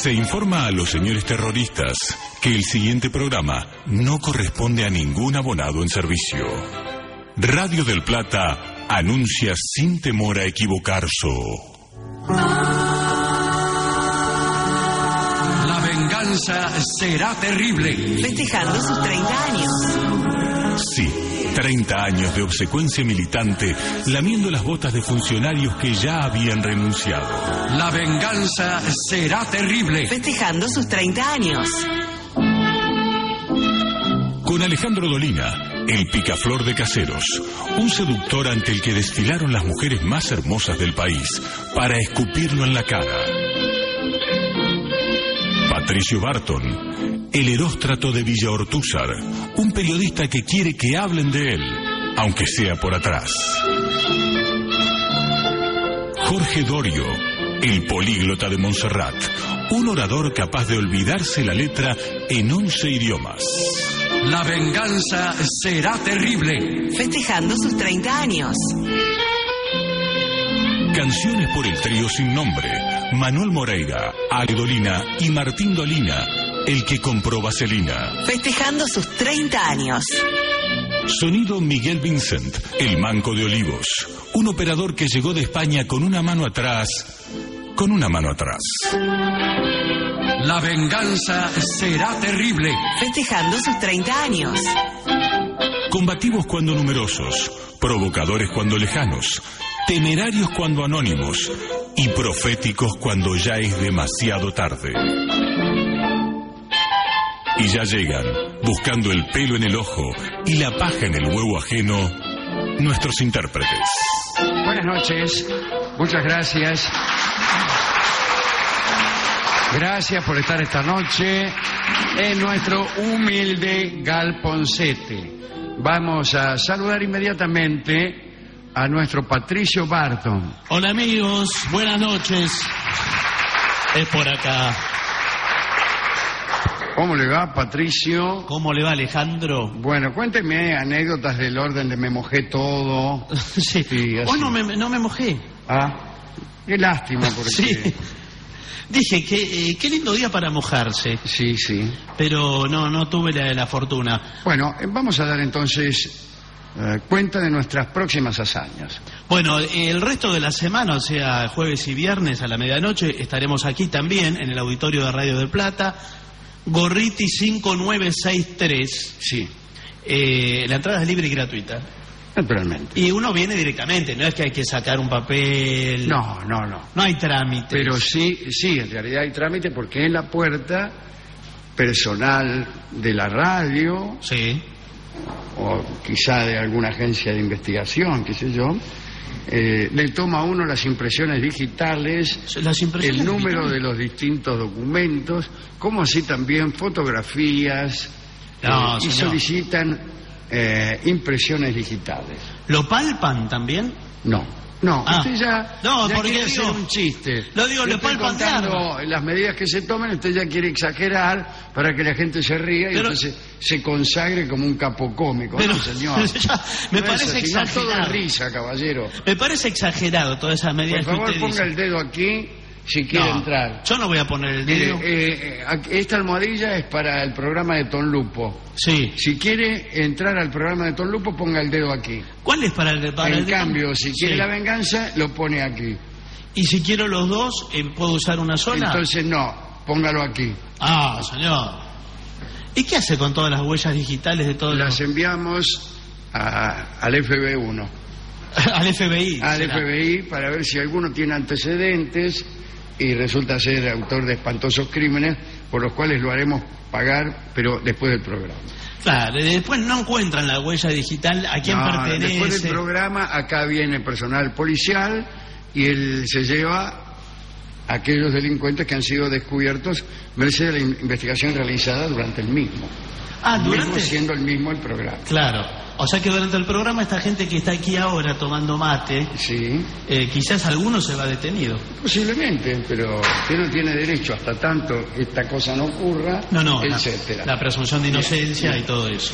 Se informa a los señores terroristas que el siguiente programa no corresponde a ningún abonado en servicio. Radio del Plata anuncia sin temor a equivocarse. La venganza será terrible. Festejando sus 30 años. Sí, 30 años de obsecuencia militante, lamiendo las botas de funcionarios que ya habían renunciado. La venganza será terrible. Festejando sus 30 años. Con Alejandro Dolina, el picaflor de Caseros, un seductor ante el que desfilaron las mujeres más hermosas del país para escupirlo en la cara. Patricio Barton, el heróstrato de Villa Ortúzar, un periodista que quiere que hablen de él, aunque sea por atrás. Jorge Dorio, el políglota de Montserrat, un orador capaz de olvidarse la letra en 11 idiomas. La venganza será terrible. Festejando sus 30 años. Canciones por el trío sin nombre, Manuel Moreira, Ale Dolina y Martín Dolina, el que compró vaselina. Festejando sus 30 años. Sonido Miguel Vincent, el manco de Olivos, un operador que llegó de España con una mano atrás. La venganza será terrible. Festejando sus 30 años. Combativos cuando numerosos, provocadores cuando lejanos, temerarios cuando anónimos y proféticos cuando ya es demasiado tarde. Y ya llegan, buscando el pelo en el ojo y la paja en el huevo ajeno, nuestros intérpretes. Buenas noches, muchas gracias. Gracias por estar esta noche en nuestro humilde galponcete. Vamos a saludar inmediatamente a nuestro Patricio Barton. Hola amigos, buenas noches. Es por acá. ¿Cómo le va, Patricio? ¿Cómo le va, Alejandro? Bueno, cuénteme anécdotas del orden de me mojé todo. Sí. Así. Hoy no me mojé. Ah, qué lástima porque... Sí. Dije que qué lindo día para mojarse. Sí, sí. Pero no tuve la fortuna. Bueno, vamos a dar entonces cuenta de nuestras próximas hazañas. Bueno, el resto de la semana, o sea, jueves y viernes a la medianoche, estaremos aquí también en el auditorio de Radio del Plata. Gorriti 5963. Sí. La entrada es libre y gratuita. Naturalmente. Y uno viene directamente, no es que hay que sacar un papel. No. No hay trámite. Pero sí, en realidad hay trámite porque en la puerta personal de la radio, Sí. o quizá de alguna agencia de investigación, qué sé yo, le toma a uno las impresiones digitales, Las impresiones el número digitales. de los distintos documentos, como así también fotografías, y señor. solicitan impresiones digitales. ¿Lo palpan también? No, usted ya porque quiere digo, hacer un chiste. Lo digo, Le le estoy palpan de contando arma. las medidas que se toman, usted ya quiere exagerar para que la gente se ría y Pero- entonces se consagre como un capo cómico. Pero, No, señor. ya, me No parece es así, no todo es exagerado. risa, caballero. Me parece exagerado todas esas Por medidas que favor, usted ponga dice. el dedo aquí si quiere No, entrar. Yo no voy a poner el Mire, dedo. esta almohadilla es para el programa de Tonlupo. Sí. Si quiere entrar al programa de Tonlupo, ponga el dedo aquí. ¿Cuál es para el En dedo? cambio, si quiere Sí. la venganza, lo pone aquí. Y si quiero los dos, ¿puedo usar una sola? Entonces no, póngalo aquí. Ah, señor. ¿Y qué hace con todas las huellas digitales de todos Las los... enviamos al FBI1, al FBI? al será. FBI para ver si alguno tiene antecedentes y resulta ser autor de espantosos crímenes por los cuales lo haremos pagar, pero después del programa. Claro, después no encuentran la huella digital, ¿a quién No, pertenece? después del programa acá viene personal policial y él se lleva a aquellos delincuentes que han sido descubiertos merced a la investigación realizada durante el mismo. Ah, El mismo durante... siendo el mismo el programa. Claro. O sea que durante el programa esta gente que está aquí ahora tomando mate, Sí, quizás alguno se va detenido. posiblemente, pero usted no tiene derecho hasta tanto esta cosa no ocurra, No, etcétera. la presunción de inocencia y todo eso.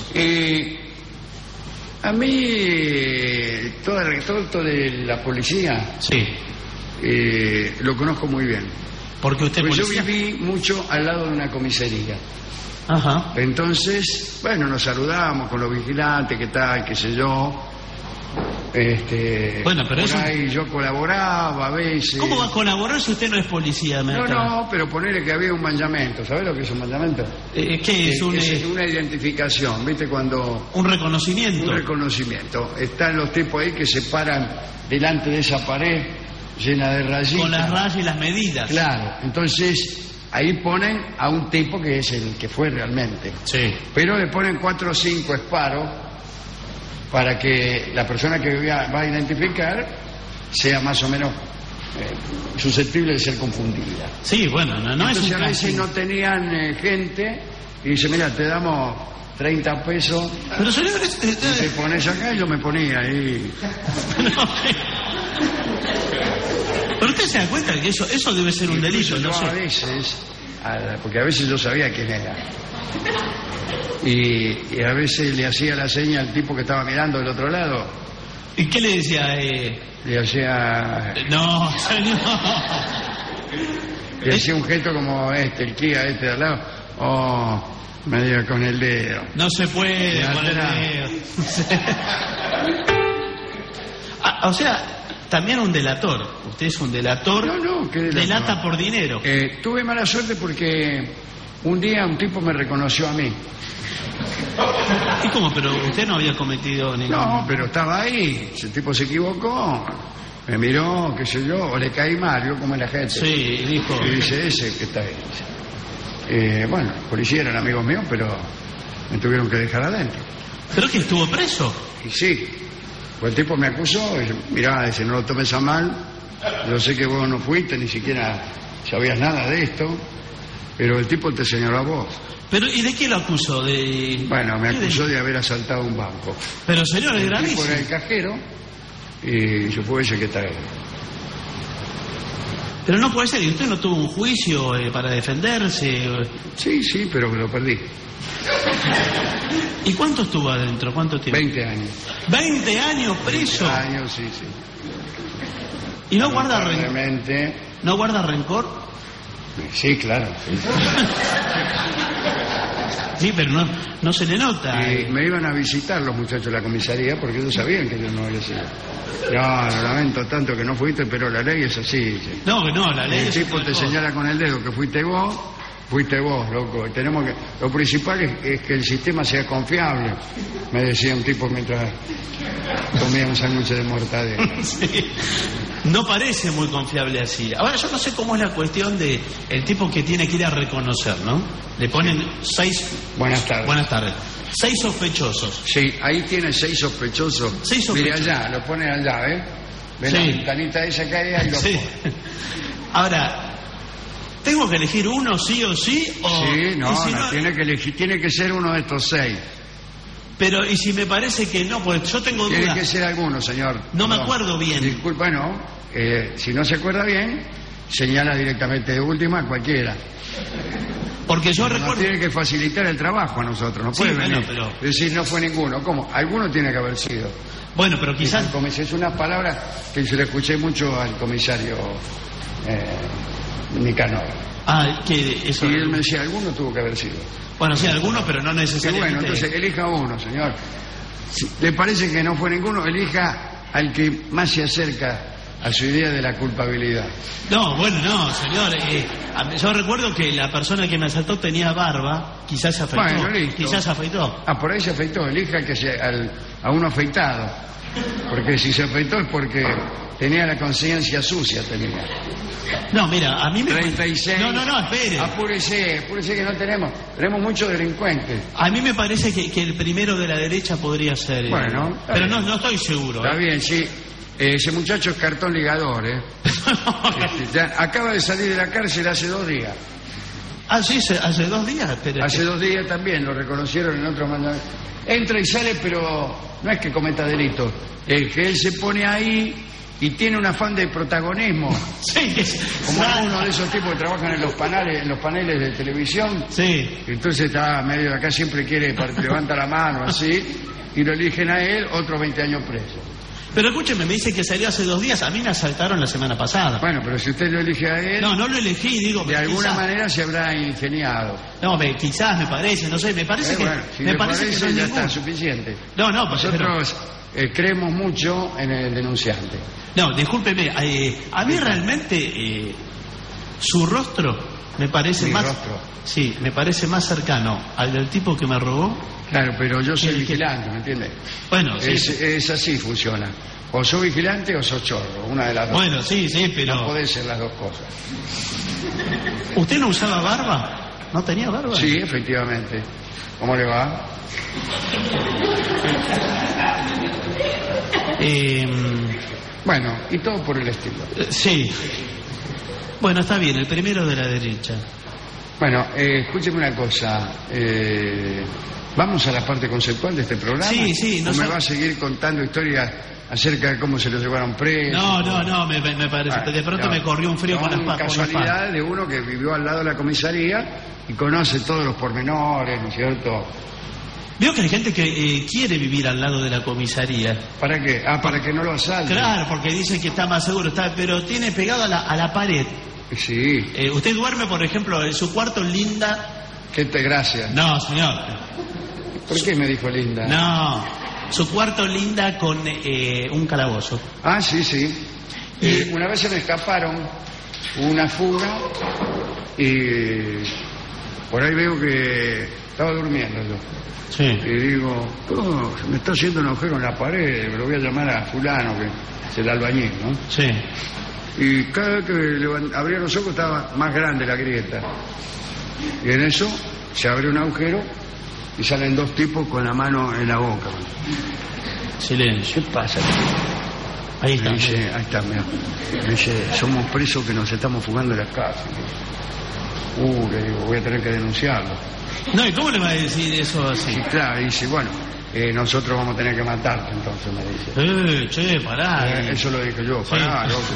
A mí todo esto de la policía Sí. lo conozco muy bien. Porque usted Pues yo policía. viví mucho al lado de una comisaría. Ajá. Entonces, bueno, nos saludábamos con los vigilantes, qué tal, qué sé yo. Bueno, pero por eso... ahí yo colaboraba a veces. ¿Cómo va a colaborar si usted no es policía? No, pero ponerle que había un mandamiento. ¿Sabes lo que es un mandamiento? ¿Qué es? Es una identificación, ¿viste? Cuando... Un reconocimiento. Un reconocimiento. Están los tipos ahí que se paran delante de esa pared llena de rayitas. Con las rayas y las medidas. Claro, entonces ahí ponen a un tipo que es el que fue realmente. Sí. Pero le ponen 4 o 5 esparos para que la persona que va a identificar sea más o menos susceptible de ser confundida. Sí, bueno, no entonces, es un a veces castigo. no tenían gente y dice, mira, te damos 30 pesos Pero señor, y te pones acá y yo me ponía ahí. Pero usted se da cuenta que eso debe ser un delito, Yo no a sé. veces, porque a veces yo sabía quién era. Y a veces le hacía la seña al tipo que estaba mirando del otro lado. ¿Y qué le decía? Le hacía... No, señor. Le hacía un gesto como el Kia de al lado. Oh, medio con el dedo. No se puede Ya con el será. dedo. O sea, también un delator. Usted es un delator. No, ¿qué delator? Delata por dinero. Tuve mala suerte porque un día un tipo me reconoció a mí. ¿Y cómo? Pero usted no había cometido ningún... No, pero estaba ahí. Ese tipo se equivocó. Me miró, qué sé yo, o le caí mal, yo como es la gente. Sí, y dijo... Y dice, ese que está ahí. Bueno, los policías eran amigos míos, pero me tuvieron que dejar adentro. ¿Pero que estuvo preso? Y sí, pues el tipo me acusó, y, mirá, dice, no lo tomes a mal, yo sé que vos no fuiste, ni siquiera sabías nada de esto, pero el tipo te señaló a vos. Pero, ¿y de qué lo acusó? Bueno, me acusó de haber asaltado un banco. Pero, señor, es El tipo gravísimo. era el cajero y yo fue ese que está ahí. Pero no puede ser, ¿y usted no tuvo un juicio para defenderse? Sí, pero lo perdí. ¿Y cuánto estuvo adentro? ¿Cuánto tiempo? 20 años. 20 años preso. 20 años, sí. ¿Y no guarda rencor? Lamentablemente, ¿No guarda rencor? sí, claro. Sí. Sí, pero no se le nota. Y me iban a visitar los muchachos de la comisaría porque ellos sabían que yo no había sido. No, lo lamento tanto que no fuiste, pero la ley es así. Dice. No, la ley El es tipo otra te cosa. señala con el dedo que fuiste vos, loco. Lo principal es que el sistema sea confiable, me decía un tipo mientras comía un sándwich de mortadela. Sí. No parece muy confiable así. Ahora, yo no sé cómo es la cuestión de el tipo que tiene que ir a reconocer, ¿no? Le ponen 6... Buenas tardes. Buenas tardes. 6 sospechosos. Sí, ahí tiene 6 sospechosos. 6 Mire sospechosos. allá, lo pone allá, ¿eh? Ve Sí. la ventanita esa que hay ahí, lo Sí. pone. Ahora, ¿tengo que elegir uno sí o sí? O... Sí, y si no, tiene que elegir, tiene que ser uno de estos 6. Pero, ¿y si me parece que no? Pues yo tengo Tiene dudas. que ser alguno, señor. No me acuerdo bien. Disculpa, no. Si no se acuerda bien, señala directamente de última a cualquiera. Porque yo Nos recuerdo... tiene que facilitar el trabajo a nosotros, no Sí, puede bueno, venir. pero- Decir, no fue ninguno. ¿Cómo? Alguno tiene que haber sido. Bueno, pero quizás... Como es una palabra que se le escuché mucho al comisario Nicanor. Ah, que eso... Y él me decía, alguno tuvo que haber sido. Bueno, sí, alguno, pero no Y necesariamente... bueno, entonces elija uno, señor. Si le parece que no fue ninguno, elija al que más se acerca a su idea de la culpabilidad. No, bueno, no, señor. Yo recuerdo que la persona que me asaltó tenía barba. Quizás se afeitó. Bueno, listo. Quizás se afeitó. Ah, por ahí se afeitó. Elija al que a uno afeitado. Porque si se afeitó es porque tenía la conciencia sucia, tenía. No, mira, a mí me... 36. No, espere. Apúrese que no tenemos muchos delincuentes. A mí me parece que el primero de la derecha podría ser... Bueno, está pero bien. no estoy seguro. Está bien, sí. Ese muchacho es cartón ligador, ¿eh? Ya acaba de salir de la cárcel hace 2 días. Ah, sí, hace 2 días. Espere. Hace 2 días también lo reconocieron en otro mandamiento. Entra y sale, pero no es que cometa delitos. Es que él se pone ahí y tiene un afán de protagonismo. Sí, Como uno de esos tipos que trabajan en los paneles de televisión. Sí. Entonces está medio de acá, siempre levanta la mano así, y lo eligen a él, otros 20 años preso. Pero escúcheme, me dice que salió hace 2 días. A mí me asaltaron la semana pasada. Bueno, pero si usted lo elige a él... No, no lo elegí, digo... De alguna manera se habrá ingeniado. No, quizás me parece, no sé, me parece que... Bueno, si me le parece parece que no ya es está ningún... suficiente. No, no, pues, nosotros creemos mucho en el denunciante. No, discúlpeme, a mí realmente su rostro me parece más... rostro. Sí, me parece más cercano al del tipo que me robó. Claro, pero yo soy vigilante, ¿me entiendes? Bueno, sí. Es así funciona. O soy vigilante o soy chorro, una de las dos. Bueno, sí, pero... No puede ser las dos cosas. ¿Usted no usaba barba? ¿No tenía barba? Sí, efectivamente. ¿Cómo le va? Bueno, y todo por el estilo. Sí. Bueno, está bien, el primero de la derecha. Bueno, escúcheme una cosa. ¿Vamos a la parte conceptual de este programa? Sí. ¿O me va a seguir contando historias acerca de cómo se lo llevaron preso? No, me parece. De pronto me corrió un frío con las papas. Casualidad de uno que vivió al lado de la comisaría y conoce todos los pormenores, ¿no es cierto? Veo que hay gente que quiere vivir al lado de la comisaría. ¿Para qué? Para que no lo asalten. Claro, porque dicen que está más seguro, pero tiene pegado a la pared. Sí. ¿Usted duerme, por ejemplo, en su cuarto linda? Gracias. No, señor. ¿Por qué me dijo linda? No, su cuarto linda con un calabozo. Ah, sí. Una vez se me escaparon, una fuga, y por ahí veo que estaba durmiendo yo. Sí. Y digo, se me está haciendo un agujero en la pared, lo voy a llamar a fulano, que es el albañil, ¿no? Sí. Y cada vez que abría los ojos estaba más grande la grieta. Y en eso se abre un agujero y salen 2 tipos con la mano en la boca. Silencio. ¿Qué pasa? Ahí está. Ahí está, mira. Me dice, somos presos que nos estamos fugando de la cárcel. Le digo, voy a tener que denunciarlo. No, ¿y cómo le va a decir eso así? Y claro, dice, bueno, nosotros vamos a tener que matarte, entonces me dice. Che, pará. Eso lo dije yo, Sí. pará, loco.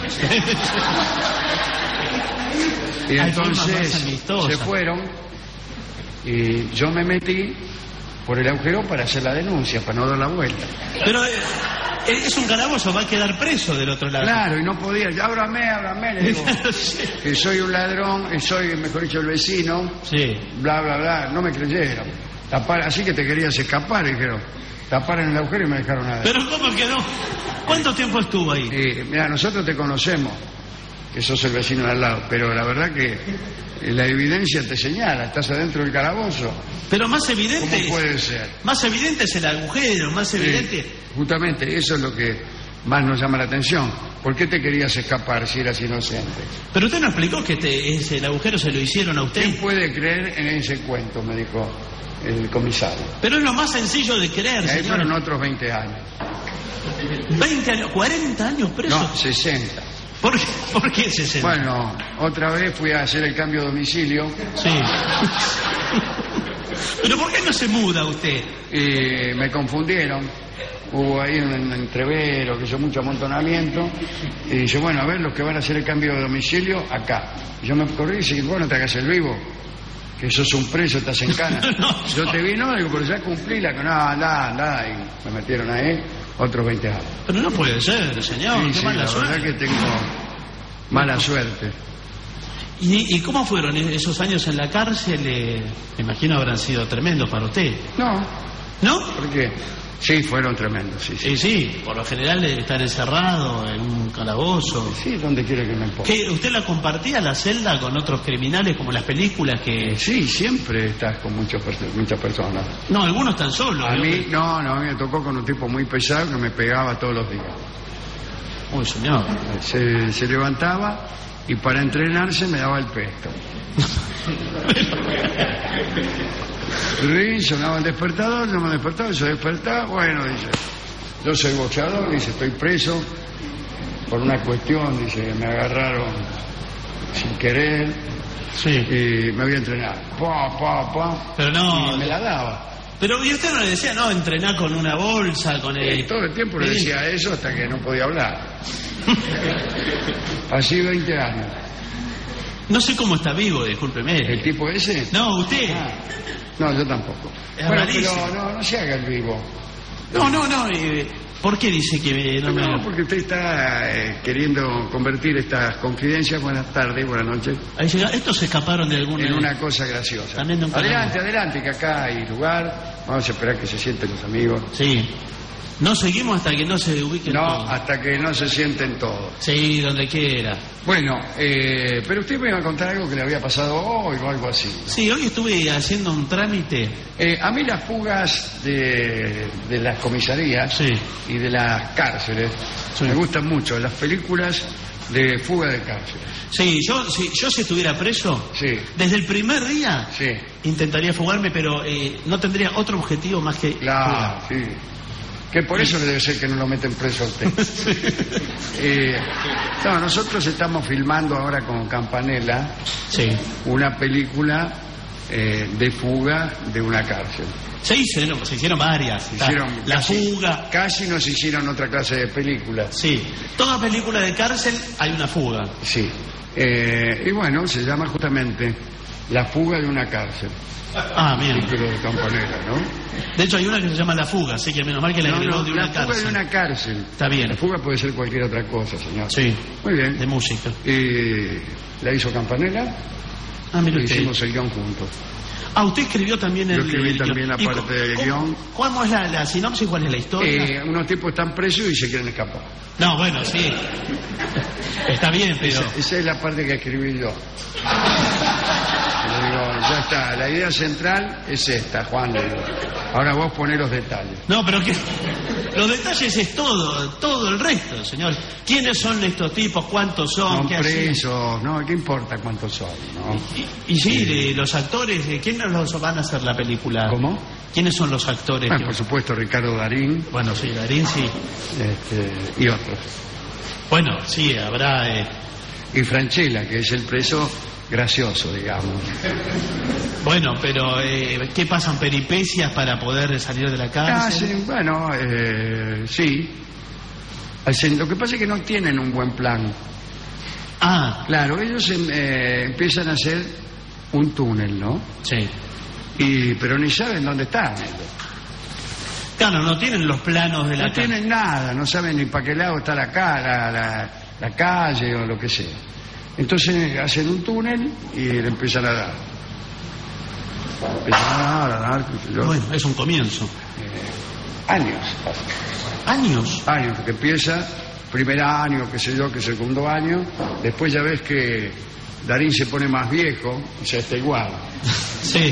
Y entonces se fueron y yo me metí por el agujero para hacer la denuncia, para no dar la vuelta. Pero es un calabozo, va a quedar preso del otro lado. Claro, y no podía, ya ábrame, le digo, que soy un ladrón, y soy, mejor dicho, el vecino, Sí. bla, bla, bla, no me creyeron. Así que te querías escapar, dijeron. Taparon el agujero y me dejaron nada. Pero ¿cómo que no? ¿Cuánto tiempo estuvo ahí? Mira, nosotros te conocemos, que sos el vecino de al lado, pero la verdad que la evidencia te señala, estás adentro del calabozo. Pero más evidente... ¿Cómo puede ser? Más evidente es el agujero, más evidente... Justamente eso es lo que más nos llama la atención. ¿Por qué te querías escapar si eras inocente? Pero usted no explicó que el agujero se lo hicieron a usted. ¿Quién puede creer en ese cuento? Me dijo el comisario. Pero es lo más sencillo de creer, Ahí señor. fueron otros 20 años. 20 años, 40 años preso. No, 60. ¿Por qué 60? Bueno, otra vez fui a hacer el cambio de domicilio. Sí. ¿Pero por qué no se muda usted? Y me confundieron. Hubo ahí un entrevero, que hizo mucho amontonamiento. Y dice, bueno, a ver, los que van a hacer el cambio de domicilio, acá. Y yo me corrí y dije, bueno, te hagas el vivo. Que sos un preso, estás en cana. No. Yo te vi, no, digo, pero ya cumplí la... No, anda. Y me metieron ahí otros 20 años. Pero no puede ser, señor. Sí, Qué sí, mala la suerte. verdad que tengo mala suerte. ¿Y cómo fueron esos años en la cárcel? Me imagino habrán sido tremendos para usted. No, ¿No? ¿por qué? Sí, fueron tremendos, sí. Sí, por lo general estar encerrado en un calabozo. Sí, donde quiere que me ponga. ¿Qué, ¿Usted la compartía la celda con otros criminales como las películas que...? Sí, siempre estás con muchas personas. No, algunos están solos. A ¿no? mí, no, a mí me tocó con un tipo muy pesado que me pegaba todos los días. Uy, señor. Se levantaba y para entrenarse me daba el pesto. Sonaba el despertador, yo me despertaba, se despertaba, bueno, dice, yo soy boxeador, dice, estoy preso por una cuestión, dice, me agarraron sin querer, Sí. y me voy a entrenar, Pero no... y me la daba. Pero ¿y usted no le decía, no, entrenar con una bolsa, con el... Todo el tiempo le decía eso hasta que no podía hablar. Así 20 años. No sé cómo está vivo, discúlpeme. ¿El tipo ese? No, usted. Ah, no, yo tampoco. Es Bueno, rarísimo. pero no se haga el vivo. No. ¿Por qué dice que no me...? No, porque usted está queriendo convertir estas confidencias, buenas tardes, buenas noches, Ahí llega... Estos se escaparon de alguna... en una cosa graciosa. También de un Adelante, adelante, que acá hay lugar. Vamos a esperar que se sienten los amigos. Sí. No seguimos hasta que no se ubiquen No, todos. hasta que no se sienten todos. Sí, donde quiera. Bueno, pero usted me iba a contar algo que le había pasado hoy o algo así. Sí, hoy estuve haciendo un trámite. A mí las fugas de las comisarías Sí. y de las cárceles Sí. me gustan mucho. Las películas de fuga de cárceles. Sí, yo si estuviera preso, Sí, desde el primer día sí, intentaría fugarme, pero no tendría otro objetivo más que claro, fugar. sí. Que por eso debe ser que no lo meten preso a usted. No, nosotros estamos filmando ahora con Campanella Sí. una película de fuga de una cárcel. Se hicieron varias. Se hicieron La casi- fuga. Casi no se hicieron otra clase de películas. Sí. Toda película de cárcel hay una fuga. Sí. Y bueno, se llama justamente La fuga de una cárcel. Ah, bien. Título de Campanella, ¿no? De hecho hay una que se llama La Fuga, así que menos mal que la agregó de una la fuga cárcel. de una cárcel. Está bien. La fuga puede ser cualquier otra cosa, señor. Sí. Muy bien. De música. La hizo Campanella Ah, mire y usted. hicimos el guión juntos. Ah, usted escribió también Yo el escribí el también la ¿Y parte del cómo- guión. ¿Cómo es la sinopsis? ¿Cuál es la historia? Unos tipos están presos y se quieren escapar. No, bueno, sí. Está bien, pero... Esa es la parte que escribí yo. Le digo, ya está, la idea central es esta, Juan. Le digo. Ahora vos ponés los detalles. No, pero que los detalles es todo el resto, señor. ¿Quiénes son estos tipos? ¿Cuántos son? Son ¿Qué hacen? presos, ¿no? ¿Qué importa cuántos son? ¿No? Y sí, de los actores, ¿quiénes los van a hacer la película? ¿Cómo? ¿Quiénes son los actores? Bueno, por supuesto, Ricardo Darín Bueno, sí, Darín sí. y otros. Bueno, sí, habrá... Y Franchella, que es el preso gracioso, digamos. Bueno, pero ¿qué pasan peripecias para poder salir de la cárcel? Sí, bueno, sí. Lo que pasa es que no tienen un buen plan. Ah, Claro, ellos empiezan a hacer un túnel, ¿no? sí. Pero ni saben dónde están ellos. Claro, no tienen los planos de la No tienen nada, no saben ni para qué lado está la calle o lo que sea. Entonces hacen un túnel y le empiezan a dar. Empiezan a dar, qué sé yo. Bueno, es un comienzo. Años. ¿Años? Que empieza, primer año, qué sé yo, que segundo año. Después ya ves que Darín se pone más viejo, o sea, está igual. Sí.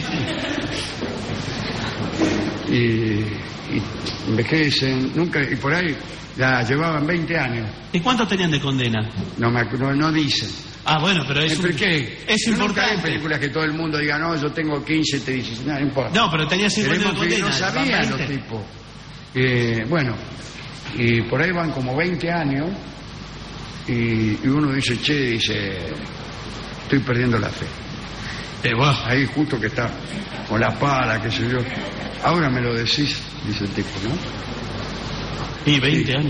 Y envejecen, nunca, y por ahí ya llevaban 20 años. ¿Y cuánto tenían de condena? No dicen. Ah, bueno, pero es, ¿Por qué? es Nunca hay importante. películas que todo el mundo diga, no, yo tengo 15, te 16, no importa. No, pero tenía 5 años de Queremos que condena. no sabían van los 20. tipos. Bueno, y por ahí van como 20 años y uno dice, estoy perdiendo la fe. Bueno, Ahí justo que está con la pala, qué sé yo. Ahora me lo decís, dice el tipo, ¿no? y 20 Sí. años.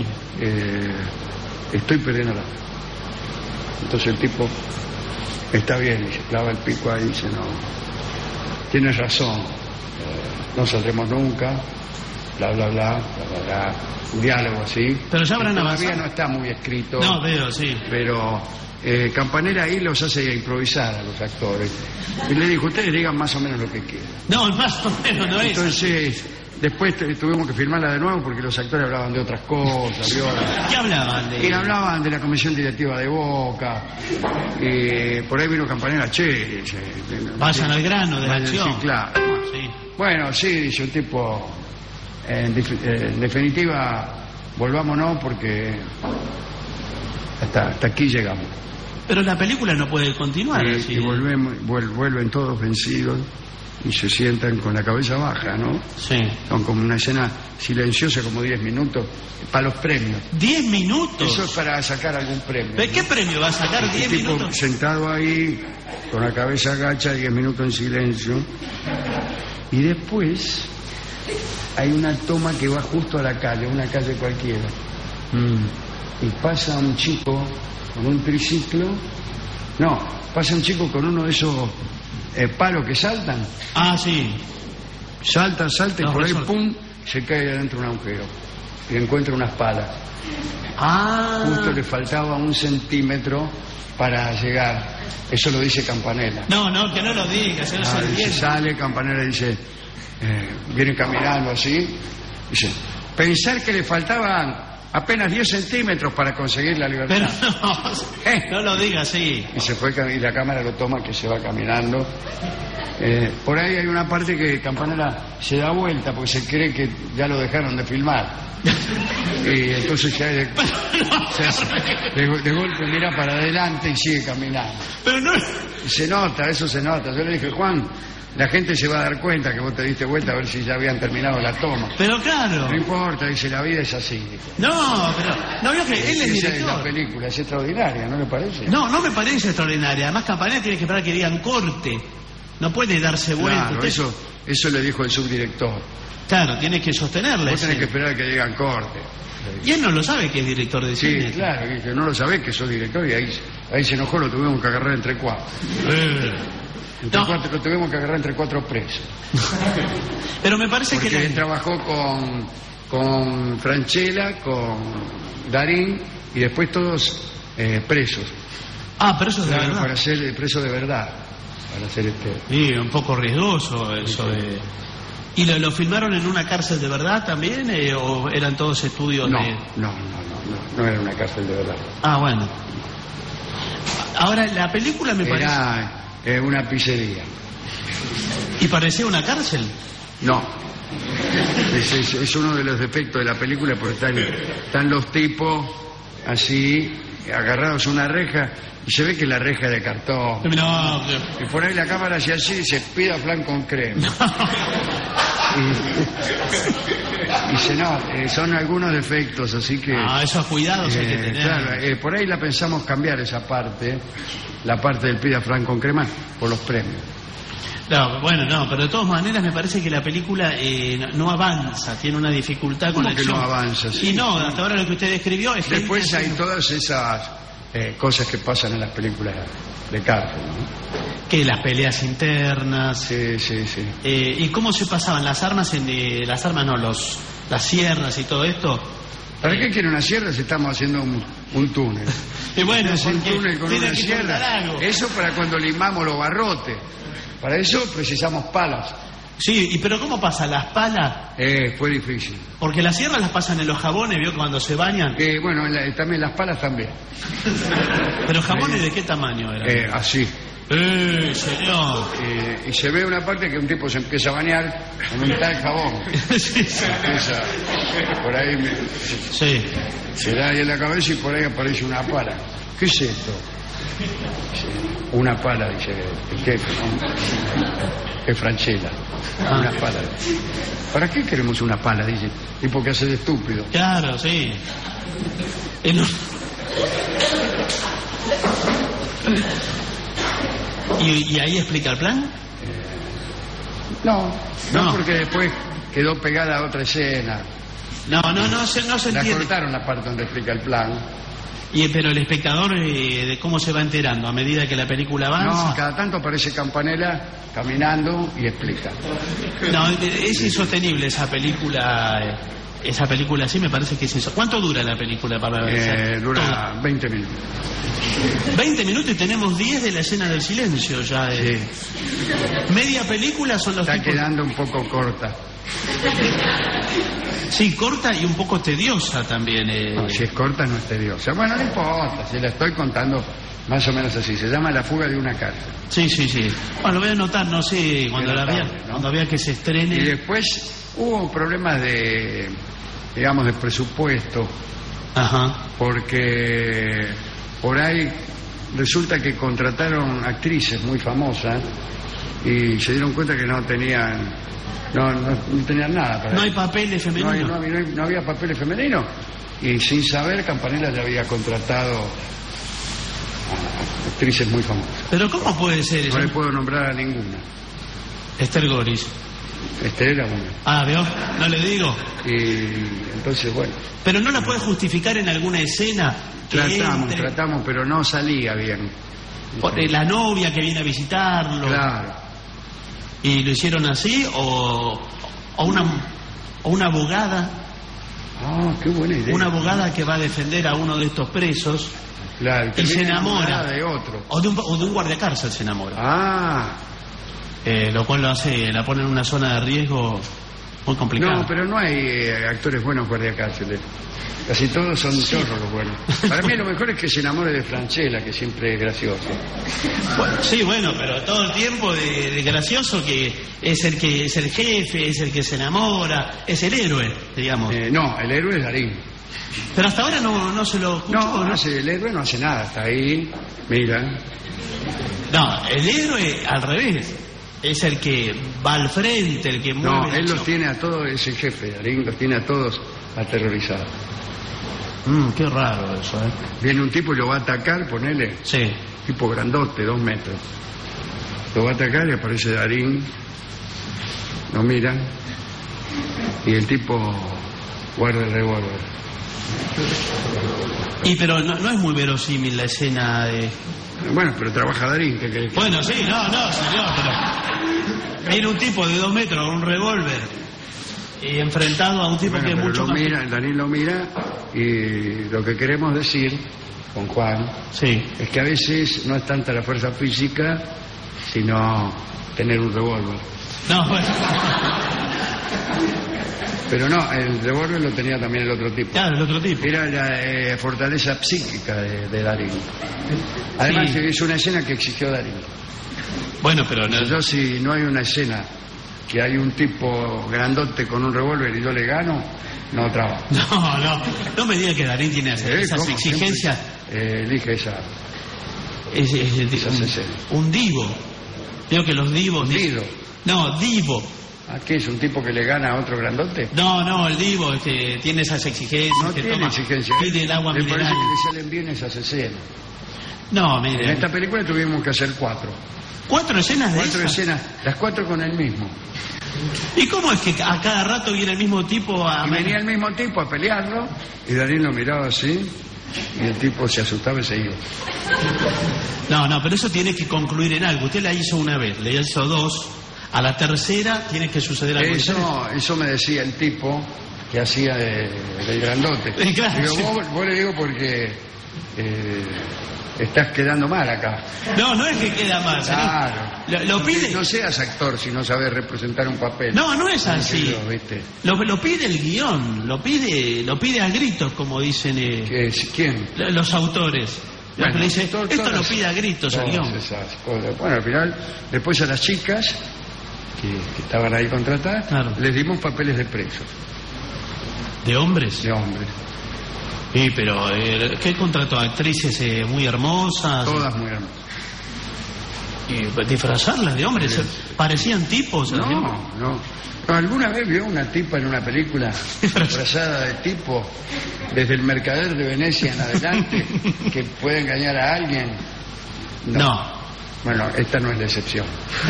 Estoy perdiendo la fe. Entonces el tipo está bien y se clava el pico ahí y dice, no, tienes razón, no saldremos nunca, bla, bla, bla, bla, bla, bla. Un diálogo así. Pero ya habrán Todavía avanzado. no está muy escrito. No, veo, sí. Pero Campanella ahí los hace improvisar a los actores. Y le dijo, ustedes digan más o menos lo que quieran. No, más o menos no es. Entonces, después tuvimos que filmarla de nuevo porque los actores hablaban de otras cosas. ¿Qué hablaban de...? Y hablaban de la comisión directiva de Boca. Y por ahí vino Campanella, Vayan al grano de la vayan, acción. Sí, claro. Sí. Bueno, sí, dice un tipo, en definitiva, volvámonos porque hasta aquí llegamos. Pero la película no puede continuar. así. Y vuelven todos vencidos y se sientan con la cabeza baja, ¿no? Sí. Son como una escena silenciosa, como 10 minutos, para los premios. 10 minutos. Eso es para sacar algún premio. ¿De qué premio va a sacar El 10 tipo minutos? sentado ahí, con la cabeza agacha, 10 minutos en silencio. Y después hay una toma que va justo a la calle, una calle cualquiera. Y pasa un chico con un triciclo. No, pasa un chico con uno de esos palos que saltan. Ah, sí. Salta No, y por ahí, resorte. pum, se cae adentro de un agujero. y encuentra unas palas. Justo le faltaba 1 centímetro para llegar. Eso lo dice Campanella. No, que no lo diga, se lo entiende. Sale Campanella y dice, viene caminando así, dice, pensar que le faltaban apenas 10 centímetros para conseguir la libertad. Pero no lo diga así. Y se fue, y la cámara lo toma que se va caminando. Por ahí hay una parte que Campanella se da vuelta porque se cree que ya lo dejaron de filmar. Y entonces ya de golpe mira para adelante y sigue caminando. Pero no. Y se nota, eso se nota. Yo le dije, Juan, la gente se va a dar cuenta que vos te diste vuelta a ver si ya habían terminado la toma. Pero claro. No importa, dice, la vida es así. No, pero no veo que él es Esa director. es la película, es extraordinaria, ¿no le parece? No me parece extraordinaria. Además, Campanella tiene que esperar que digan corte. No puede darse vuelta. Claro, eso le dijo el subdirector. Claro, tiene que sostenerla. Vos tenés que esperar a que digan corte. Y él no lo sabe que es director de Sí, cine. claro, que no lo sabés que sos director y ahí se enojó, lo tuvimos que agarrar entre 4. Lo tuvimos que agarrar entre 4 presos. Pero me parece porque que él trabajó con Franchella, con Darín y después todos presos. Pero eso es de Claro, verdad. para ser preso de verdad. Para hacer Sí, un poco riesgoso eso de... ¿Y lo filmaron en una cárcel de verdad también? ¿O eran todos estudios No, de...? no era una cárcel de verdad. Bueno. Ahora, la película me parece... Era una pizzería. ¿Y parecía una cárcel? No. Es uno de los defectos de la película porque están los tipos así, agarrados a una reja, y se ve que la reja es de cartón. No. Y por ahí la cámara hacia así y se pida flan con crema. Y se nota, son algunos defectos, así que... esos cuidados hay que tener. Claro, por ahí la pensamos cambiar esa parte, la parte del pida flan con crema, por los premios. Pero de todas maneras me parece que la película no avanza, tiene una dificultad con la ¿Cómo que acción. no avanza? Sí. Y no, hasta ahora lo que usted describió es... Después hay todas esas cosas que pasan en las películas de cárcel, ¿no? Que las peleas internas... Sí. ¿Y cómo se pasaban las armas las sierras y todo esto? ¿Para qué quiere una sierra si estamos haciendo un túnel? Y bueno, un túnel con tiene una que sierra. algo. Eso para cuando limamos los barrotes. Para eso precisamos palas. Sí, pero ¿cómo pasan las palas? Fue difícil. Porque las sierras las pasan en los jabones, ¿vio? Cuando se bañan. Bueno, también las palas también. ¿Pero jabones de qué tamaño eran? Así. Señor. Y se ve una parte que un tipo se empieza a bañar con un tal jabón. Sí. Empieza, por ahí se da ahí en la cabeza y por ahí aparece una pala. ¿Qué es esto? Una pala, dice el jefe, ¿no? Es Franchella. Una pala. ¿Para qué queremos una pala? Dice. Y porque hace de estúpido. Claro, sí. ¿Y ahí explica el plan? No, porque después quedó pegada a otra escena. No se La entiende. cortaron la parte donde explica el plan. Pero el espectador, ¿de cómo se va enterando a medida que la película avanza? No, cada tanto aparece Campanella caminando y explica. No, es insostenible esa película. Esa película sí me parece que es eso. ¿Cuánto dura la película para ver? Dura 20 minutos. 20 minutos y tenemos 10 de la escena del silencio ya. Sí. Media película son los Está tipos... quedando un poco corta. Sí, corta y un poco tediosa también. No, si es corta no es tediosa. Bueno, no importa, si la estoy contando más o menos así. Se llama La fuga de una cárcel. Sí. Bueno, lo voy a anotar, no sé, cuando había que se estrene. Y después hubo problemas de presupuesto. Ajá. Porque por ahí resulta que contrataron actrices muy famosas y se dieron cuenta que no tenían nada para No hay papeles femeninos. No había papeles femeninos y sin saber Campanella ya había contratado a actrices muy famosas. Pero ¿cómo puede ser eso? No le puedo nombrar a ninguna. Esther Goris. Esther era una. ¿Veo? No le digo. Y entonces, bueno. Pero no la puede justificar en alguna escena. Tratamos, pero no salía bien. La novia que viene a visitarlo. Claro. ¿Y lo hicieron así? ¿O una abogada? Ah, qué buena idea. Una abogada que va a defender a uno de estos presos Claro, y se termina enamora enamorada de otro. o de un guardiacárcel se enamora. Ah, Lo cual la pone en una zona de riesgo muy complicada. no, pero no hay actores buenos guardiacárceles. Casi todos son chorros los buenos. Para mí lo mejor es que se enamore de Franchella, que siempre es gracioso. Bueno, sí, bueno, pero todo el tiempo de gracioso que es el jefe, es el que se enamora, es el héroe, digamos. No, el héroe es Darín. Pero hasta ahora no se lo escuchó, No, el héroe no hace nada, está ahí, mira. No, el héroe al revés. Es el que va al frente, el que mueve. No, la él los acción. tiene a todos, es el jefe, Darín los tiene a todos aterrorizados. Qué raro eso, ¿eh? Viene un tipo y lo va a atacar, ponele, Sí. tipo grandote, 2 metros. Lo va a atacar y aparece Darín, lo mira y el tipo guarda el revólver. Pero no es muy verosímil la escena de... Bueno, pero trabaja Darín, ¿qué querés que- Bueno, sí, no, señor, pero... Viene un tipo de 2 metros con un revólver y enfrentado a un tipo Bueno, que es pero mucho lo más... mira, Darín lo mira y lo que queremos decir con Juan Sí. es que a veces no es tanta la fuerza física, sino tener un revólver. No, bueno, Pero no, el revólver lo tenía también el otro tipo. claro, el otro tipo. Era la fortaleza psíquica de Darín. Además, Sí. es una escena que exigió Darín. Bueno, pero no... Yo, si no hay una escena que hay un tipo grandote con un revólver y yo le gano, no trabajo. No me diga que Darín tiene esas ¿Cómo? exigencias. Siempre, elige esa. Es Esas escenas. un divo. Digo que los divos... Dido. No, divo. ¿A qué es un tipo que le gana a otro grandote? No, el divo es que tiene esas exigencias. No que tiene toma, exigencia. pide el agua Me parece mineral. que le salen bien esas escenas. No, En mire. esta película tuvimos que hacer 4. 4 escenas de 4 esas. escenas, las 4 con el mismo. ¿Y cómo es que a cada rato viene el mismo tipo a... Y venía el mismo tipo a pelearlo y Darín lo miraba así y el tipo se asustaba y se iba. No, pero eso tiene que concluir en algo. Usted la hizo una vez, le hizo 2. A la tercera tiene que suceder algo. Eso me decía el tipo que hacía del grandote. Claro, Digo, sí. vos le digo porque estás quedando mal acá. No es que queda mal. señor. Claro. Lo pide... No seas actor si no sabes representar un papel. No es así. ¿Viste? Lo pide el guión, lo pide a gritos, como dicen ¿Quién? los autores. Bueno, Le dice, todas esto lo pide a gritos el todas guión. esas cosas. Bueno, al final, después a las chicas que estaban ahí contratadas, Claro. les dimos papeles de presos, ¿De hombres? de hombres. Sí, pero ¿qué contrató? ¿Actrices muy hermosas? Todas muy hermosas. Y disfrazarlas de hombres. ¿Parecían tipos? así? No. ¿Alguna vez vio una tipa en una película disfrazada de tipo desde el mercader de Venecia en adelante que puede engañar a alguien? No. Bueno, esta no es la excepción.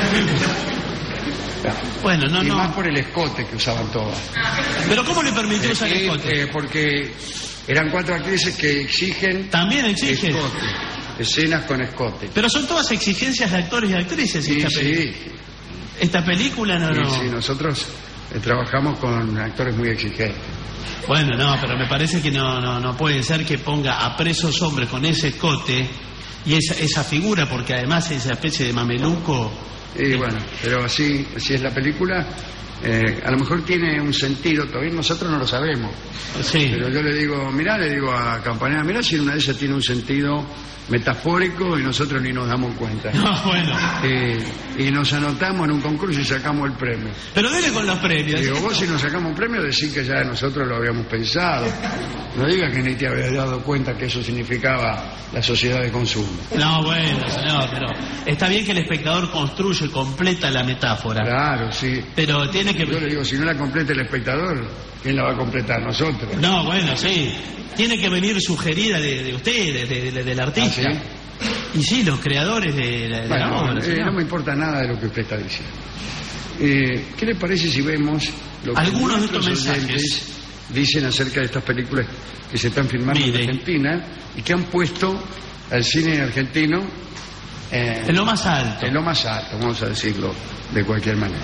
Bueno, Y más por el escote que usaban todas. ¿Pero cómo le permitió usar el escote? Porque eran 4 actrices que exigen También exige. escote, escenas con escote. Pero son todas exigencias de actores y actrices. Sí, película. sí. Esta película no. Sí, nosotros trabajamos con actores muy exigentes. Bueno, pero me parece que no puede ser que ponga a presos hombres con ese escote y esa figura, porque además esa especie de mameluco. Y bueno, pero así es la película. A lo mejor tiene un sentido, todavía nosotros no lo sabemos. Sí. Pero yo le digo a Campanella, mirá si una de ellas tiene un sentido metafórico y nosotros ni nos damos cuenta. No, bueno. Y nos anotamos en un concurso y sacamos el premio. Pero dele con los premios. Digo, vos si nos sacamos un premio decís que ya nosotros lo habíamos pensado. No digas que ni te habías dado cuenta que eso significaba la sociedad de consumo. No, bueno, señor, pero está bien que el espectador construye, completa la metáfora. Claro, sí. Pero tiene que... Yo le digo, si no la completa el espectador, ¿quién la va a completar? Nosotros. No, bueno, sí. Tiene que venir sugerida de usted, del artista. ¿Ah, sí? Y sí, los creadores de la Bueno, obra, señor. no me importa nada de lo que usted está diciendo. ¿Qué le parece si vemos lo que Algunos de estos nuestros mensajes oyentes dicen acerca de estas películas que se están filmando Mire. en Argentina y que han puesto al cine argentino En lo más alto. en lo más alto, vamos a decirlo de cualquier manera?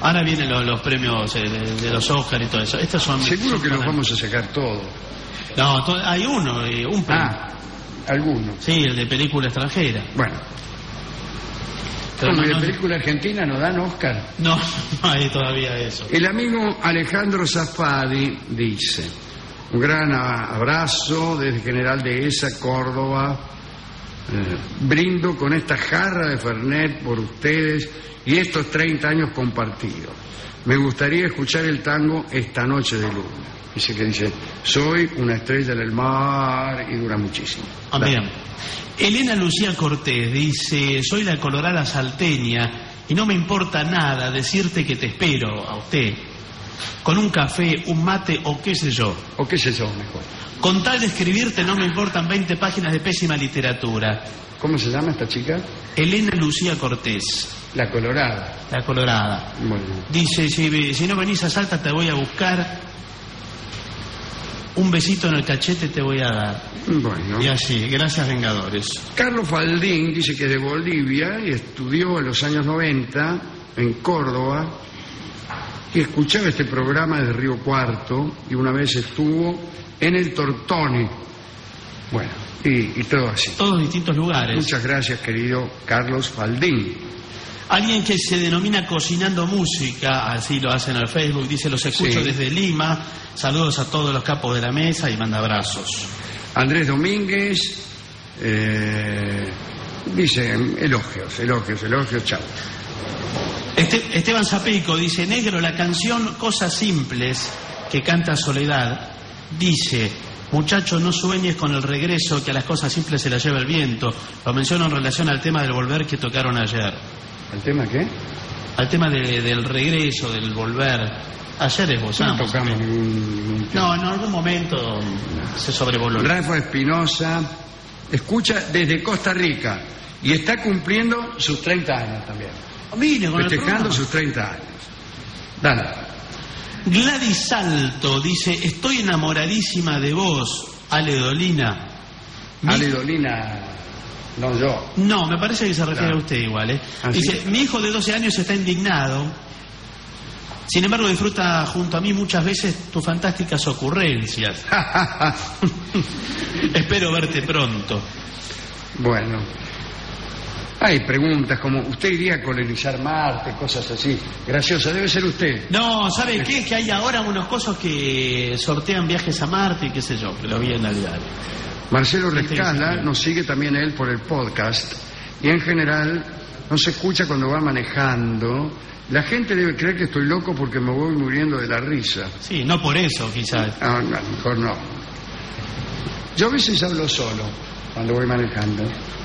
Ahora vienen los premios de los Oscar y todo eso. Estos son... Seguro que los vamos a sacar todos. No, hay uno, un premio. Algunos. Sí, el de película extranjera. Bueno. Pero ¿Como de película argentina no dan Oscar? No hay todavía eso. El amigo Alejandro Zafadi dice: un gran abrazo desde General Dehesa, Córdoba. Brindo con esta jarra de Fernet por ustedes y estos 30 años compartidos. Me gustaría escuchar el tango Esta noche de luna. Dice, soy una estrella en el mar, y dura muchísimo. Bien. Elena Lucía Cortés dice: soy la colorada salteña y no me importa nada decirte que te espero a usted con un café, un mate o qué sé yo. O qué sé yo, mejor. Con tal de escribirte no me importan 20 páginas de pésima literatura. ¿Cómo se llama esta chica? Elena Lucía Cortés. La colorada. La colorada. Bueno. Dice, si no venís a Salta te voy a buscar, un besito en el cachete te voy a dar. Bueno. Y así, gracias Vengadores. Carlos Faldín dice que es de Bolivia y estudió en los años 90 en Córdoba y escuchaba este programa desde Río Cuarto y una vez estuvo en el Tortoni. Bueno, y todo así. Todos distintos lugares. Muchas gracias, querido Carlos Faldín. Alguien que se denomina Cocinando Música, así lo hacen al Facebook, dice: los escucho desde Lima, saludos a todos los capos de la mesa y manda abrazos. Andrés Domínguez dice elogios, chao. Esteban Zapico dice: negro, la canción Cosas Simples que canta Soledad dice: muchacho, no sueñes con el regreso, que a las cosas simples se las lleva el viento. Lo menciono en relación al tema del volver que tocaron ayer. ¿El tema qué? Al tema del regreso, del volver. Ayer esbozamos. No tocamos ningún tema. No, en algún momento se sobrevoló. Rafa Espinosa escucha desde Costa Rica y está cumpliendo sus 30 años también. Mire, con festejando sus 30 años. Dale. Gladys Salto dice: estoy enamoradísima de vos, Ale Dolina. Ale Dolina, no yo. No, me parece que se refiere a usted igual, ¿eh? Dice: mi hijo de 12 años está indignado. Sin embargo, disfruta junto a mí muchas veces tus fantásticas ocurrencias. Espero verte pronto. Bueno. Hay preguntas como: ¿usted iría a colonizar Marte? Cosas así. Graciosa, debe ser usted. No, ¿sabe qué? Que hay ahora unos cosas que sortean viajes a Marte y qué sé yo, que lo vi en el diario. Marcelo Rescala nos sigue también él por el podcast y en general no se escucha cuando va manejando. La gente debe creer que estoy loco porque me voy muriendo de la risa. Sí, no por eso, quizás. No, a lo mejor no. Yo a veces hablo solo cuando voy manejando.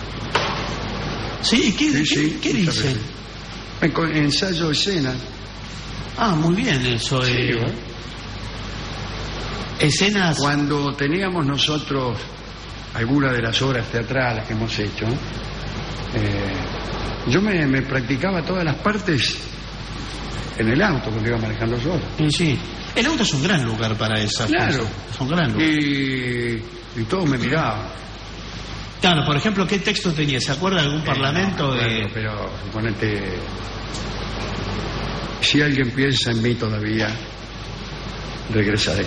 Sí, ¿qué dice? Ensayo escena. Ah, muy bien eso. Sí, escenas. Cuando teníamos nosotros alguna de las obras teatrales que hemos hecho, yo me practicaba todas las partes en el auto cuando iba manejando solo. Sí. El auto es un gran lugar para esas cosas. Es un gran lugar. Y todos me miraban. Claro, por ejemplo, ¿qué texto tenía? ¿Se acuerda de algún parlamento? Bueno, pero suponete, si alguien piensa en mí todavía, regresaré.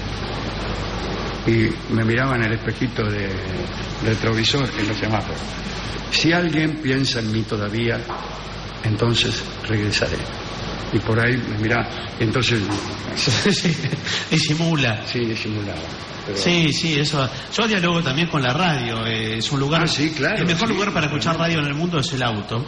Y me miraba en el espejito de retrovisor en los semáforos. Si alguien piensa en mí todavía, entonces regresaré. Y por ahí me miraba, entonces... Disimula. Sí, disimulaba. Pero... Sí, eso. Yo dialogo también con la radio. Es un lugar. Sí, claro. El mejor lugar para escuchar radio en el mundo es el auto.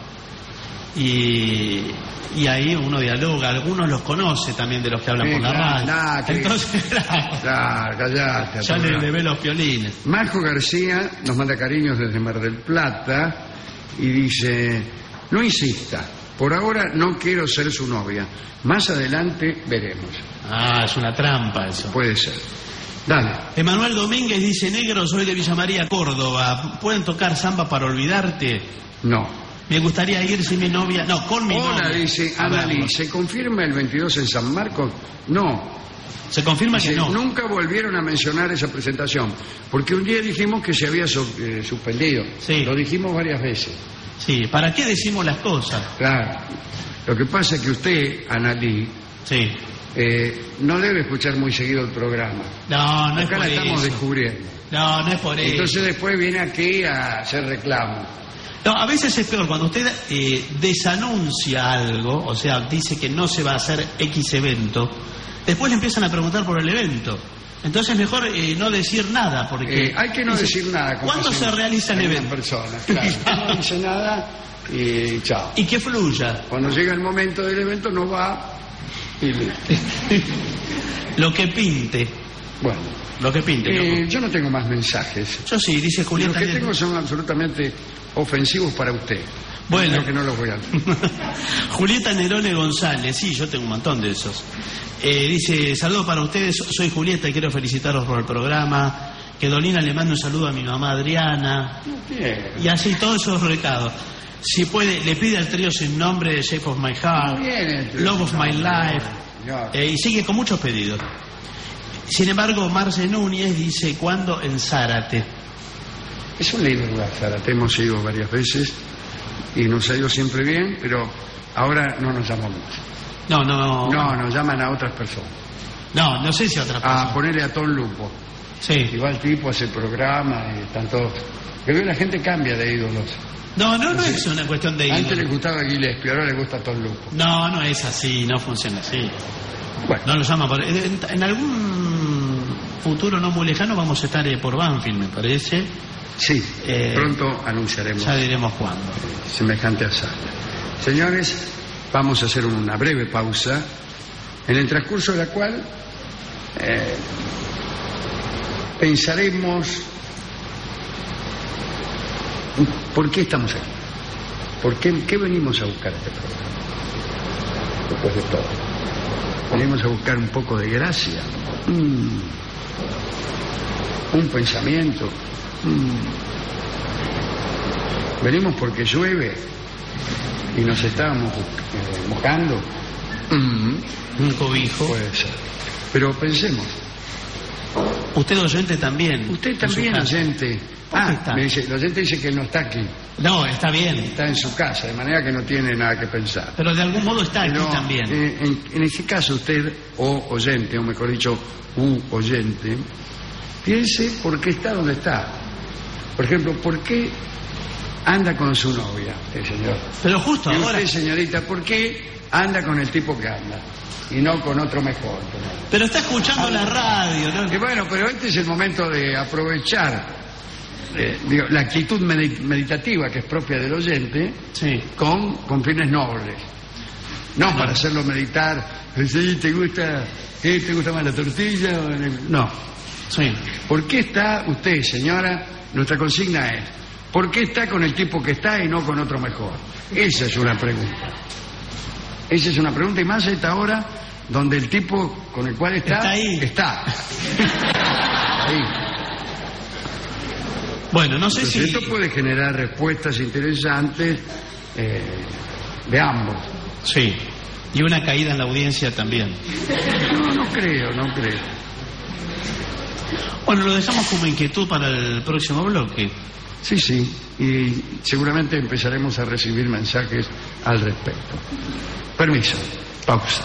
Y ahí uno dialoga. Algunos los conoce también de los que hablan por la radio. Entonces, claro, callate. Ya le ve los violines. Marco García nos manda cariños desde Mar del Plata y dice: no insista. Por ahora no quiero ser su novia. Más adelante veremos. Ah, es una trampa eso. Puede ser. Dale. Emanuel Domínguez dice: negro, soy de Villa María, Córdoba. ¿Pueden tocar samba para olvidarte? No. Me gustaría ir sin mi novia. No, con mi novia. Hola, dice Annalí. ¿Se confirma el 22 en San Marcos? No. Se confirma que no. Nunca volvieron a mencionar esa presentación. Porque un día dijimos que se había suspendido. Sí. Lo dijimos varias veces. Sí, ¿para qué decimos las cosas? Claro. Lo que pasa es que usted, Analí, Sí. no debe escuchar muy seguido el programa. No, no es Acá por la estamos eso. descubriendo. No, no es por eso. Entonces después viene aquí a hacer reclamo. No, a veces es peor cuando usted desanuncia algo, o sea, dice que no se va a hacer X evento, después le empiezan a preguntar por el evento. Entonces mejor no decir nada, porque... hay que no decir nada. como ¿Cuándo dicen se realiza el algunas evento? personas, claro. No dice nada y chao. Y que fluya. Cuando llega el momento del evento no va y Lo que pinte. bueno. Lo que pinte. loco. Yo no tengo más mensajes. Yo sí, dice Los Julieta. que tengo son absolutamente ofensivos para usted. Bueno. Creo que no los voy a... Julieta Nerone González, sí, yo tengo un montón de esos. Dice, saludo para ustedes, soy Julieta y quiero felicitarlos por el programa. Que Dolina le manda un saludo a mi mamá Adriana. Bien. Y así todos esos recados. Si puede, le pide al trío Sin Nombre, Shape of My Heart, Bien, Love of My Life, señor. y sigue con muchos pedidos. Sin embargo, Marce Núñez dice, ¿cuándo en Zárate? Es un lindo lugar, Zárate. Hemos ido varias veces y nos ha ido siempre bien, pero ahora no nos llaman más. No, No, nos llaman a otras personas. no sé si otra persona. A ponerle a todo el lupo. Sí. Y va el tipo, hace programa y están todos... Pero la gente cambia de ídolos. No es una cuestión de Antes ídolo. le gustaba Gillespie, ahora le gusta todo el lupo. No es así, no funciona así. Bueno, No lo llama por... En algún futuro no muy lejano vamos a estar por Banfield, me parece. sí, Eh, pronto anunciaremos Ya diremos cuándo. semejante hazaña. Señores, vamos a hacer una breve pausa, en el transcurso de la cual pensaremos por qué estamos aquí, qué venimos a buscar este programa, después de todo. Venimos a buscar un poco de gracia, un pensamiento, venimos porque llueve y nos estábamos mojando. Un cobijo. Puede ser. Pero pensemos. Usted oyente también. Usted en su también, casa. oyente. ¿Dónde está? Me dice, el oyente dice que él no está aquí, No, está bien. está en su casa, de manera que no tiene nada que pensar. Pero de algún modo está aquí Pero, también. en este caso usted, o oyente, o mejor dicho, oyente, piense por qué está donde está. Por ejemplo, ¿por qué anda con su novia, el señor? Pero justo Y ahora. usted, señorita, ¿por qué anda con el tipo que anda? Y no con otro mejor. Pero está escuchando la radio, Y ¿no? bueno, pero este es el momento de aprovechar la actitud meditativa que es propia del oyente Sí. con fines nobles. No para hacerlo meditar, ¿sí, te gusta más la tortilla? No. Sí. ¿Por qué está usted, señora? Nuestra consigna es, ¿por qué está con el tipo que está y no con otro mejor? Esa es una pregunta. Esa es una pregunta, y más a esta hora donde el tipo con el cual está ahí. está. Ahí. Bueno, no sé Entonces, si. esto puede generar respuestas interesantes de ambos. Sí. Y una caída en la audiencia también. No creo. Bueno, lo dejamos como inquietud para el próximo bloque. Sí, y seguramente empezaremos a recibir mensajes al respecto. Permiso, pausa.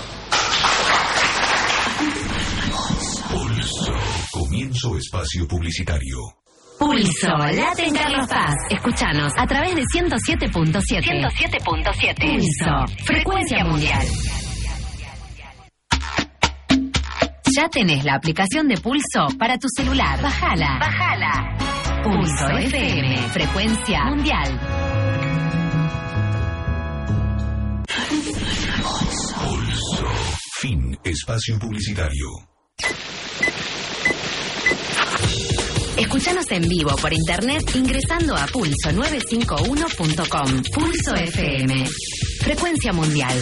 Pulso. Comienzo espacio publicitario. Pulso, late en Carlos Paz. Escúchanos a través de 107.7. 107.7. Pulso, frecuencia mundial. Ya tenés la aplicación de Pulso para tu celular. Bájala. Pulso FM, frecuencia mundial. Pulso. Fin. Espacio publicitario. Escúchanos en vivo por internet ingresando a pulso951.com. Pulso FM, frecuencia mundial.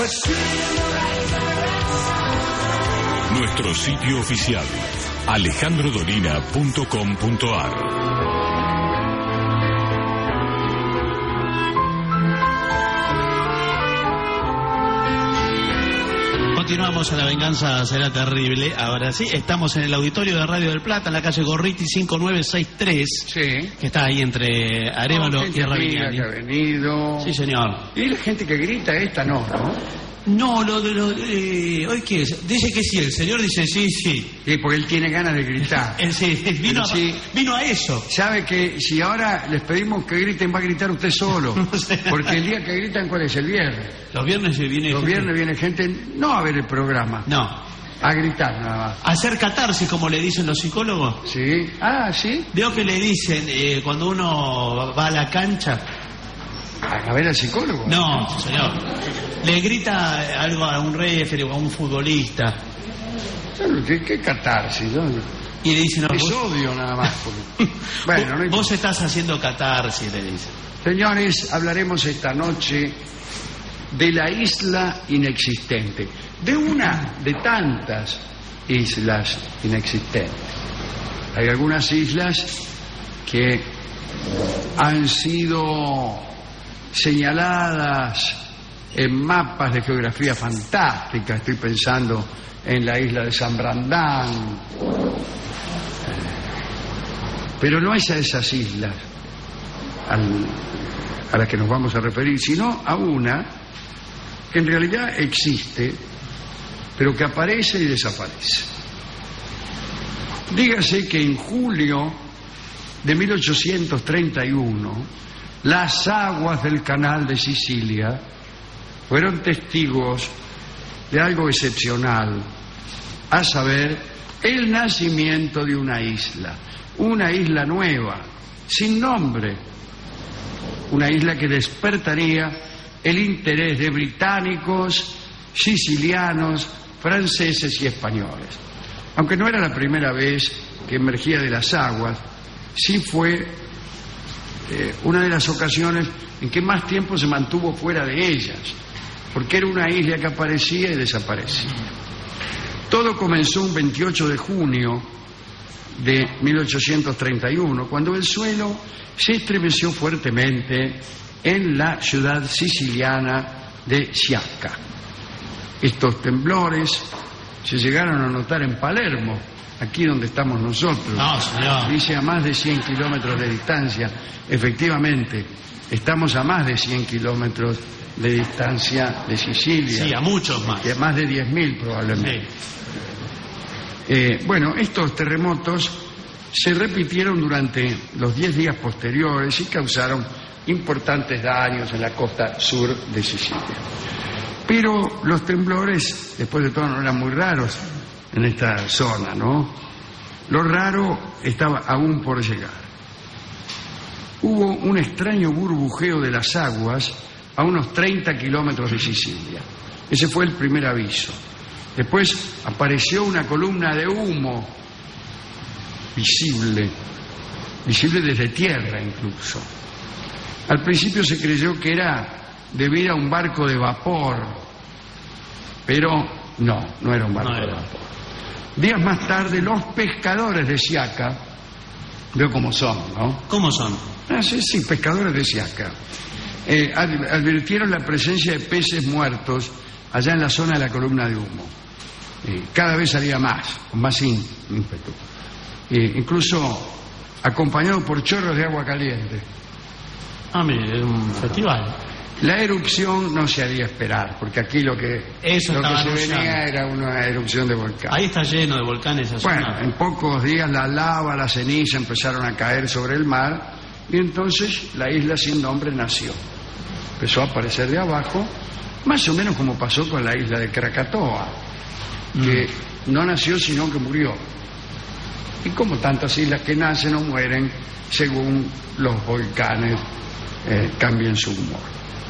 Nuestro sitio oficial, alejandrodolina.com.ar. Continuamos en La Venganza Será Terrible. Ahora sí, estamos en el auditorio de Radio del Plata, en la calle Gorriti 5963. Sí. Que está ahí entre Arévalo y Ravignani. Que ha venido. Sí, señor. Y la gente que grita esta no. No, ¿hoy qué es? Dice que sí, el señor dice sí. Sí, porque él tiene ganas de gritar. Él sí, vino a eso. Sabe que si ahora les pedimos que griten, va a gritar usted solo. No sé. Porque el día que gritan, ¿cuál es? El viernes. Los viernes viene Los gente. viernes viene gente no a ver el programa, No. a gritar nada más. Hacer catarsis, como le dicen los psicólogos. Sí. Ah, sí. Veo que le dicen cuando uno va a la cancha. A ver al psicólogo. No, señor. Le grita algo a un referee o a un futbolista. ¿Qué catarsis? ¿No? Y le dicen, no, Es vos, odio nada más. Porque... Bueno, no hay... vos estás haciendo catarsis, le dicen. Señores, hablaremos esta noche de la isla inexistente. De una de tantas islas inexistentes. Hay algunas islas que han sido señaladas en mapas de geografía fantástica. Estoy pensando en la isla de San Brandán, pero no es a esas islas a las que nos vamos a referir, sino a una que en realidad existe, pero que aparece y desaparece. Dígase que en julio de 1831 las aguas del canal de Sicilia fueron testigos de algo excepcional, a saber, el nacimiento de una isla nueva, sin nombre, una isla que despertaría el interés de británicos, sicilianos, franceses y españoles. Aunque no era la primera vez que emergía de las aguas, sí fue una de las ocasiones en que más tiempo se mantuvo fuera de ellas, porque era una isla que aparecía y desaparecía. Todo comenzó un 28 de junio de 1831, cuando el suelo se estremeció fuertemente en la ciudad siciliana de Sciacca. Estos temblores se llegaron a notar en Palermo, aquí donde estamos nosotros. No, señor. Dice a más de 100 kilómetros de distancia. Efectivamente, estamos a más de 100 kilómetros de distancia de Sicilia. Sí, a muchos más. Y a más de 10.000 probablemente. Sí. Bueno, estos terremotos se repitieron durante los 10 días posteriores y causaron importantes daños en la costa sur de Sicilia. Pero los temblores, después de todo, no eran muy raros en esta zona, ¿no? Lo raro estaba aún por llegar. Hubo un extraño burbujeo de las aguas a unos 30 kilómetros de Sicilia. Ese fue el primer aviso. Después apareció una columna de humo visible desde tierra incluso. Al principio se creyó que era debido a un barco de vapor, pero no era un barco de vapor. Días más tarde, los pescadores de Sciacca, veo cómo son, ¿no? ¿Cómo son? Sí, pescadores de Sciacca, advirtieron la presencia de peces muertos allá en la zona de la columna de humo. Cada vez salía más, con más ímpetu. Incluso acompañado por chorros de agua caliente. Ah, mire, es un festival. La erupción no se haría esperar, porque aquí lo que se venía era una erupción de volcán. Ahí está lleno de volcanes esa zona. Bueno, en pocos días la lava, la ceniza empezaron a caer sobre el mar y entonces la isla sin nombre nació. Empezó a aparecer de abajo, más o menos como pasó con la isla de Krakatoa, que no nació sino que murió. Y como tantas islas que nacen o mueren según los volcanes cambien su humor.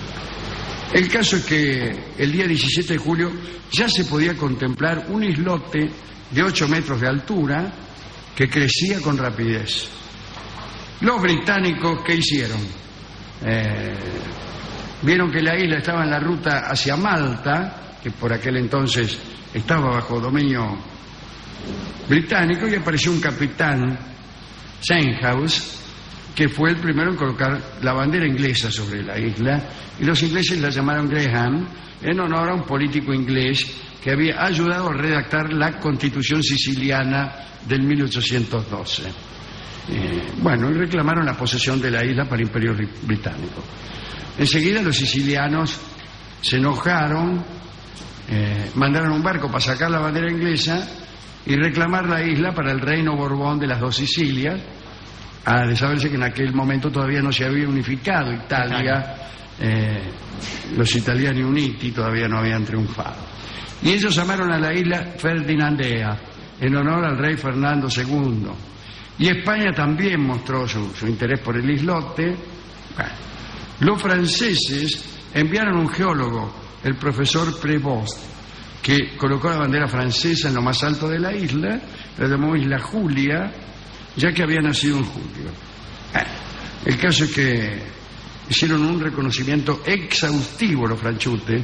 El caso es que el día 17 de julio ya se podía contemplar un islote de 8 metros de altura que crecía con rapidez. Los británicos, ¿qué hicieron? vieron que la isla estaba en la ruta hacia Malta, que por aquel entonces estaba bajo dominio británico, y apareció un capitán, Senhouse, que fue el primero en colocar la bandera inglesa sobre la isla, y los ingleses la llamaron Graham en honor a un político inglés que había ayudado a redactar la Constitución siciliana del 1812. Bueno, y reclamaron la posesión de la isla para el Imperio Británico. Enseguida los sicilianos se enojaron, mandaron un barco para sacar la bandera inglesa y reclamar la isla para el reino Borbón de las dos Sicilias, a de saberse que en aquel momento todavía no se había unificado Italia, los italiani uniti todavía no habían triunfado. Y ellos llamaron a la isla Ferdinandea, en honor al rey Fernando II. Y España también mostró su interés por el islote. Bueno, los franceses enviaron un geólogo, el profesor Prévost, que colocó la bandera francesa en lo más alto de la isla, la llamó Isla Julia, ya que había nacido en julio. El caso es que hicieron un reconocimiento exhaustivo los franchutes,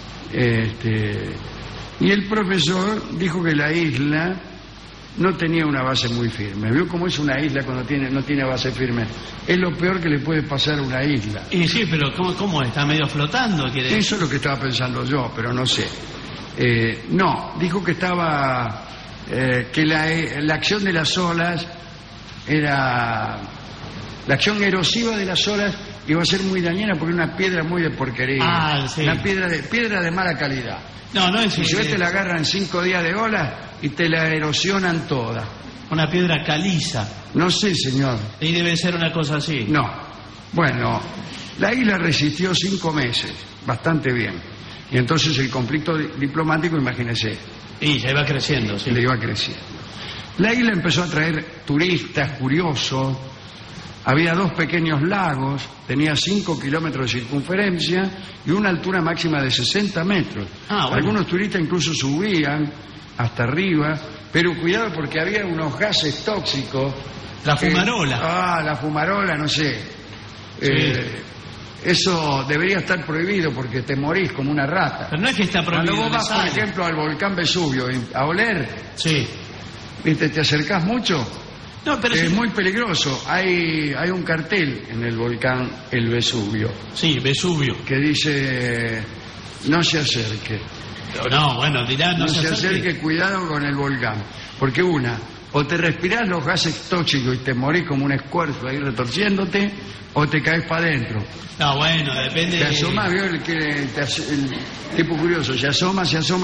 y el profesor dijo que la isla no tenía una base muy firme. ¿Vio cómo es una isla cuando no tiene base firme? Es lo peor que le puede pasar a una isla. Y sí, pero ¿cómo está medio flotando? Eso es lo que estaba pensando yo, pero no sé. No, dijo que estaba... que la acción de las olas era... La acción erosiva de las olas iba a ser muy dañina porque era una piedra muy de porquería. Sí. Una piedra de mala calidad. No es... Y si te la agarran 5 días de olas y te la erosionan toda. Una piedra caliza. No sé, señor. Y debe ser una cosa así. No. Bueno, la isla resistió 5 meses, bastante bien. Y entonces el conflicto diplomático, imagínese. Y ya iba creciendo, sí. Le iba creciendo. La isla empezó a traer turistas, curiosos. Había 2 pequeños lagos, tenía 5 kilómetros de circunferencia y una altura máxima de 60 metros. Bueno. Algunos turistas incluso subían hasta arriba, pero cuidado porque había unos gases tóxicos. La fumarola. La fumarola, no sé. Sí. Eso debería estar prohibido porque te morís como una rata. Pero no es que está prohibido. Cuando vos vas, por ejemplo, al volcán Vesubio a oler, sí. ¿viste? ¿Te acercás mucho? No, pero es muy peligroso. Hay un cartel en el volcán El Vesubio. Sí, Vesubio. Que dice, no se acerque. No, bueno, dirá, no se acerque, cuidado con el volcán. Porque o te respirás los gases tóxicos y te morís como un escuerzo ahí retorciéndote, o te caes para adentro. No, bueno, depende. Te asomás, vio el tipo curioso, se asoma.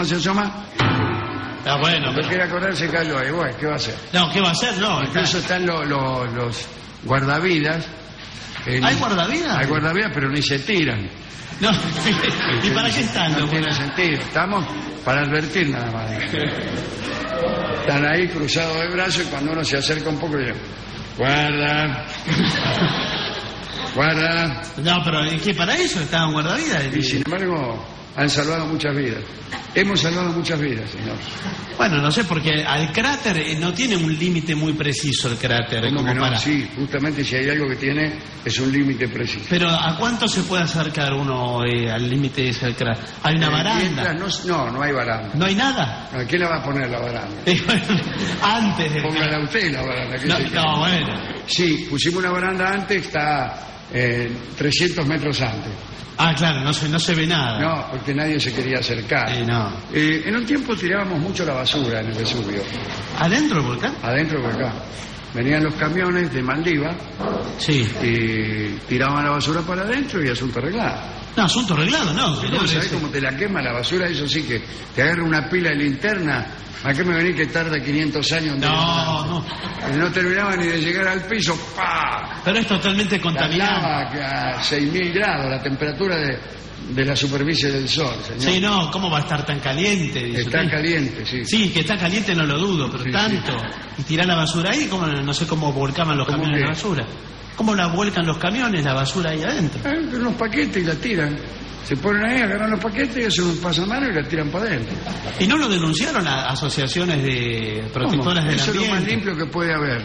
Bueno, no quiere acordarse, cayó ahí. Bueno, ¿qué va a hacer? No, ¿qué va a hacer? No. Incluso están los guardavidas. ¿Hay guardavidas? Hay guardavidas, pero ni se tiran. No, ¿y para qué están? No tiene sentido. Estamos para advertir nada más. Están ahí cruzados de brazos y cuando uno se acerca un poco dicen, guarda. No, pero ¿es que para eso estaban guardavidas? Y sin embargo han salvado muchas vidas. Hemos salvado muchas vidas, señor. Bueno, no sé, porque al cráter no tiene un límite muy preciso el cráter. ¿Cómo que no? Para... Sí, justamente si hay algo que tiene es un límite preciso. Pero ¿a cuánto se puede acercar uno al límite ese del cráter? ¿Hay una baranda? No hay baranda. ¿No hay nada? ¿A quién la va a poner la baranda? Antes de... Póngala usted la baranda. No, bueno. Sí, pusimos una baranda antes, está 300 metros antes. Claro, no se ve nada. No, porque nadie se quería acercar. No. En un tiempo tirábamos mucho la basura en el Vesubio. ¿Adentro del volcán? Adentro del volcán. Venían los camiones de Maldiva. Sí. Y tiraban la basura para adentro y asunto arreglado. No, asunto arreglado, no. ¿Sabés cómo te la quema la basura? Eso sí que te agarra una pila de linterna. ¿A qué me venís que tarda 500 años? No. No terminaba ni de llegar al piso. ¡Pah! Pero es totalmente contaminado. A 6.000 grados la temperatura de la superficie del Sol, señor. Sí, no, ¿cómo va a estar tan caliente? Dice está usted. Caliente, sí. Sí, que está caliente no lo dudo, pero sí, tanto. Sí. Y tirar la basura ahí, como no sé cómo volcaban los camiones qué? la basura. ¿Cómo la vuelcan los camiones, la basura ahí adentro? Unos paquetes y la tiran. Se ponen ahí, agarran los paquetes y hacen un pasamano y la tiran para adentro. ¿Y no lo denunciaron a asociaciones de protectoras del Eso ambiente? es lo más limpio que puede haber.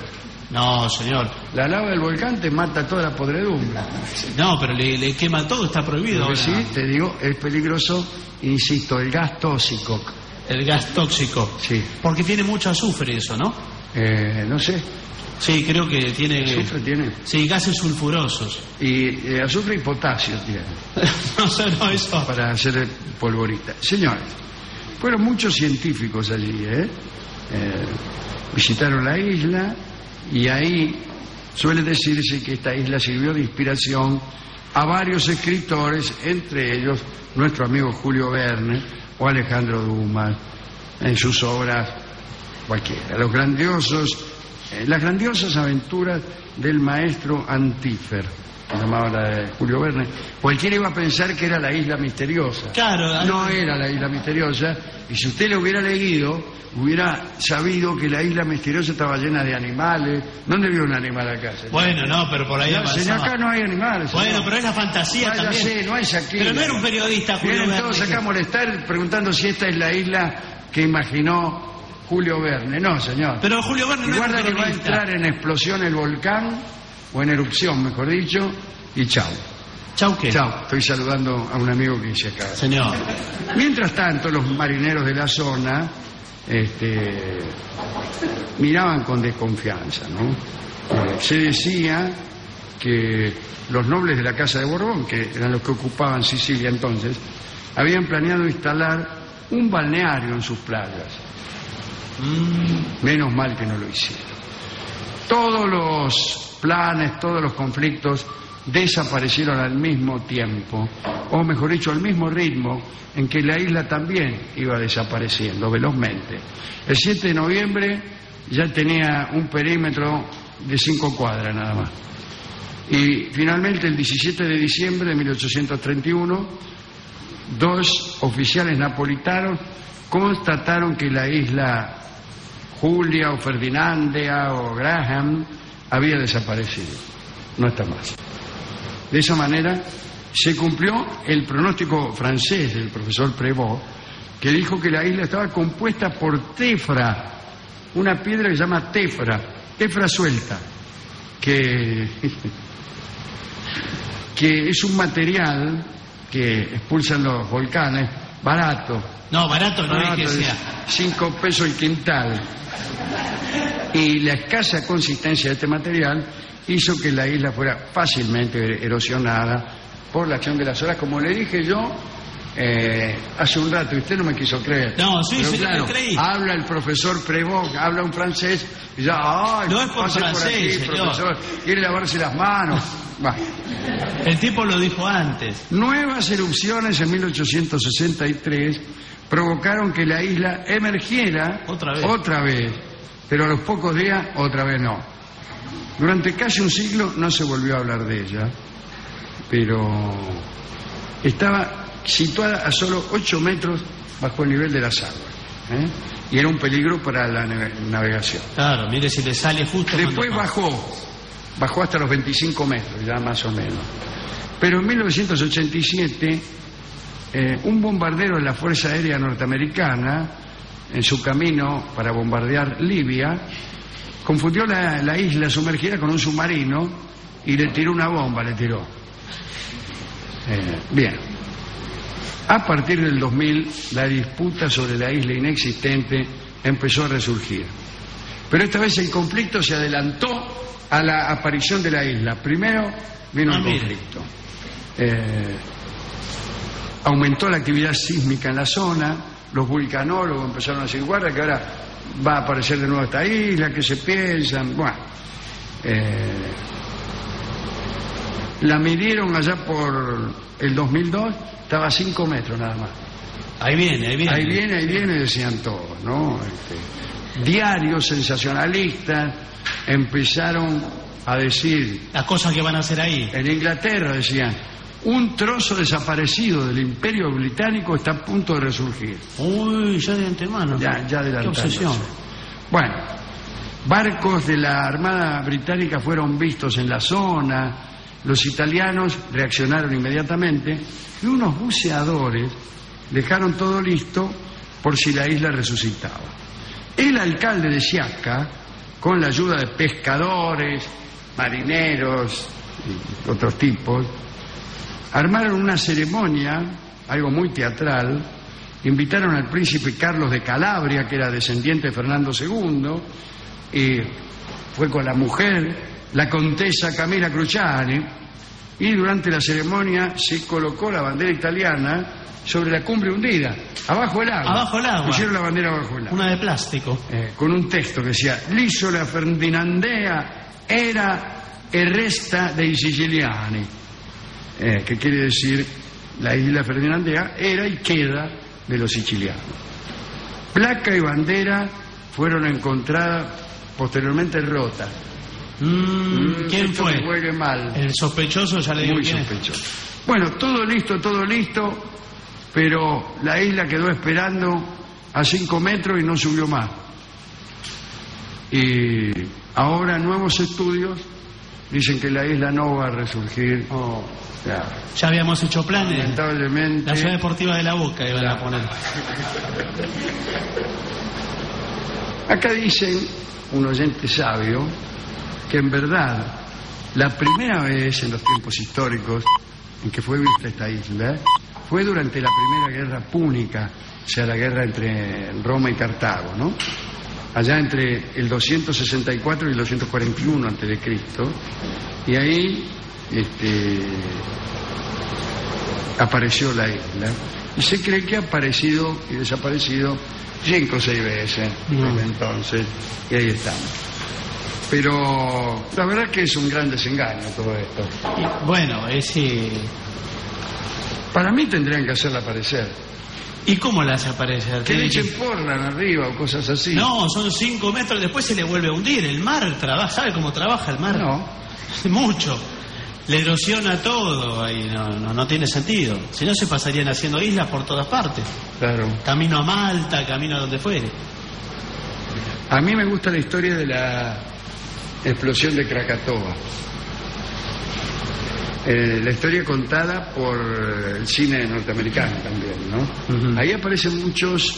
No, señor. La lava del volcán te mata toda la podredumbre. No, pero le quema todo, está prohibido. Lo que ahora. sí, te digo, es peligroso, insisto, el gas tóxico. El gas tóxico. Sí. Porque tiene mucho azufre eso, ¿no? No sé, Sí, creo que tiene... azufre tiene. Sí, gases sulfurosos. Y azufre y potasio tiene, No sé, no, eso. para hacer polvorita. Señores, fueron muchos científicos allí, visitaron la isla y ahí suele decirse que esta isla sirvió de inspiración a varios escritores, entre ellos nuestro amigo Julio Verne o Alejandro Dumas, en sus obras cualquiera. Las grandiosas aventuras del maestro Antífer, que llamaba la de Julio Verne. Cualquiera iba a pensar que era la isla misteriosa. Claro. No era la isla misteriosa, y si usted lo hubiera leído, hubiera sabido que la isla misteriosa estaba llena de animales. ¿Dónde vio un animal acá, señor? Bueno, no, pero por ahí No, señor, avanzaba. acá no hay animales. Bueno, señor. pero es la fantasía No, ya también. sé, no es aquí. Pero no era un periodista, Julio Vienen Verne. todos acá a molestar preguntando si esta es la isla que imaginó Julio Verne. No, señor. Pero Julio Verne no es un Guarda que va a periodista. entrar en explosión el volcán, o en erupción, mejor dicho, y chau. Chau, ¿qué? Chau, estoy saludando a un amigo que se acaba. Señor. Mientras tanto, los marineros de la zona miraban con desconfianza, ¿no? Se decía que los nobles de la Casa de Borbón, que eran los que ocupaban Sicilia entonces, habían planeado instalar un balneario en sus playas. Menos mal que no lo hicieron. Todos los planes, todos los conflictos desaparecieron al mismo tiempo, o mejor dicho, al mismo ritmo en que la isla también iba desapareciendo velozmente. El 7 de noviembre ya tenía un perímetro de 5 cuadras nada más. Y finalmente el 17 de diciembre de 1831, 2 oficiales napolitanos constataron que la isla Julia o Ferdinandia o Graham había desaparecido. No está más. De esa manera se cumplió el pronóstico francés del profesor Prévost, que dijo que la isla estaba compuesta por tefra, una piedra que se llama tefra suelta, que es un material que expulsan los volcanes, barato. No, barato no es que sea. 5 pesos el quintal. Y la escasa consistencia de este material hizo que la isla fuera fácilmente erosionada por la acción de las olas, como le dije yo hace un rato, y usted no me quiso creer. No, sí, pero sí, claro, le creí. habla el profesor Prévost, habla un francés, y ya, ¡ay! No es por pase francés, aquí, señor. profesor, quiere lavarse las manos. Va. El tipo lo dijo antes. Nuevas erupciones en 1863 provocaron que la isla emergiera Otra vez. pero a los pocos días otra vez no. Durante casi un siglo no se volvió a hablar de ella, pero estaba situada a solo 8 metros bajo el nivel de las aguas, y era un peligro para la navegación. Claro, mire si le sale justo. Después cuando- bajó hasta los 25 metros, ya más o menos. Pero en 1987, un bombardero de la Fuerza Aérea Norteamericana, en su camino para bombardear Libia, confundió la isla sumergida con un submarino y le tiró una bomba, Bien. A partir del 2000, la disputa sobre la isla inexistente empezó a resurgir. Pero esta vez el conflicto se adelantó a la aparición de la isla. Primero vino el conflicto. Aumentó la actividad sísmica en la zona, los vulcanólogos empezaron a decir, guarda que ahora va a aparecer de nuevo esta isla, que se piensan. Bueno, la midieron allá por el 2002, estaba a 5 metros nada más. Ahí viene. Ahí viene, decían todos, ¿no? Diarios sensacionalistas empezaron a decir... Las cosas que van a hacer ahí. En Inglaterra decían, un trozo desaparecido del Imperio Británico está a punto de resurgir. Uy, ya de antemano. Ya Qué adelantándose. obsesión. Bueno, barcos de la Armada Británica fueron vistos en la zona, los italianos reaccionaron inmediatamente y unos buceadores dejaron todo listo por si la isla resucitaba. El alcalde de Siaca con la ayuda de pescadores, marineros y otros tipos, armaron una ceremonia, algo muy teatral. Invitaron al príncipe Carlos de Calabria, que era descendiente de Fernando II, y fue con la mujer, la contesa Camila Cruciani, y durante la ceremonia se colocó la bandera italiana sobre la cumbre hundida, abajo el agua. Abajo el agua. Pusieron la bandera abajo el agua. Una de plástico. Con un texto que decía: l'isola Ferdinandea era e resta dei siciliani. Que quiere decir, la isla Ferdinandea era y queda de los sicilianos. Placa y bandera fueron encontradas posteriormente rotas. ¿Quién Esto fue? me huele mal. El sospechoso, ya le digo Muy quién es. sospechoso. Bueno, todo listo, pero la isla quedó esperando a 5 metros y no subió más. Y ahora nuevos estudios dicen que la isla no va a resurgir. Ya habíamos hecho planes. Lamentablemente. La ciudad deportiva de La Boca iban a poner. Acá dicen un oyente sabio que en verdad la primera vez en los tiempos históricos en que fue vista esta isla fue durante la Primera Guerra Púnica, o sea, la guerra entre Roma y Cartago, ¿no? Allá entre el 264 y el 241 a.C. Y ahí apareció la isla. Y se cree que ha aparecido y desaparecido 5 o 6 veces desde entonces, y ahí estamos. Pero la verdad que es un gran desengaño todo esto. Y, bueno, ese... Para mí tendrían que hacerla aparecer. ¿Y cómo la hace aparecer? Que le echen porlan arriba o cosas así. No, son 5 metros, después se le vuelve a hundir. El mar trabaja, ¿sabe cómo trabaja el mar? No. Mucho. Le erosiona todo ahí, no tiene sentido. Si no, se pasarían haciendo islas por todas partes. Claro. Camino a Malta, camino a donde fuere. A mí me gusta la historia de la explosión de Krakatoa. La historia contada por el cine norteamericano también, ¿no? Ahí aparecen muchos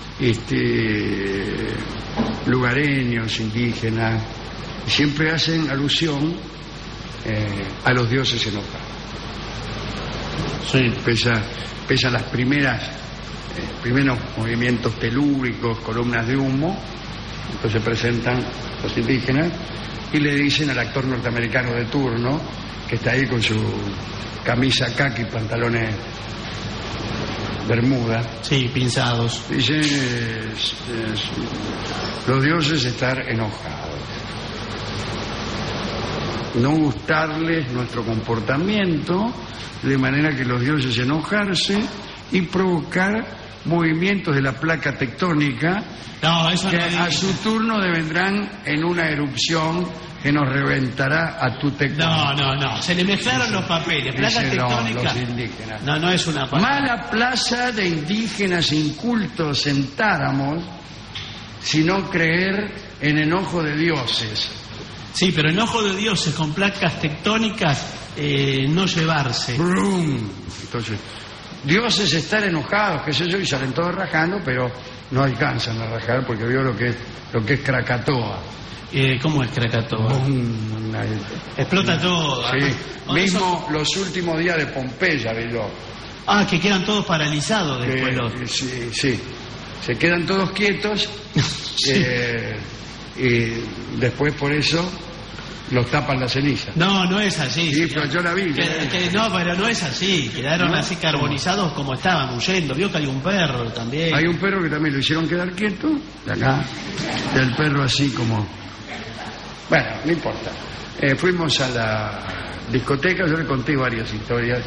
lugareños, indígenas, y siempre hacen alusión a los dioses enojados. Sí. Pesan las primeros movimientos telúricos, columnas de humo. Entonces presentan los indígenas y le dicen al actor norteamericano de turno, que está ahí con su camisa caqui y pantalones bermuda. Sí, pinzados. Dicen, los dioses estar enojados. No gustarles nuestro comportamiento, de manera que los dioses enojarse y provocar movimientos de la placa tectónica que a su turno devendrán en una erupción que nos reventará a tu tectónica. No, se le mezclaron los papeles. Placa tectónica. Los indígenas. No es una palabra. Mala plaza de indígenas incultos sentáramos, sino creer en enojo de dioses. Sí, pero enojo de dioses con placas tectónicas, no llevarse. Brum. Entonces, dioses están enojados, qué sé yo, y salen todos rajando, pero no alcanzan a rajar porque vio lo que es Krakatoa. ¿Cómo es Krakatoa? Explota todo. Sí, mismo los últimos días de Pompeya, vio. Que quedan todos paralizados después. Sí, se quedan todos quietos. Sí. Y después por eso los tapan la ceniza. No es así. Sí, pero yo la vi. No, pero no es así. Quedaron así carbonizados como estaban huyendo. Vio que hay un perro también. Hay un perro que también lo hicieron quedar quieto. De acá. Del perro así como... Bueno, no importa. Fuimos a la discoteca. Yo le conté varias historias.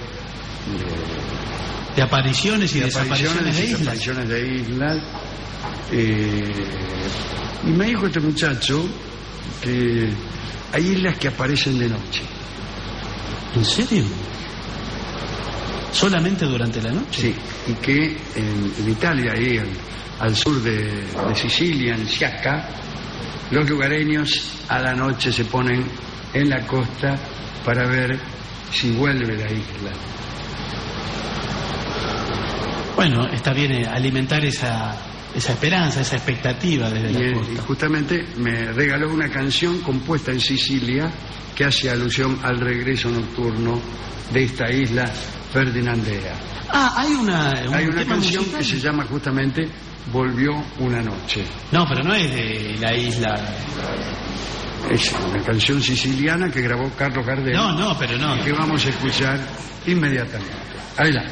De apariciones y desapariciones de islas. Desapariciones de islas. Y me dijo este muchacho que hay islas que aparecen de noche. ¿En serio? ¿Solamente durante la noche? Sí, y que en Italia, ahí al sur de Sicilia, en Siaca, los lugareños a la noche se ponen en la costa para ver si vuelve la isla. Bueno, está bien alimentar esa esa esperanza, esa expectativa desde la costa. Y justamente me regaló una canción compuesta en Sicilia que hace alusión al regreso nocturno de esta isla ferdinandea. Hay una canción musical que se llama justamente Volvió una noche. No, pero no es de la isla. Es una canción siciliana que grabó Carlos Gardel. Pero no. Que vamos a escuchar inmediatamente. Adelante.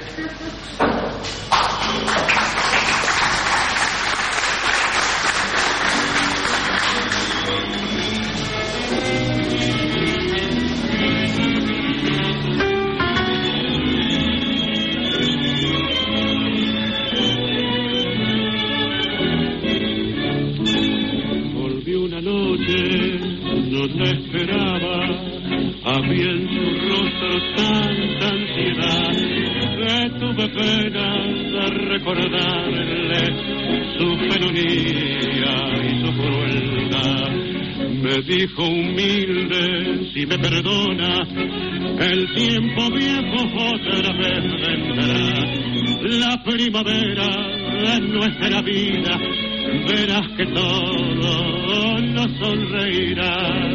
No te esperaba, había en su rostro tanta ansiedad, que tuve pena de recordarle su felonía y su crueldad. Me dijo humilde, si me perdona, el tiempo viejo otra vez vendrá. La primavera de nuestra vida, verás que todo nos sonreirá.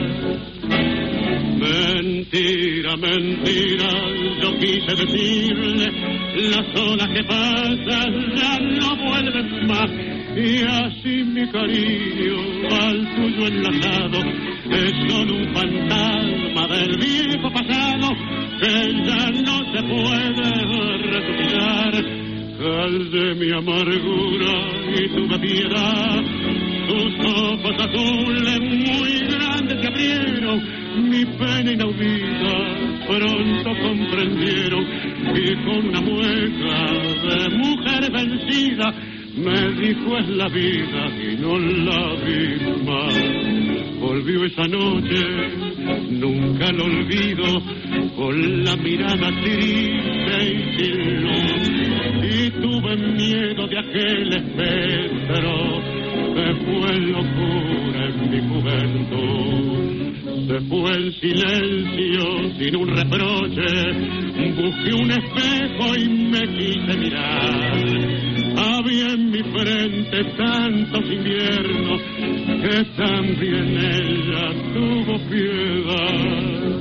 Mentira, mentira, yo quise decirle, las olas que pasan ya no vuelven más. Y así mi cariño al tuyo enlazado es solo un fantasma del viejo pasado que ya no se puede resucitar. Calde mi amargura y tuve piedad, tus ojos azules muy grandes se abrieron, mi pena inaudita pronto comprendieron, y con una mueca de mujer vencida me dijo es la vida y no la vi más. Volvió esa noche, nunca lo olvido, con la mirada triste y sin luz. Y tuve miedo de aquel espectro que fue locura en mi juventud. Se fue en silencio, sin un reproche, busqué un espejo y me quise mirar. Había en mi frente tantos inviernos que también ella tuvo piedad.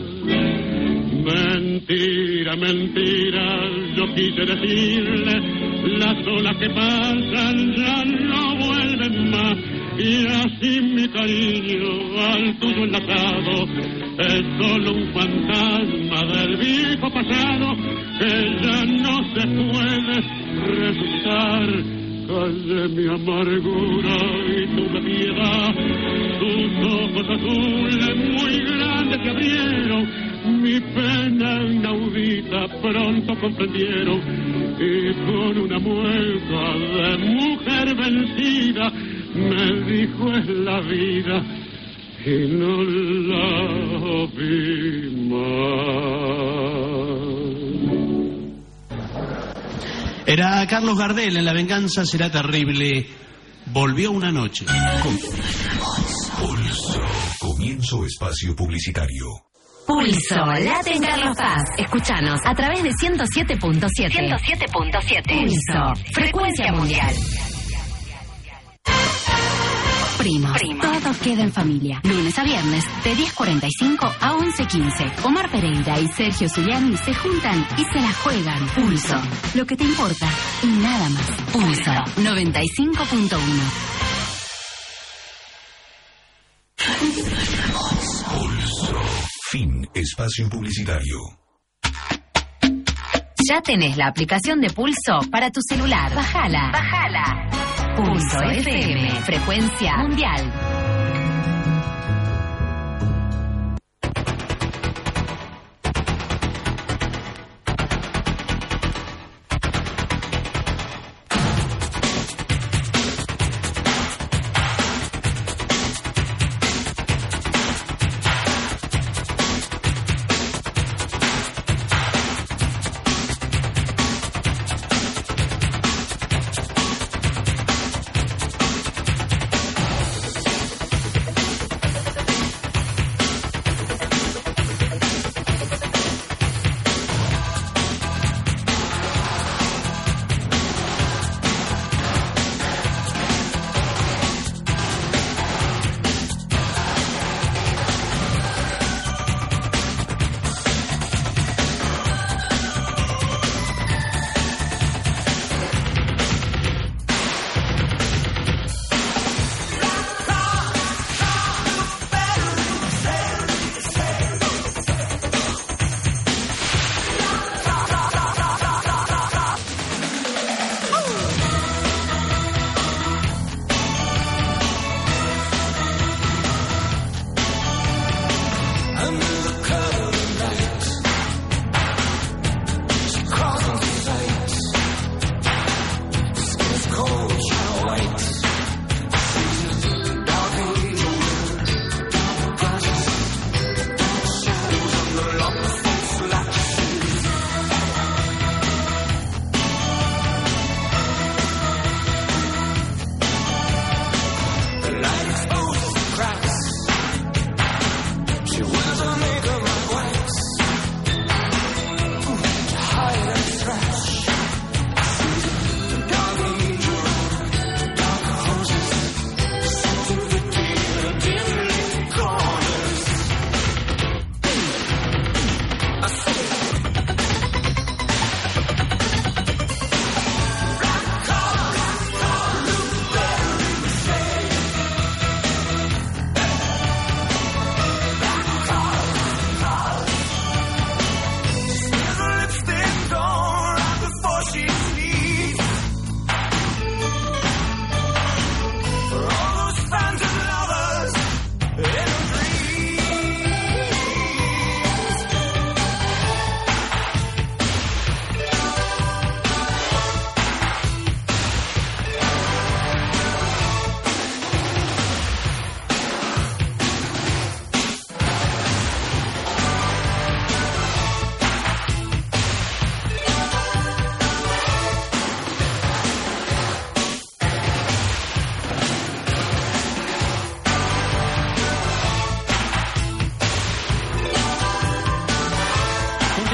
Mentira, mentira, yo quise decirle, las olas que pasan ya no vuelven más. Y así mi cariño al tuyo enlazado es solo un fantasma del viejo pasado que ya no se puede resucitar. Callé mi amargura y tuve piedad, tus ojos azules muy grandes se abrieron, mi pena inaudita pronto comprendieron, y con una mueca de mujer vencida me dijo es la vida y no la vi más. Era Carlos Gardel en La venganza será terrible. Volvió una noche. Pulso. Comienzo espacio publicitario. Pulso, late en Carlos Paz. Escúchanos a través de 107.7. 107.7. Pulso, frecuencia mundial. Primos. Todo queda en familia. Lunes a viernes, de 10:45 a 11:15. Omar Pereira y Sergio Zuliani se juntan y se la juegan. Pulso. Lo que te importa y nada más. Pulso 95.1. Pulso. Fin. Espacio publicitario. Ya tenés la aplicación de Pulso para tu celular. Bájala. Pulso FM, frecuencia mundial.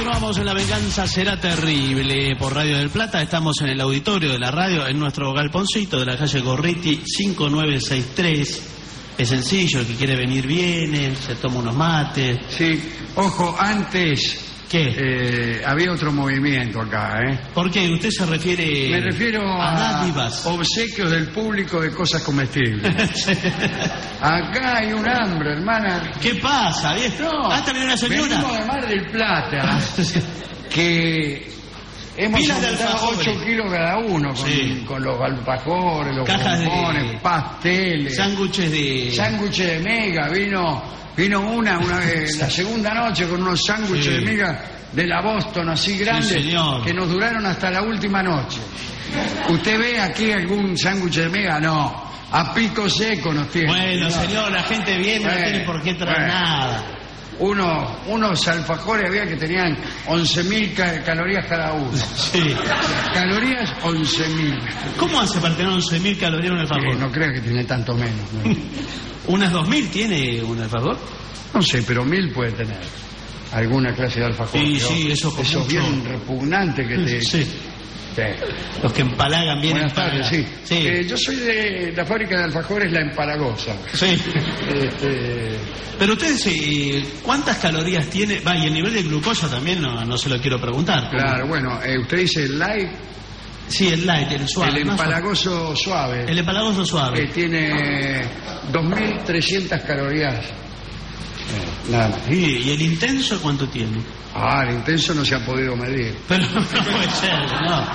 Continuamos en La Venganza Será Terrible por Radio del Plata. Estamos en el auditorio de la radio, en nuestro galponcito de la calle Gorriti 5963. Es sencillo, el que quiere venir viene, se toma unos mates. Sí, ojo, antes... ¿Qué? Había otro movimiento acá, ¿eh? ¿Por qué? ¿Usted se refiere Me refiero a dádivas? Obsequios del público de cosas comestibles. Acá hay un hambre, hermana. ¿Qué pasa, viejo? No, Ah, también una señora. venimos de Mar del Plata, que hemos Pilas de aumentado alfajores. 8 kilos cada uno, Sí. con los alfajores, los Cajas de- bombones, pasteles, Sándwiches de... sándwiches de mega, vino una vez, la segunda noche con unos sándwiches Sí. de mega de la Boston así grandes, señor. que nos duraron hasta la última noche. ¿Usted ve aquí algún sándwich de mega? No, a pico seco nos tiene. Bueno, No. señor, la gente viene, no Bueno, tiene por qué traer bueno. nada. Unos alfajores había que tenían 11.000 calorías cada uno. Sí. Calorías 11.000. ¿Cómo hace para tener 11.000 calorías un alfajor? No creo que tiene tanto menos. ¿No? ¿Unas 2.000 tiene un alfajor? No sé, pero 1.000 puede tener. Alguna clase de alfajor. Sí, ¿no? sí, eso con Esos mucho- bien repugnantes que te... Sí. Sí. Los que empalagan bien. Buenas tardes, sí. Sí. Yo soy de la fábrica de alfajores La Empalagosa. Sí. Este, Pero usted, ¿cuántas calorías tiene? Va, y el nivel de glucosa también no se lo quiero preguntar. claro, bueno, usted dice el light, Sí, el light, el suave. el ¿no? empalagoso suave, El empalagoso suave. que tiene 2.300 calorías. Nada más. ¿Y el intenso cuánto tiene? El intenso no se ha podido medir. Pero no puede ser, no.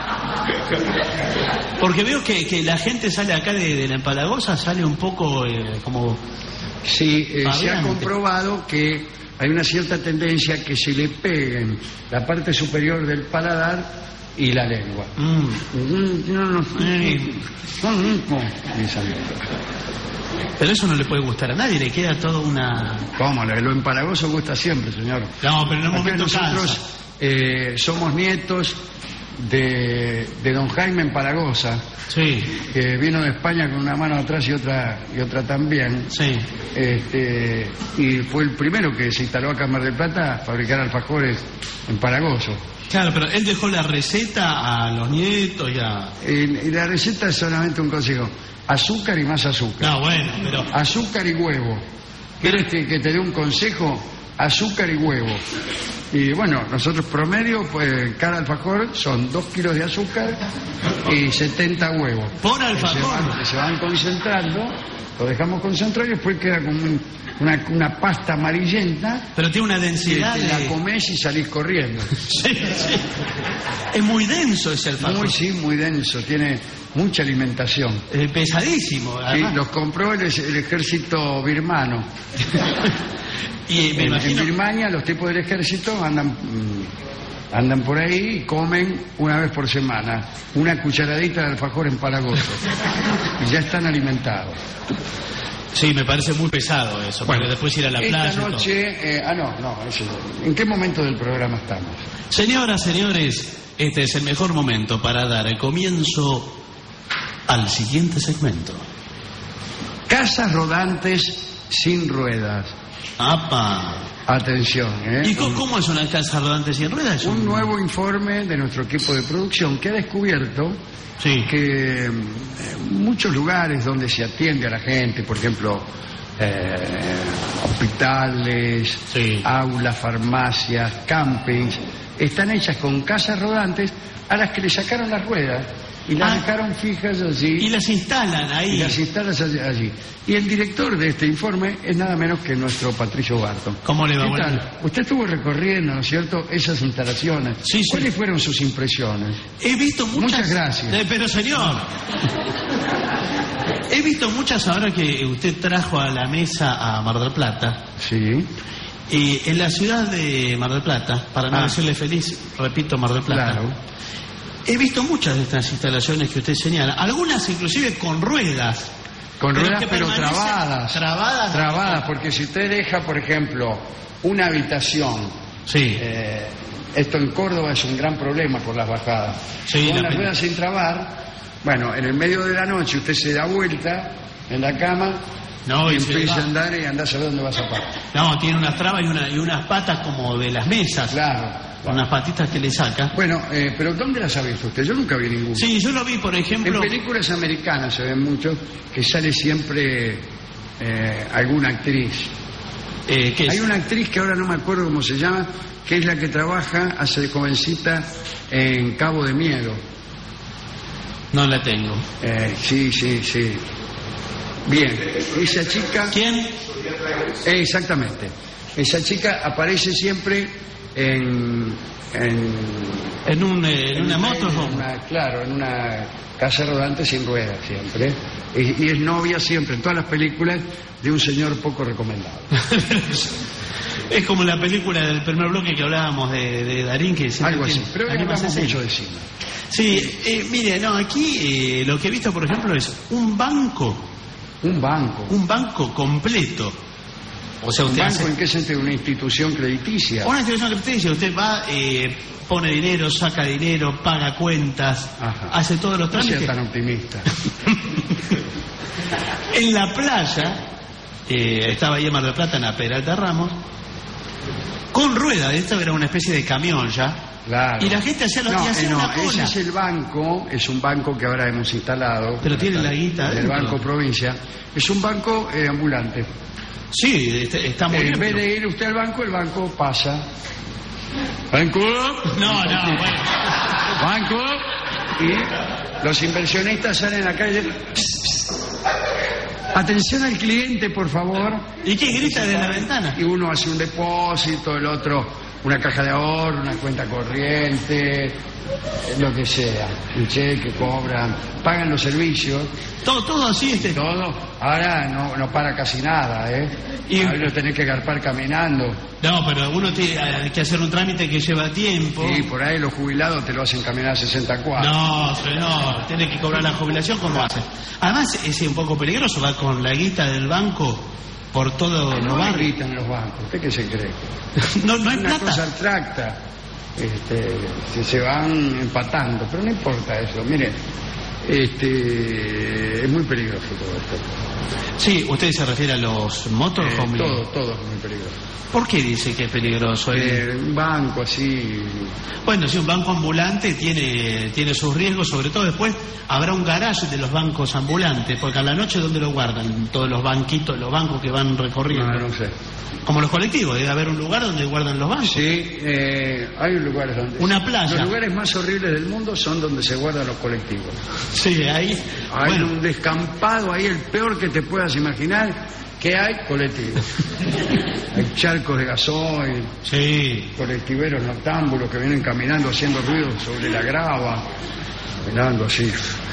Porque veo que la gente sale acá de la empalagosa, sale un poco como... Sí, se ha Variante. comprobado que hay una cierta tendencia que se le peguen la parte superior del paladar y la lengua. Pero eso no le puede gustar a nadie, le queda toda una... ¿Cómo? Lo empalagoso gusta siempre, señor. No, pero en un Acá momento nosotros cansa. somos nietos de don Jaime Empalagosa, Sí, que vino de España con una mano atrás y otra también. sí. Y fue el primero que se instaló acá en Mar del Plata a fabricar alfajores empalagosos. Claro, pero él dejó la receta a los nietos y a... Y la receta es solamente un consejo: azúcar y más azúcar. No, bueno, pero... Azúcar y huevo. ¿Quieres que te dé un consejo? Azúcar y huevo. Y bueno, nosotros promedio, pues cada alfajor son 2 kilos de azúcar y 70 huevos. Por Que alfajor. se van concentrando, lo dejamos concentrado y después queda como una pasta amarillenta Pero tiene una que densidad te la de... comes y salís corriendo. Sí, sí. Es muy denso ese alfajor. Muy denso, tiene mucha alimentación. Pesadísimo, Sí, además. los compró el ejército birmano. Y me En imagino... Birmania los tipos del ejército andan por ahí y comen una vez por semana una cucharadita de alfajor empalagoso y ya están alimentados. Sí, me parece muy pesado eso, porque después ir a la playa y Esta todo. noche, ¿en qué momento del programa estamos? Señoras, señores, este es el mejor momento para dar el comienzo al siguiente segmento. Casas rodantes sin ruedas. ¡Apa! Atención, ¿Y cómo es una casa rodante sin ruedas? Un nuevo informe de nuestro equipo de producción que ha descubierto Sí. que muchos lugares donde se atiende a la gente, por ejemplo, hospitales, Sí. aulas, farmacias, campings, están hechas con casas rodantes a las que le sacaron las ruedas y las dejaron fijas allí. Y las instalan ahí. Y las instalas allí. Y el director de este informe es nada menos que nuestro Patricio Barton. ¿Cómo le va? ¿Qué Bueno. tal? Usted estuvo recorriendo, ¿no es cierto?, esas instalaciones. Sí, sí. ¿Cuáles fueron sus impresiones? He visto muchas... Muchas gracias. Pero señor, he visto muchas ahora que usted trajo a la mesa a Mar del Plata. Sí, En la ciudad de Mar del Plata, para no decirle feliz, repito, Mar del Plata. claro. He visto muchas de estas instalaciones que usted señala, algunas inclusive con ruedas. Con ruedas, que pero permanecen trabadas. Trabadas. Trabadas, porque si usted deja, por ejemplo, una habitación, Sí. esto en Córdoba es un gran problema por las bajadas. Sí, Con la las pena. ruedas sin trabar, bueno, en el medio de la noche usted se da vuelta en la cama No, y y se empieza va. a andar y andás a ver dónde vas a parar. No, tiene unas trabas y unas patas como de las mesas. Claro. Unas patitas que le saca. Bueno, pero ¿dónde las ha visto usted? Yo nunca vi ninguna. Sí, yo lo vi, por En ejemplo... películas americanas se ven mucho que sale siempre alguna actriz. ¿qué es? Hay una actriz que ahora no me acuerdo cómo se llama, que es la que trabaja, hace de jovencita en Cabo de Miedo. No la tengo. Sí. Bien, esa chica... ¿Quién? Exactamente. Esa chica aparece siempre en una moto. Claro, en una casa rodante sin ruedas siempre. Y es novia siempre, en todas las películas, de un señor poco recomendado. Es como la película del primer bloque que hablábamos de Darín, que siempre Algo así, tiene pero hoy animas hablamos así. mucho de cine. Sí, mire, no, aquí lo que he visto, por ejemplo, es un banco completo. O sea, ¿Un usted banco hace en qué sentido? ¿Una institución crediticia? una institución crediticia, usted va, pone dinero, saca dinero, paga cuentas, Ajá. hace todos los No sea trámites. tan optimista. En la playa, estaba ahí en Mar del Plata, en la Peralta Ramos, con rueda, esto era una especie de camión ya. Claro. Y la gente hacía una ese cola. es el banco, es un banco que ahora hemos instalado. Pero tiene la guita El adentro. Banco Provincia. Es un banco ambulante. Sí, está muy bien. En vez pero- de ir usted al banco, el banco pasa. Banco. No, bueno. Banco. Y los inversionistas salen a la calle. Atención al cliente, por favor. ¿Y qué grita de la ventana? Y uno hace un depósito, el otro una caja de ahorro, una cuenta corriente, lo que sea. Un cheque, cobran, pagan los servicios, Todo así, todo. Ahora no para casi nada, ¿eh? Y- Ahora lo tenés que agarpar caminando. No, pero uno tiene que hacer un trámite que lleva tiempo. Y por ahí los jubilados te lo hacen caminar a 64. No, tiene que cobrar la jubilación, ¿cómo hace? Además, es un poco peligroso, va con la guita del banco por todos los No barrios. gritan los bancos, ¿usted qué se cree? No hay Una cosa plata. abstracta. Se van empatando, pero no importa eso. Mire, es muy peligroso todo esto. Sí, usted se refiere a los motorhomes. Todo es muy peligroso. ¿Por qué dice que es peligroso? Un banco así. Bueno, si un banco ambulante tiene sus riesgos, sobre todo después habrá un garage de los bancos ambulantes, porque a la noche ¿dónde lo guardan? Todos los banquitos, los bancos que van recorriendo. No sé. Como los colectivos, debe haber un lugar donde guardan los bancos. Sí, hay lugares donde. Una playa. Los lugares más horribles del mundo son donde se guardan los colectivos. Sí, ahí. Hay Bueno, un descampado ahí, el peor que te puedas imaginar. ¿Qué hay? Colectivos. Hay charcos de gasoil, sí. colectiveros noctámbulos que vienen caminando haciendo ruido sobre la grava, caminando así.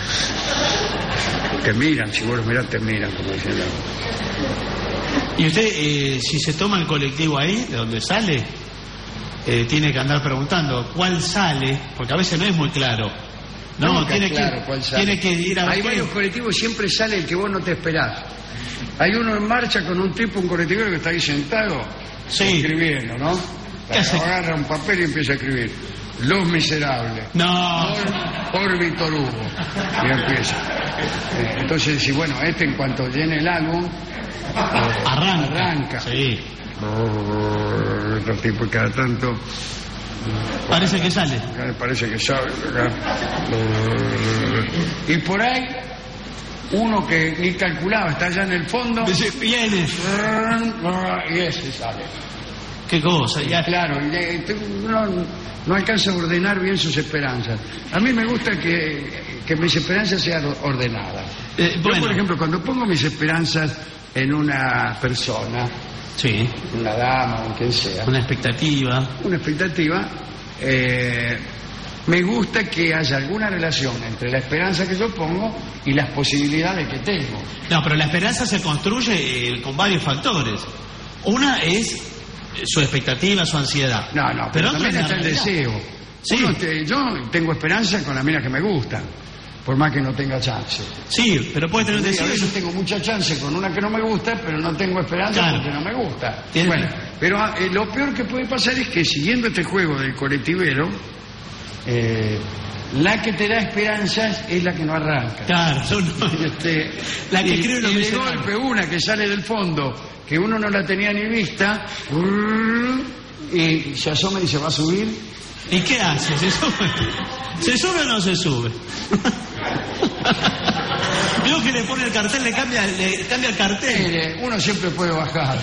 Te miran, si vos los mirás, te miran, como diciendo. Y usted, si se toma el colectivo ahí, de donde sale, tiene que andar preguntando cuál sale, porque a veces no es muy claro. No, Nunca tiene, claro cuál sale. tiene que ir a ver Hay qué- varios colectivos, siempre sale el que vos no te esperás. Hay uno en marcha con un tipo, un colectivero que está ahí sentado, Sí. escribiendo, ¿no? ¿Qué hace? Agarra un papel y empieza a escribir. Los Miserables. No. Por Víctor Hugo. Y empieza. Entonces, si bueno, en cuanto llene el álbum, arranca. Sí. Otro tipo y cada tanto Parece que sale. parece que sabe. Y por ahí, uno que ni calculaba, está allá en el fondo, Dice, viene. y ese sale. Qué cosa. Ya. Claro, y no alcanza a ordenar bien sus esperanzas. A mí me gusta que mis esperanzas sean ordenadas. Yo, Bueno. por ejemplo, cuando pongo mis esperanzas en una persona, Sí. una dama o quien sea, Una expectativa. una expectativa, me gusta que haya alguna relación entre la esperanza que yo pongo y las posibilidades que tengo. No, pero la esperanza se construye con varios factores. Una es su expectativa, su ansiedad. No, pero otra también es la está el realidad. deseo. Sí. Yo tengo esperanza con las minas que me gustan, por más que no tenga chance. Sí, pero puede tener un Y a deseo. veces tengo mucha chance con una que no me gusta, pero no tengo esperanza Claro. porque no me gusta. Tiene- Bueno, pero lo peor que puede pasar es que siguiendo este juego del colectivero, La que te da esperanzas es la que no arranca. Claro, la que creo en lo y de miserable. golpe una que sale del fondo, que uno no la tenía ni vista, y se asoma y se va a subir. ¿Y qué hace? ¿Se sube? ¿Se sube o no se sube? Veo que le pone el cartel, le cambia el cartel. Mire, uno siempre puede bajar.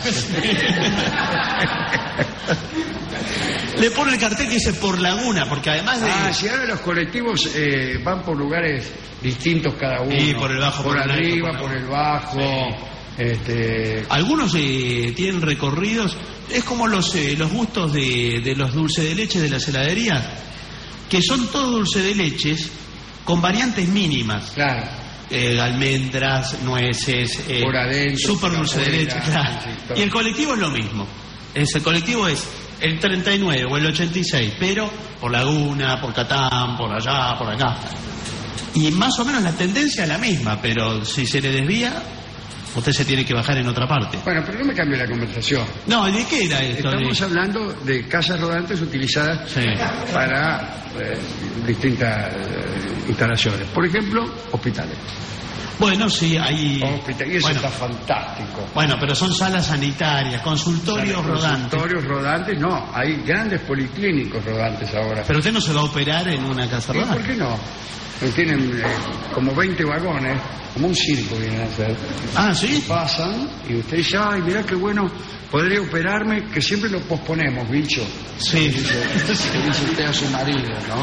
Le pone el cartel que dice por Laguna, porque además de... Si ahora los colectivos van por lugares distintos cada uno. Sí, por el bajo, por por el arriba, alto, por el bajo. Sí. Algunos tienen recorridos, es como los gustos de los dulces de leche de las heladerías, que son todos dulces de leches con variantes mínimas. Claro. Almendras, nueces, por adentro, super dulce de leche, claro. Y el colectivo es lo mismo. El colectivo es el 39 o el 86, pero por Laguna, por Catán, por allá, por acá. Y más o menos la tendencia es la misma, pero si se le desvía, usted se tiene que bajar en otra parte. Bueno, pero no me cambie la conversación. No, ¿de qué era esto? Estamos hablando de casas rodantes utilizadas para distintas instalaciones. Por ejemplo, hospitales. Bueno, sí, hay... Y eso está fantástico. Bueno, pero son salas sanitarias, consultorios rodantes. Consultorios rodantes, no. Hay grandes policlínicos rodantes ahora. Pero usted no se va a operar en una casa rodante. ¿Por qué no? Tienen como 20 vagones, como un circo vienen a hacer. Ah, ¿sí? Pasan y usted dice, ay, mirá qué bueno, podría operarme, que siempre lo posponemos, bicho. Sí. Le dice usted a su marido, ¿no?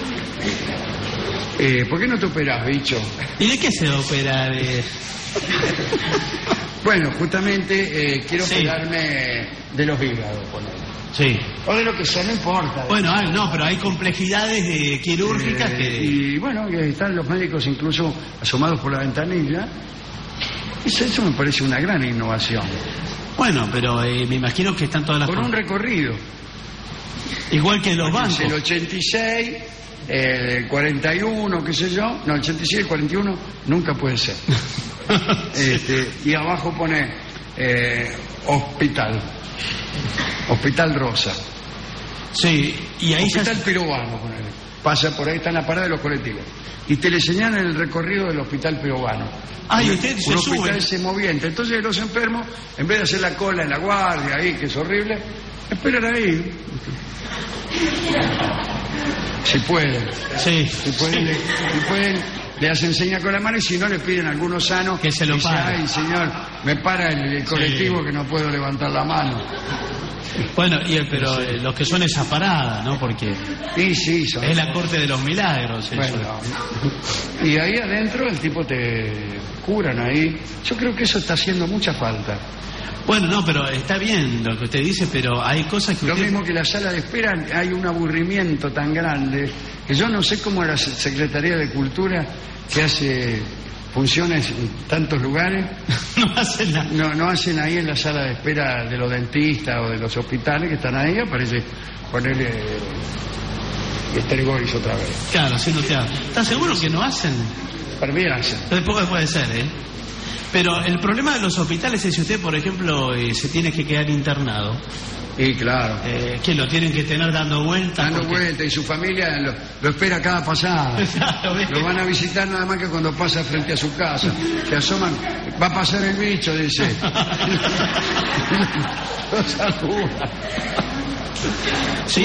¿Por qué no te operás, bicho? ¿Y de qué se va a operar? Bueno, justamente quiero operarme de los hígados, ponele. Sí. O de lo que sea, no importa. Bueno, no, pero hay complejidades quirúrgicas que... Y bueno, están los médicos incluso asomados por la ventanilla. Eso me parece una gran innovación. Bueno, pero me imagino que están todas las... Con un recorrido. Igual que los bancos. El 86, el 41, qué sé yo. No, el 86 y el 41 nunca puede ser. Y abajo pone hospital. Hospital Rosa. Sí, y ahí Hospital Pirovano, ponele. Pasa por ahí, está en la parada de los colectivos. Y te le señalan el recorrido del Hospital Pirovano. Y usted se sube. Un hospital semoviente. Entonces los enfermos, en vez de hacer la cola en la guardia ahí, que es horrible, esperan ahí. Si pueden. Sí. Si pueden, le hacen seña con la mano, y si no, le piden a algunos sanos que se lo pare. Ay, señor, me para el colectivo que no puedo levantar la mano. Bueno, pero los que son esa parada, ¿no? Porque sí, son... es la corte de los milagros. Bueno, y ahí adentro el tipo te curan ahí. Yo creo que eso está haciendo mucha falta. Bueno, no, pero está bien lo que usted dice, pero hay cosas que Lo mismo que la sala de espera, hay un aburrimiento tan grande que yo no sé cómo la Secretaría de Cultura, que hace funciones en tantos lugares, no hacen nada. No hacen ahí en la sala de espera de los dentistas o de los hospitales que están ahí, aparece ponerle Esther Goris otra vez. Claro, haciendo teatro. ¿Estás seguro que no hacen? Para mí hacen. Puede ser, ¿eh? Pero el problema de los hospitales es si usted, por ejemplo, se tiene que quedar internado. Y claro. Que lo tienen que tener dando vueltas. Dando vueltas, y su familia lo espera cada pasada. Claro, lo van a visitar nada más que cuando pasa frente a su casa. Se asoman, va a pasar el bicho, dice. Lo saluda. Sí,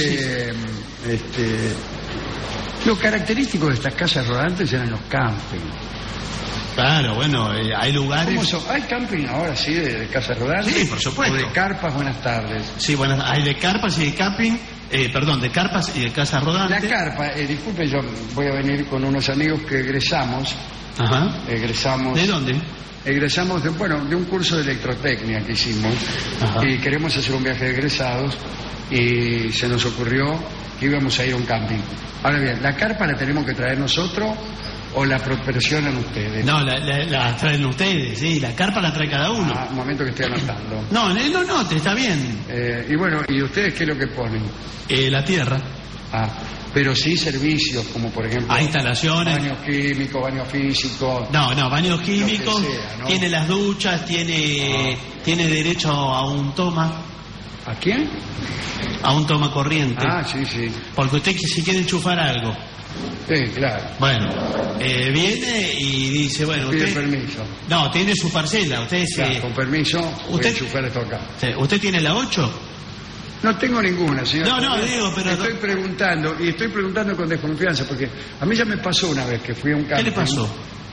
lo característico de estas casas rodantes eran los campings. Claro, bueno, hay lugares... ¿Hay camping ahora, sí, de casas rodantes? Sí, por supuesto. ¿O de carpas? Buenas tardes. Sí, hay de carpas y de camping, de carpas y de casas rodantes. La carpa, disculpe, yo voy a venir con unos amigos que egresamos. Ajá. ¿De dónde? Egresamos de un curso de electrotecnia que hicimos. Ajá. Y queremos hacer un viaje de egresados y se nos ocurrió que íbamos a ir a un camping. Ahora bien, ¿la carpa la tenemos que traer nosotros o la proporcionan ustedes? No, la traen ustedes, sí, la carpa la trae cada uno. Un momento que estoy anotando. No, te está bien. Y bueno, ¿y ustedes qué es lo que ponen? La tierra. Pero sí servicios, como por ejemplo... Hay instalaciones. Baños químicos, baños físicos... No, baños químicos, sea, ¿no? Tiene las duchas, tiene derecho a un toma. ¿A quién? A un toma corriente. Ah, sí, sí. Porque usted si quiere enchufar algo. Sí, claro. Bueno, viene y dice, bueno, Pide usted... permiso. No, tiene su parcela. Usted Claro, con permiso, voy ¿Usted? a enchufar esto acá. ¿Usted tiene la 8? No tengo ninguna, señor. No, digo, pero... Estoy preguntando con desconfianza, porque a mí ya me pasó una vez que fui a un camping. ¿Qué le pasó?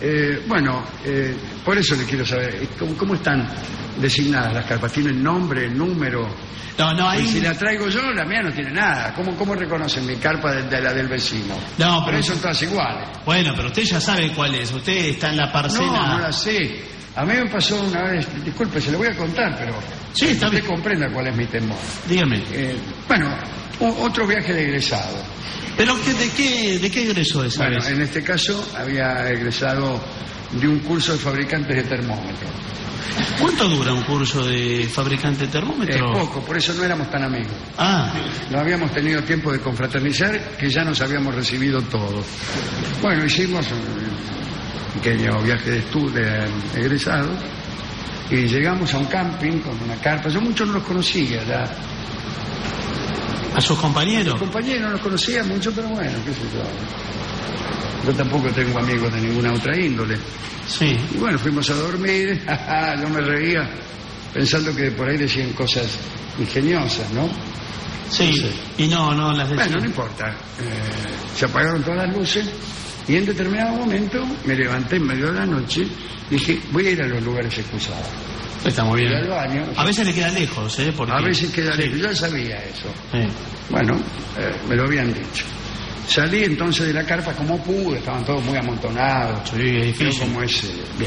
Por eso le quiero saber, ¿cómo están designadas las carpas? ¿Tienen nombre, número? No, Y ahí... si la traigo yo, la mía no tiene nada. ¿Cómo reconocen mi carpa de la del vecino? No, pero... son todas iguales. Bueno, pero usted ya sabe cuál es. Usted está en la parcela... No la sé. A mí me pasó una vez, disculpe, se lo voy a contar, pero Sí, está usted bien. comprenda cuál es mi temor. Dígame. Otro viaje de egresado. ¿Pero de qué egresó esa Bueno, vez? en este caso había egresado de un curso de fabricantes de termómetros. ¿Cuánto dura un curso de fabricante de termómetro? Poco, por eso no éramos tan amigos. Ah, No habíamos tenido tiempo de confraternizar, que ya nos habíamos recibido todos. Bueno, hicimos un pequeño viaje de egresados y llegamos a un camping con una carpa. Yo muchos no los conocía ya. ¿a sus compañeros? Compañeros no los conocía mucho, pero bueno, qué sé yo. Yo tampoco tengo amigos de ninguna otra índole. Sí. Y bueno, fuimos a dormir, yo me reía pensando que por ahí decían cosas ingeniosas, ¿no? Sí, Sí. y no las decía. Bueno, no importa. Se apagaron todas las luces y en determinado momento me levanté en medio de la noche y dije, voy a ir a los lugares excusados. Está muy Fui bien. al baño. A veces le queda lejos, ¿eh? Porque... A veces queda Sí. lejos. Yo ya sabía eso. Sí. Bueno, me lo habían dicho. Salí entonces de la carpa como pude, estaban todos muy amontonados. Sí, es Creo difícil. como es bien.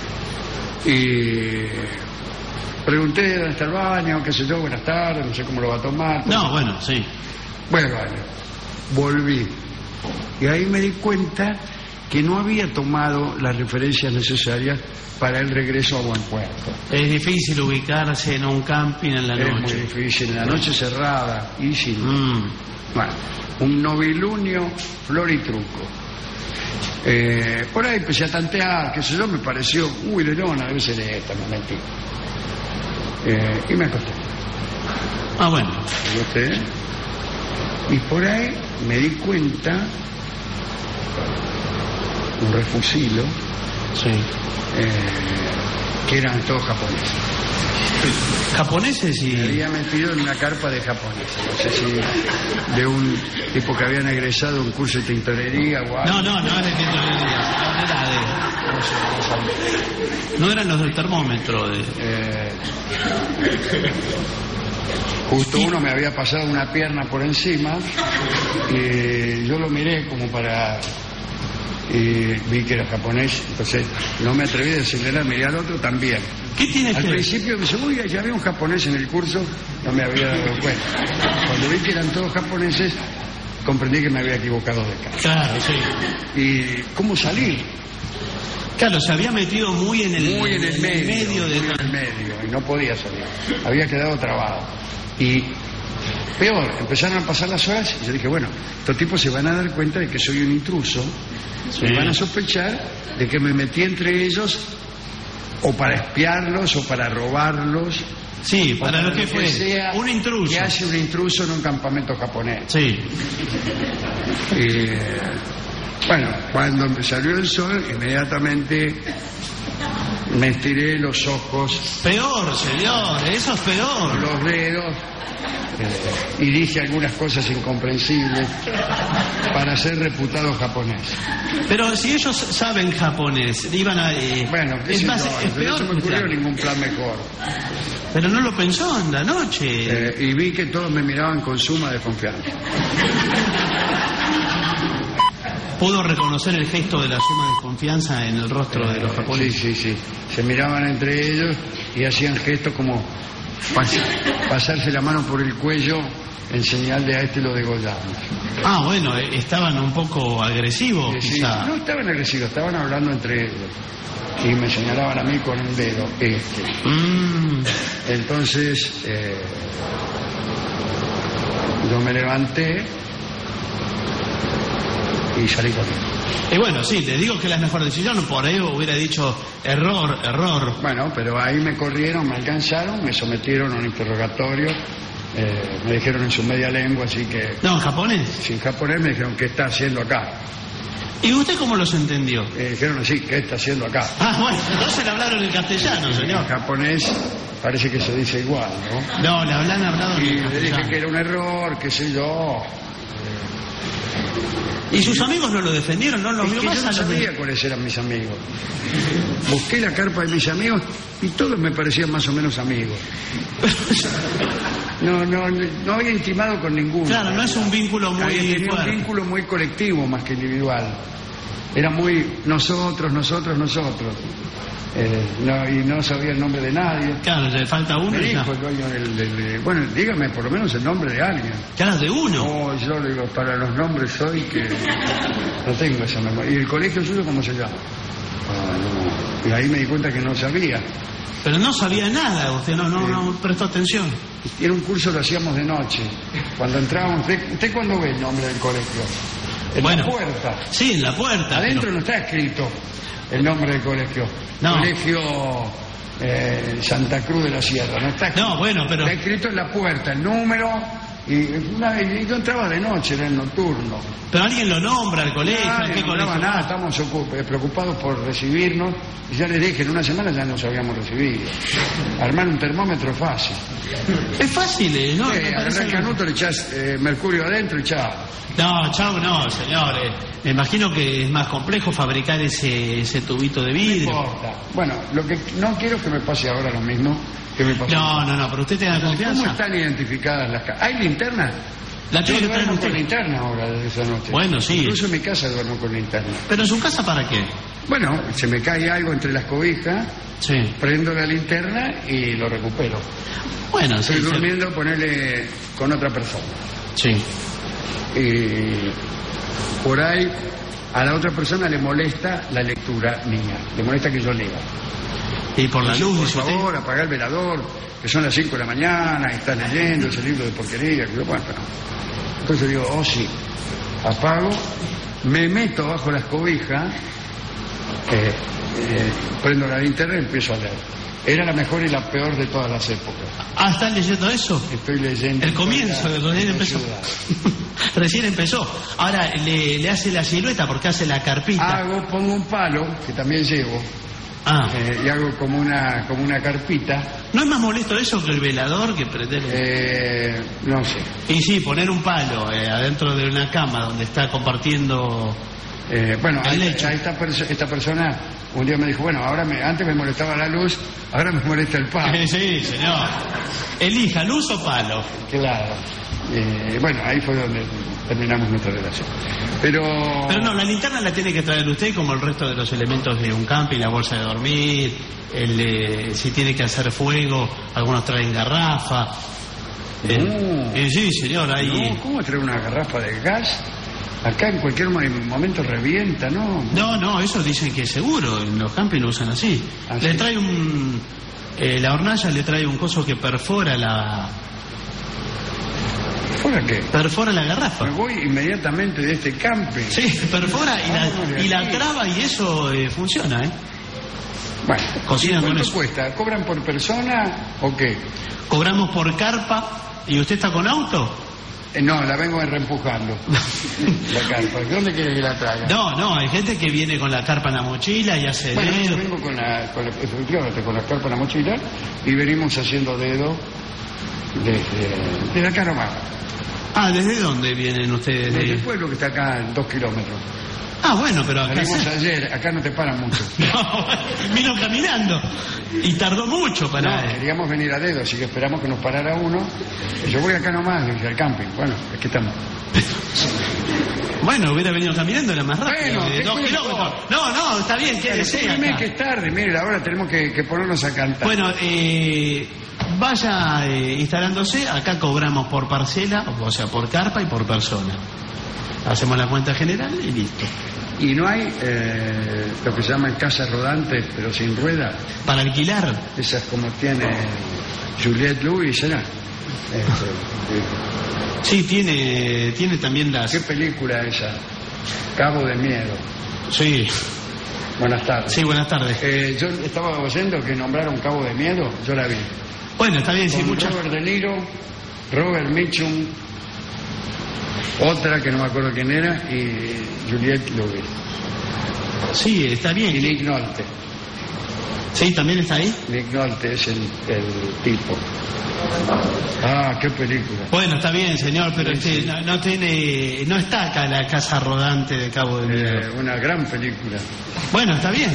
Y pregunté dónde está el baño, qué sé yo, buenas tardes, no sé cómo lo va a tomar. No, bueno, sí. Voy al baño. Volví. Y ahí me di cuenta que no había tomado las referencias necesarias para el regreso a Buen Puerto. Es difícil ubicarse en un camping en la Es muy noche. difícil, en la noche cerrada y sin... Mm. Bueno, un novilunio, flor y truco. Por ahí empecé a tantear, qué sé yo, me pareció, de lona, debe ser esta, me mentí. Y me acosté. Ah, bueno. Me acosté. Y por ahí me di cuenta, un refusilo, Sí. que eran todos japoneses. Japoneses Me y... había metido en una carpa de japoneses. No sé si de un tipo que habían egresado un curso de tintorería o algo. No es de tintorería. No sé, no sabía. No eran los del termómetro. Justo uno me había pasado una pierna por encima y yo lo miré como para... Y vi que era japonés, entonces no me atreví a decirle, miré al otro también. ¿Qué tiene Al que ver? principio me dice, uy, ya había un japonés en el curso, no me había dado cuenta. Cuando vi que eran todos japoneses, comprendí que me había equivocado de casa. Claro, sí. ¿Y cómo salir? Claro, se había metido muy en el medio Muy en el de... medio, y no podía salir. Había quedado trabado. Y peor, empezaron a pasar las horas y yo dije, bueno, estos tipos se van a dar cuenta de que soy un intruso, Sí. y van a sospechar de que me metí entre ellos o para espiarlos o para robarlos. Sí, o para lo que fue. sea Un intruso. que hace un intruso en un campamento japonés. Sí. Bueno, cuando me salió el sol, inmediatamente me estiré los ojos, Peor, señor, eso es peor. los dedos, y dije algunas cosas incomprensibles para ser reputado japonés. Pero si ellos saben japonés, iban a... Bueno, qué es sé más, yo, es no peor. se me ocurrió claro. ningún plan mejor. Pero no lo pensó en la noche. Y vi que todos me miraban con suma desconfianza. ¿Pudo reconocer el gesto de la suma desconfianza en el rostro de los japoneses? Sí. Se miraban entre ellos y hacían gestos como pasarse la mano por el cuello en señal de a este lo degollamos. Ah, bueno, estaban un poco agresivos, Sí, quizá. no estaban agresivos, estaban hablando entre ellos. Y me señalaban a mí con el dedo, Entonces, yo me levanté y salí corriendo. Y bueno, sí, te digo que es la mejor decisión, por ahí hubiera dicho error. Bueno, pero ahí me corrieron, me alcanzaron, me sometieron a un interrogatorio, me dijeron en su media lengua, así que... No, ¿en japonés? Sí, en japonés me dijeron, ¿qué está haciendo acá? ¿Y usted cómo los entendió? Dijeron así, ¿qué está haciendo acá? Ah, bueno, entonces le hablaron en castellano, señor. En japonés parece que se dice igual, ¿no? No, le hablan hablado Y en le castellano. dije que era un error, qué sé yo. ¿Y sus amigos no lo defendieron? ¿No lo Es vio que más yo no a los de- sabía cuáles eran mis amigos. Busqué la carpa de mis amigos y todos me parecían más o menos amigos. No había intimado con ninguno. Claro, no es un vínculo muy Tenía un fuerte. vínculo muy colectivo más que individual. Era muy nosotros. Y no sabía el nombre de nadie. Claro, le falta uno Me y ya. dijo el dueño bueno, dígame por lo menos el nombre de alguien. Claro, de uno. No, yo le digo, para los nombres soy que no tengo esa memoria. ¿Y el colegio suyo cómo se llama? No. Y ahí me di cuenta que no sabía. Pero no sabía nada, usted no prestó atención. Y en un curso lo hacíamos de noche. Cuando entrábamos, ¿usted cuándo ve el nombre del colegio? En Bueno, la puerta. Sí, en la puerta. Adentro pero- no está escrito el nombre del colegio. No. Colegio Santa Cruz de la Sierra. No está escrito. No, bueno, pero... Está escrito en la puerta el número. Y yo entraba de noche, era el nocturno. Pero alguien lo nombra al colegio, ¿en qué no colegio? nombraba nada, estamos preocupados por recibirnos. Y ya les dije, en una semana ya nos habíamos recibido. Armar un termómetro es fácil. Es fácil, ¿no? Me Agarrar parece el que- canuto, le echás mercurio adentro y chao. No, chau, no, señor. Me imagino que es más complejo fabricar ese tubito de No vidrio. importa. Bueno, lo que no quiero es que me pase ahora lo mismo que me pasó. No, pero usted tenga ¿Cómo confianza. están identificadas las casas? ¿Hay linterna? La Yo tiene que traer duermo con usted. linterna ahora desde esa noche. Bueno, sí. Incluso en mi casa duermo con linterna. ¿Pero en su casa para qué? Bueno, se me cae algo entre las cobijas, Sí. prendo la linterna y lo recupero. Bueno, sí. Estoy durmiendo, ponerle con otra persona. Sí. Y por ahí a la otra persona le molesta la lectura mía, le molesta que yo lea. Y por la luz, Por dice usted. favor, apaga el velador, que son las 5 de la mañana y estás leyendo ese libro de porquería. Que yo, bueno, pero... Entonces digo, oh sí, apago, me meto bajo las cobijas, prendo la linterna y empiezo a leer. Era la mejor y la peor de todas las épocas. Ah, ¿están leyendo eso? Estoy leyendo. El comienzo, de recién empezó. Recién empezó. Ahora le hace la silueta porque hace la carpita. Pongo un palo, que también llevo, Ah, y hago como una carpita. ¿no es más molesto eso que el velador que prender? No sé. Y sí, poner un palo adentro de una cama donde está compartiendo... Bueno, El a lecho. esta persona un día me dijo, bueno, antes me molestaba la luz, ahora me molesta el palo. Sí, señor. Elija, luz o palo. Claro. Bueno, ahí fue donde terminamos nuestra relación. Pero No, la linterna la tiene que traer usted como el resto de los elementos de un camping, la bolsa de dormir, si tiene que hacer fuego, algunos traen garrafa. Sí, señor, ahí... No, ¿cómo traer una garrafa de gas? Acá en cualquier momento revienta, ¿no? No, eso dicen que es seguro, en los campings lo usan así. ¿Ah, Le sí? trae la hornalla le trae un coso que perfora la ¿Por qué? garrafa. Me voy inmediatamente de este camping. Sí, perfora y la traba y eso funciona, ¿eh? Bueno, Cocinan ¿y con cuánto eso. cuesta? ¿Cobran por persona o qué? Cobramos por carpa. ¿Y usted está con auto? No, la vengo reempujando. La carpa. ¿Dónde quiere que la traiga? No, hay gente que viene con la carpa en la mochila y hace Bueno, yo dedo. vengo efectivamente con la carpa en la mochila y venimos haciendo dedo desde acá nomás. Ah, ¿desde dónde vienen ustedes? Desde el pueblo que está acá en 2 kilómetros. Ah, bueno, pero acá... Salimos ayer, acá no te paran mucho. No, vino caminando y tardó mucho para... No, queríamos venir a dedo, así que esperamos que nos parara uno. Yo voy acá nomás, dije, al camping. Bueno, aquí estamos. Bueno, hubiera venido caminando, era más rápido, Bueno, de ¿qué 2 culpa? kilómetros. No, está bien, quédese Dime acá. que es tarde, mire, ahora tenemos que ponernos a cantar. Bueno, vaya instalándose, acá cobramos por parcela, o sea, por carpa y por persona. Hacemos la cuenta general y listo. Y no hay lo que se llaman casas rodantes, pero sin ruedas. Para alquilar, Esas como tiene Juliette Lewis, ¿será? sí, tiene también las... ¿Qué película esa? Cabo de Miedo. Sí. Buenas tardes. Sí, buenas tardes. Yo estaba oyendo que nombraron Cabo de Miedo, yo la vi. Bueno, está bien, sí, Con muchas. Robert De Niro, Robert Mitchum, otra que no me acuerdo quién era, y Juliette Lewis. Sí, está Y bien. Nick Nolte. Sí, también está ahí. Nick Nolte es el tipo. Ah, qué película. Bueno, está bien, señor, pero Sí, sí. no está acá la casa rodante de Cabo de Miedo. Una gran película. Bueno, está bien.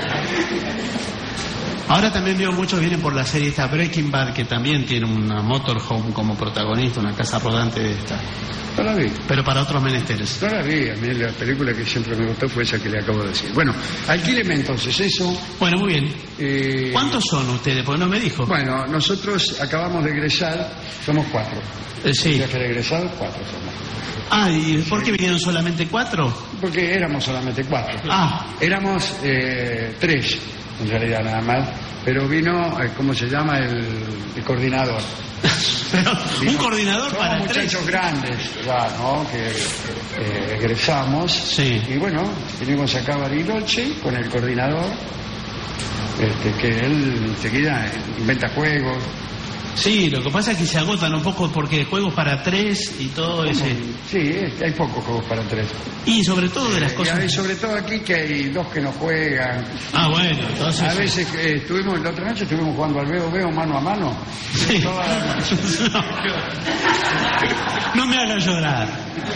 Ahora también veo muchos vienen por la serie esta Breaking Bad, que también tiene una motorhome como protagonista, una casa rodante de esta, No la vi. pero para otros menesteres. No la vi. A mí la película que siempre me gustó fue esa que le acabo de decir. Bueno, alquíleme entonces eso. Bueno, muy bien. ¿Cuántos son ustedes? Porque no me dijo. Bueno, nosotros acabamos de egresar, somos 4. Sí. Ya que de egresado, 4 somos. Ah, ¿y por qué vinieron solamente 4? Porque éramos solamente 4. Ah, Éramos 3, en realidad nada más. Pero vino, ¿cómo se llama? El coordinador. pero un Vino- coordinador somos para 3. muchachos grandes, ya, ¿no? Que egresamos. Sí. Y bueno, vinimos acá a Bariloche con el coordinador, que él enseguida inventa juegos. Sí, lo que pasa es que se agotan un poco porque juegos para 3 y todo ese. Sí, hay pocos juegos para 3. Y sobre todo de las Y cosas. hay, sobre todo aquí que hay 2 que no juegan. Ah, bueno, entonces. A veces la otra noche estuvimos jugando al veo mano a mano. Sí. Toda la noche. No me haga llorar.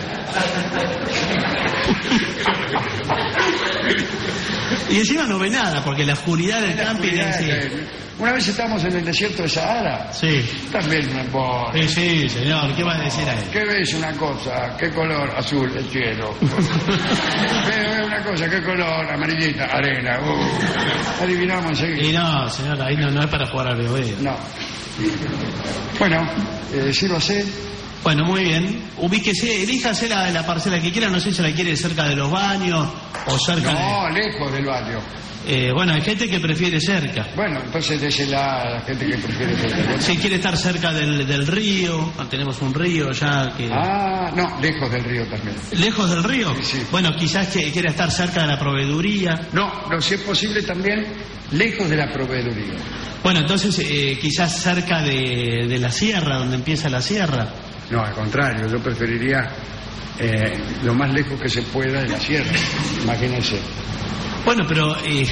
Y encima no ve nada, porque la oscuridad del camping es. Sí. Una vez estábamos en el desierto de Sahara. Sí. También me pone. Sí, sí, señor, ¿qué va a decir ahí? ¿Qué ves una cosa? ¿Qué color? Azul, el cielo. Veo una cosa, ¿qué color? Amarillita, arena. Adivinamos Y enseguida. no, señor, ahí no es para jugar al veo. No. Bueno, sí lo sé. Bueno, muy bien. Ubíquese, elíjase la parcela que quiera, no sé si la quiere cerca de los baños o cerca No, lejos del barrio. Bueno, hay gente que prefiere cerca. Bueno, entonces désela a la gente que prefiere ser. Si quiere estar cerca del río, tenemos un río ya que... Ah, no, lejos del río también. ¿Lejos del río? Sí, sí. Bueno, quizás que quiera estar cerca de la proveeduría. No, si es posible también, lejos de la proveeduría. Bueno, entonces quizás cerca de la sierra, donde empieza la sierra. No, al contrario, yo preferiría lo más lejos que se pueda de la sierra. Imagínense. Bueno, pero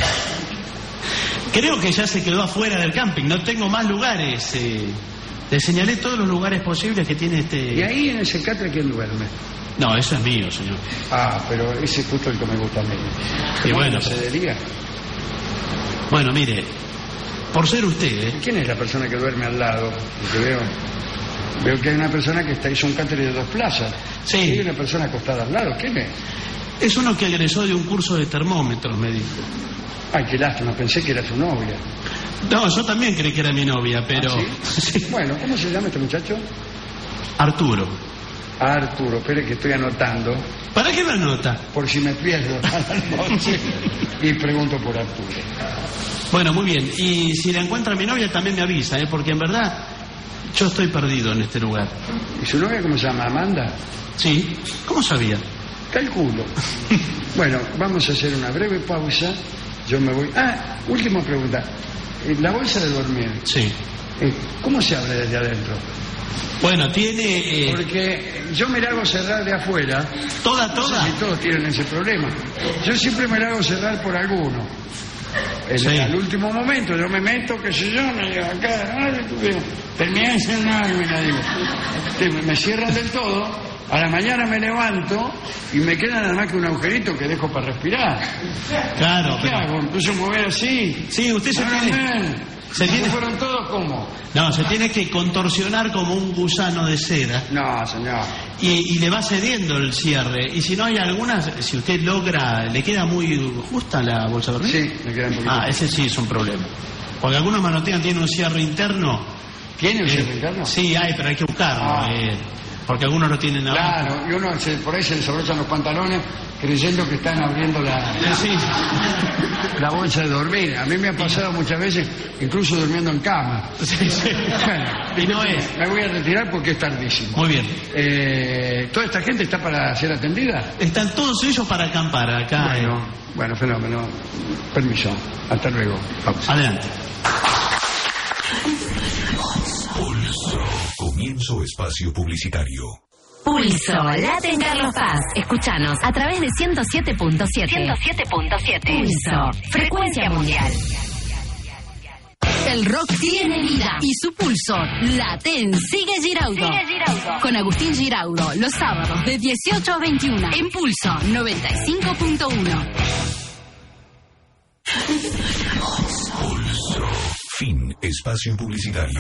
creo que ya se quedó afuera del camping. No tengo más lugares. Le señalé todos los lugares posibles que tiene ¿Y ahí en ese catre quién duerme? No, eso es mío, señor. Ah, pero ese es justo el que me gusta a mí. Y bueno, ¿Se diría? Bueno, mire, por ser usted, ¿Quién es la persona que duerme al lado? Porque veo que hay una persona que hizo un catre de 2 plazas. Sí. Hay una persona acostada al lado. ¿Quién es? es uno que egresó de un curso de termómetros, me dijo. Ay, qué lástima, pensé que era su novia. No, yo también creí que era mi novia, pero... ¿Ah, sí? Sí. Bueno, ¿cómo se llama este muchacho? Arturo. Arturo, espere que estoy anotando, ¿Para qué me anota? por si me pierdo a la noche, y pregunto por Arturo. Bueno, muy bien. Y si la encuentra mi novia también me avisa, porque en verdad yo estoy perdido en este lugar. ¿Y su novia cómo se llama? ¿Amanda? ¿Sí? ¿Cómo sabía? Calculo. Bueno, vamos a hacer una breve pausa. Yo me voy... Ah, última pregunta. La bolsa de dormir, Sí. ¿cómo se abre desde adentro? Bueno, tiene... Porque yo me la hago cerrar de afuera. ¿Toda? No sé si todos tienen ese problema. Yo siempre me la hago cerrar por alguno. Sí. Al último momento yo me meto, qué sé yo, me digo acá, terminé de cenar y me digo. Me cierran del todo, a la mañana me levanto y me queda nada más que un agujerito que dejo para respirar. Claro, ¿Qué pero... hago? Empiezo a mover así. Sí, usted se Ah, tiene... man. se tiene- ¿Fueron todos cómo? No, se tiene que contorsionar como un gusano de seda No, señor. y le va cediendo el cierre. Y si no hay algunas, si usted logra, ¿le queda muy justa la bolsa de dormir? Sí, me queda un poquito. Ah, ese sí es un problema. Porque algunos manotean, tienen un cierre interno. ¿Tiene un cierre interno? Sí, hay, pero hay que buscarlo. Ah. Porque algunos no tienen nada. Claro, y uno por ahí se desabrochan los pantalones creyendo que están abriendo la bolsa de dormir. A mí me ha pasado muchas veces, incluso durmiendo en cama. Sí. Bueno, Y no es. me voy a retirar porque es tardísimo. Muy bien. ¿Toda esta gente está para ser atendida? Están todos ellos para acampar acá. Bueno, fenómeno. Permiso. Hasta luego. Pausa. Adelante. Pulso. Comienzo espacio publicitario. Pulso, late en Carlos Paz. Escúchanos a través de 107.7. 107.7. Pulso, frecuencia mundial. El rock tiene vida y su pulso late en Sigue Giraudo. Con Agustín Giraudo, los sábados de 18 a 21 en Pulso 95.1. Pulso. Fin. Espacio publicitario.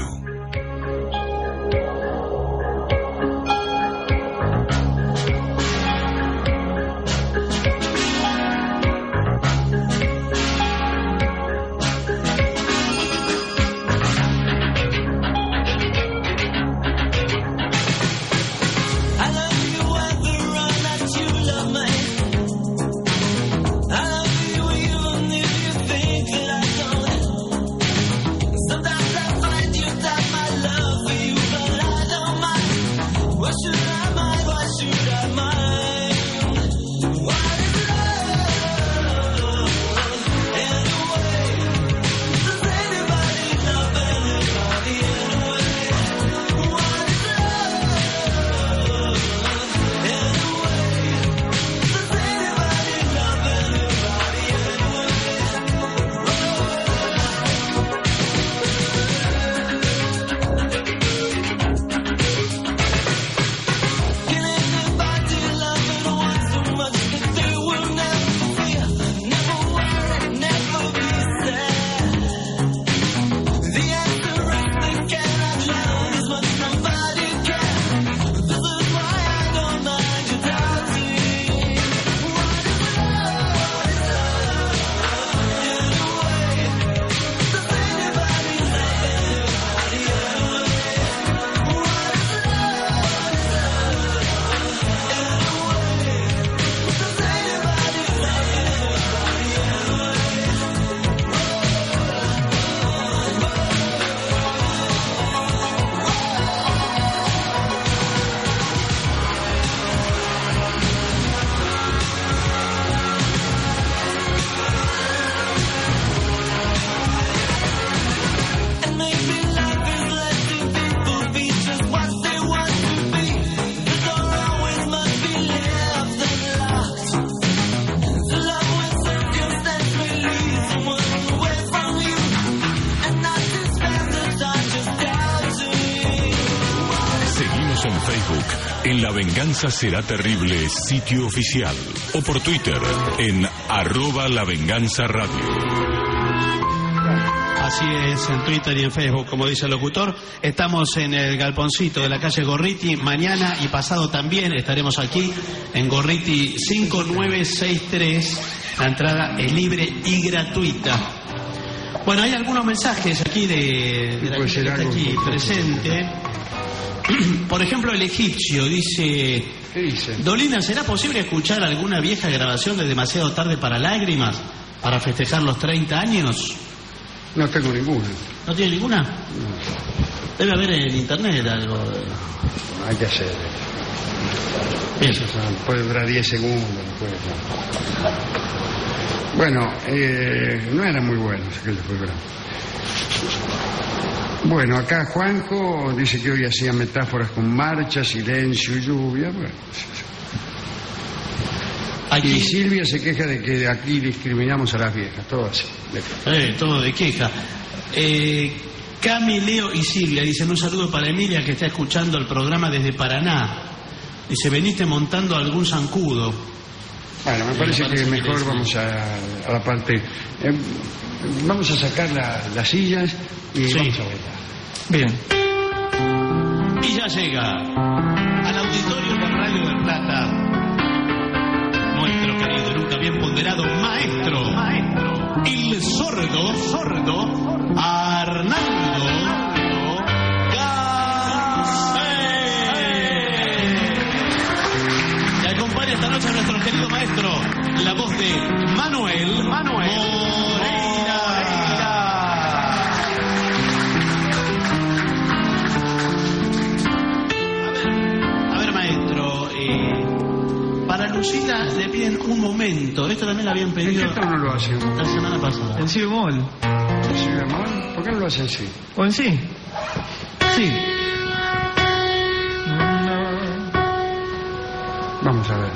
En Facebook, en La Venganza Será Terrible, sitio oficial. O por Twitter, en @LaVenganzaRadio. Así es, en Twitter y en Facebook, como dice el locutor. Estamos en el galponcito de la calle Gorriti. Mañana y pasado también estaremos aquí en Gorriti 5963. La entrada es libre y gratuita. Bueno, hay algunos mensajes aquí de la gente que está aquí presente. Por ejemplo, el egipcio dice... ¿Qué dice? Dolina, ¿será posible escuchar alguna vieja grabación de Demasiado Tarde para Lágrimas para festejar los 30 años? No tengo ninguna. ¿No tiene ninguna? No. Debe haber en internet algo. Hay que hacer. Bien. Eso puede durar 10 segundos. Bueno, no eran muy buenos aquellos programas. Bueno, acá Juanjo dice que hoy hacía metáforas con marcha, silencio y lluvia. Bueno. Aquí... Y Silvia se queja de que aquí discriminamos a las viejas, todo así. todo de queja. Cami, Leo y Silvia dicen un saludo para Emilia que está escuchando el programa desde Paraná. Dice, veniste montando algún zancudo. Bueno, me parece que mejor vamos a la parte... vamos a sacar las sillas y vamos a bailar. Bien. Y ya llega al auditorio de Radio del Plata nuestro querido, nunca bien ponderado maestro, el sordo, Arnaldo Gansé. maestro, la voz de Manuel Moreira. A ver, maestro, para Lucila le piden un momento. Esto también lo habían pedido. ¿En qué tono lo hace? La semana pasada. En si bemol. ¿En si bemol? ¿Por qué no lo hace así? ¿O en si? Sí. Vamos a ver.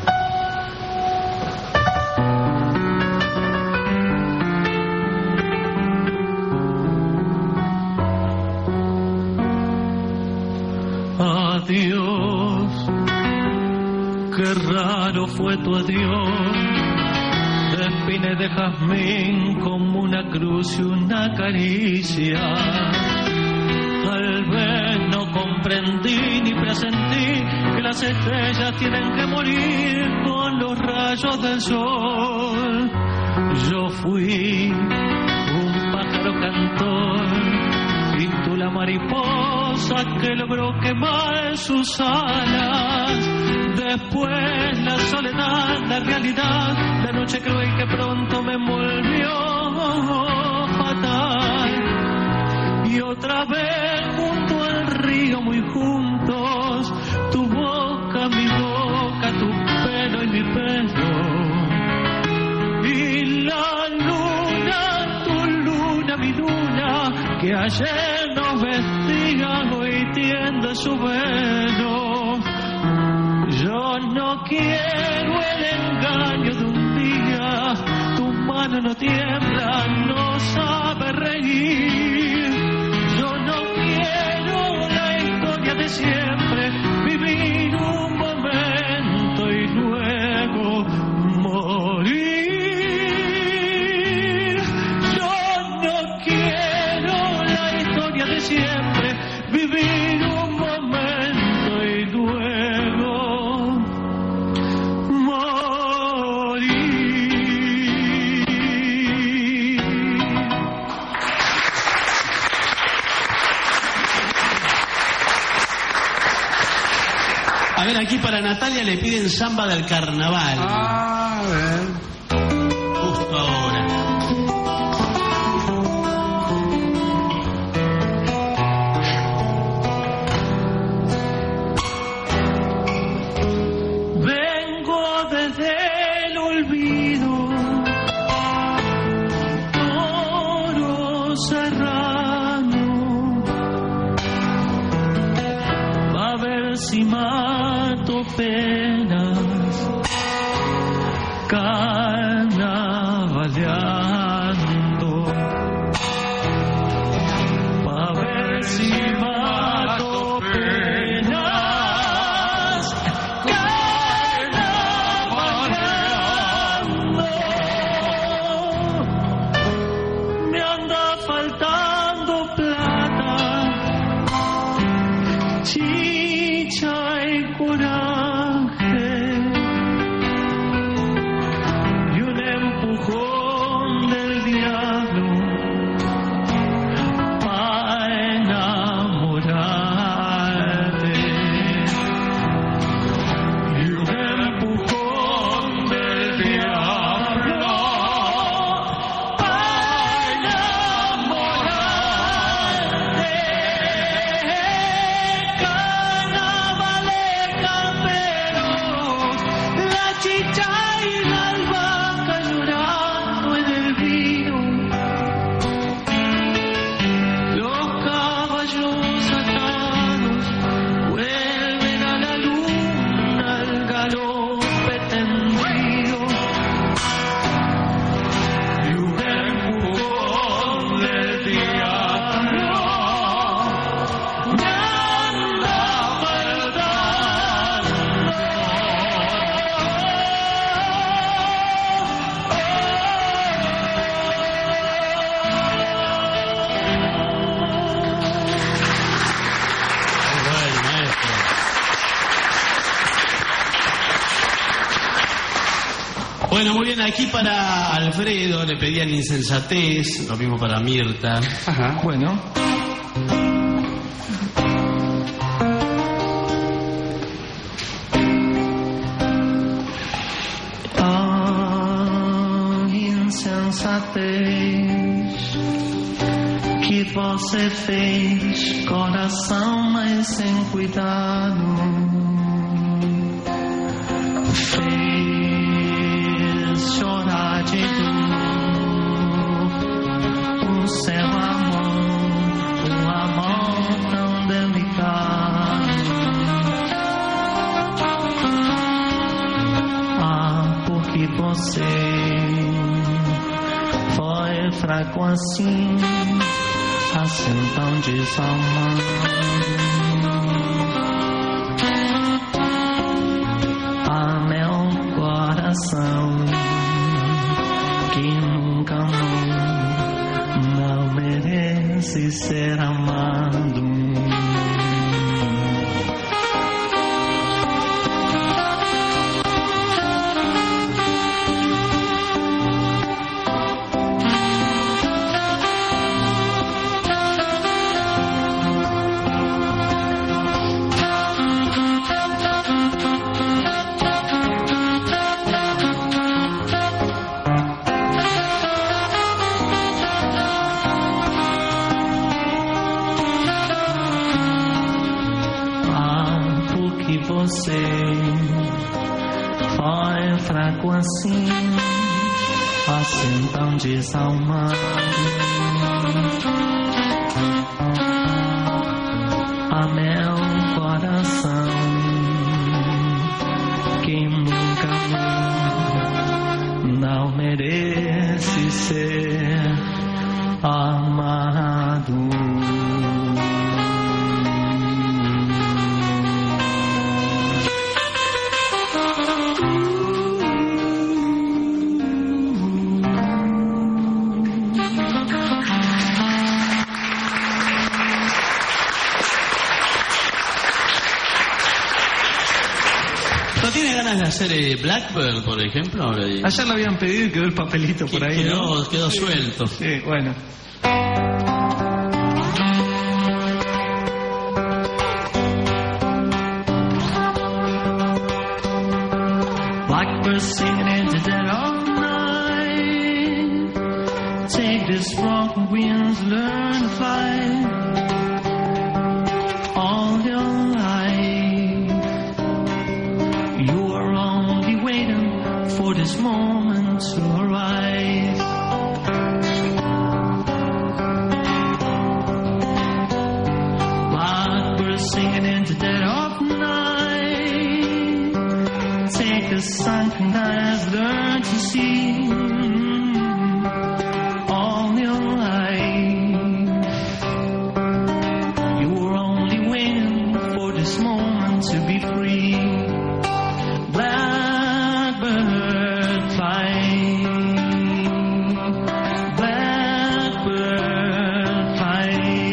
Adiós, qué raro fue tu adiós, de espina y de jazmín como una cruz y una caricia. Tal vez no comprendí ni presentí que las estrellas tienen que morir con los rayos del sol. Yo fui un pájaro cantor y tú la mariposa que logró quemar sus alas. Después la soledad, la realidad, la noche cruel que pronto me envolvió fatal. Y otra vez junto al río muy juntos, tu boca, mi boca, tu pelo y mi pelo. Y la luna, tu luna, mi luna, que ayer nos vestía, hoy tiende su velo. Yo no quiero el engaño de un día, tu mano no tiembla, no sabe reír. Yo no quiero la historia de siempre, vivir un momento y luego morir. Yo no quiero la historia de siempre, vivir un momento y luego morir. A ver, aquí para Natalia le piden samba del carnaval. A ver. Justo ahora. Vengo desde el olvido, toro serrano, va a ver si mato penas, carnavaleando, va a ver si mato penas, carnavaleando. Me anda faltando plata, chicha y coraje, y un empujón del diablo para enamorarte, y un empujón del diablo para enamorarte. Carnavales camperos, la chicha y la albahaca llorando en el vino, los caballos atados vuelven a la luna al galope tendido, y un empujón del diablo me anda Bueno, maestro. Bueno, muy bien, aquí para Alfredo le pedían insensatez, lo mismo para Mirta. Ajá. Bueno. fez, que você fez, coração, mas sem cuidado. Fez chorar de dor o seu amor, um amor tão delicado. Ah, porque você foi fraco assim, assim tão desalmado. Ah, meu coração, que nunca amou, não merece ser amado. Você foi fraco assim, assim tão desalmado. Ah, meu coração, que nunca amou, não merece ser amado. ¿No tiene ganas de hacer Blackbird, por ejemplo? Ayer lo habían pedido y quedó el papelito por ahí, ¿no? Quedó suelto. Sí, bueno. Blackbird singing in the dead of night. Take this rock winds, learn to fly. All your life, you are only waiting for this moment to arise. Blackbird singing in the dead of night. Take the sunken eyes, learn to see. All your life, you were only waiting for this moment to be free. Blackbird fly, blackbird fly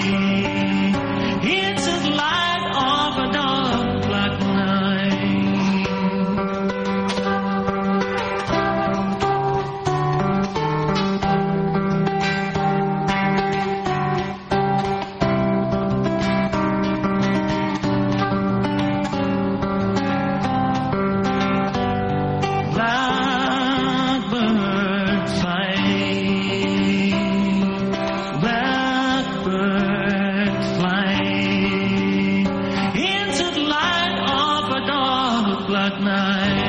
into the light of a dark black night. Blackbird fly, blackbird fly into the light of a dark black night.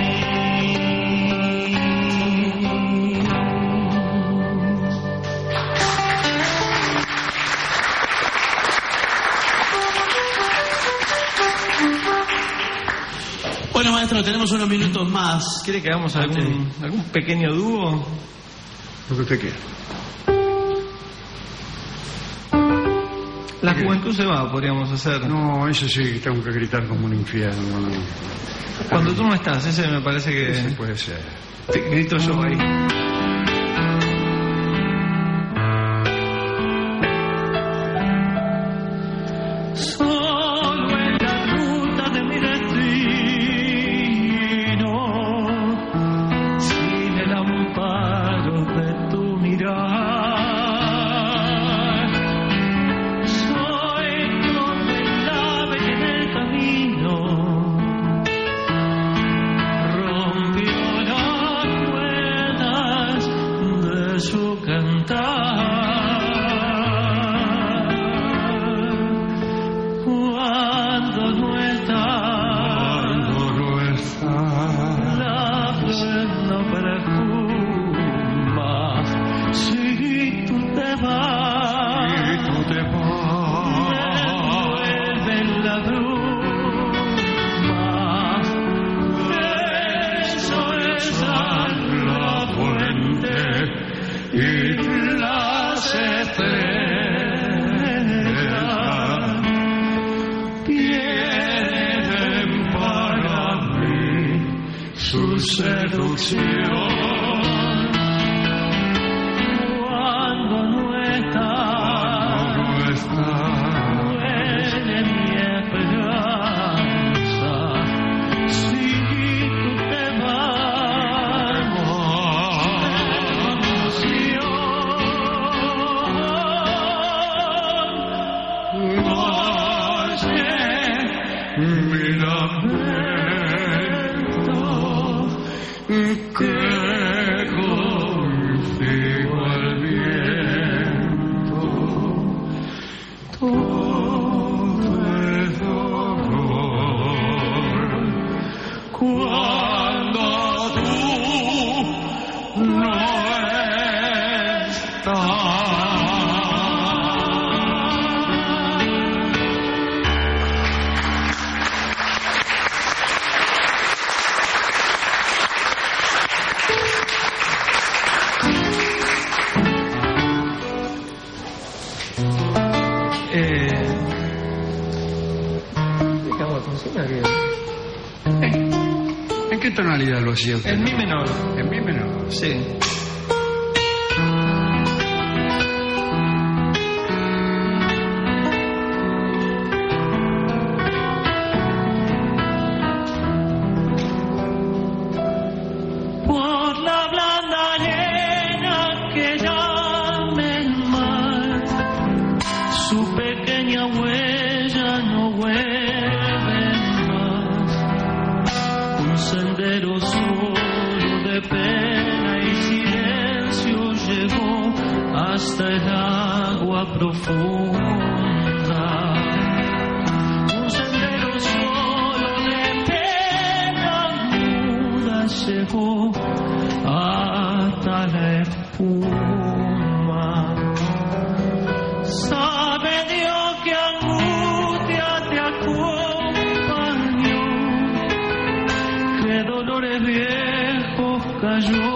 Bueno, maestro, tenemos unos minutos más. ¿Quiere que hagamos algún pequeño dúo? Lo que usted quiera. La juventud se va, podríamos hacer. No, eso sí, tengo que gritar como un infierno. No. Cuando tú no estás, ese me parece que... Ese puede ser. Te grito yo ahí. Solo en la ruta de mi destino, sin el amparo de tu mirar, soy como el ave que en el camino rompió la cuerda su seducción. Cuando no está, duele mi esperanza. Si tú te vas, mi lamento que consigo al viento, todo es dolor cuando tú no estás. ¿En qué tonalidad lo hacía usted? En mi menor. ¿En mi menor? Sí. Por la blanda arena que llama el mar, su pequeña huella no vuelve más. Un sendero solo de pena y silencio llegó hasta el agua profunda. Un sendero solo de pena muda llegó hasta la espuma. Sabe Dios que angustia te acompañó, que dolores viejos cayó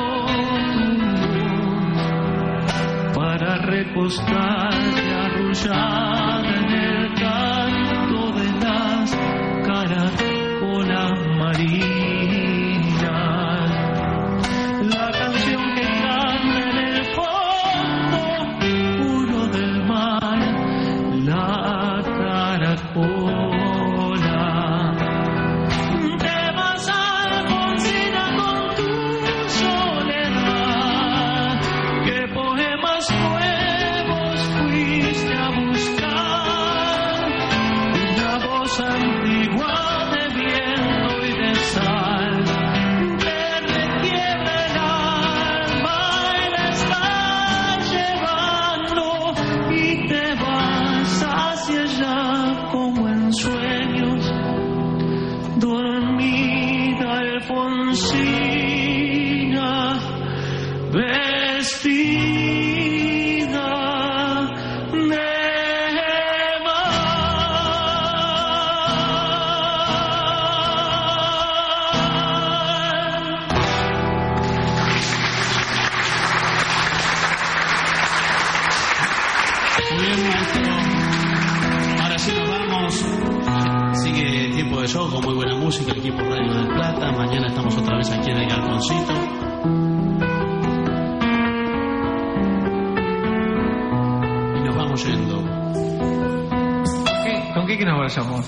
para recostarte arrullada en el canto de las caracolas marinas. La canción que canta en el fondo puro del mar, la caracola. Te vas Alfonsina con tu soledad, que poemas nuevos fuiste a buscar, una voz antigua de viento y de sal. Te requiebra el alma y la estás llevando, y te vas hacia allá como en sueños, dormida Alfonsina, vestida de mar. Muy bien, maestro. Ahora sí nos vamos. Sigue tiempo de show con muy buena música, el equipo Radio del Plata. Mañana estamos otra vez aquí en el Galponcito. Y nos vamos yendo. ¿Con qué que nos vayamos?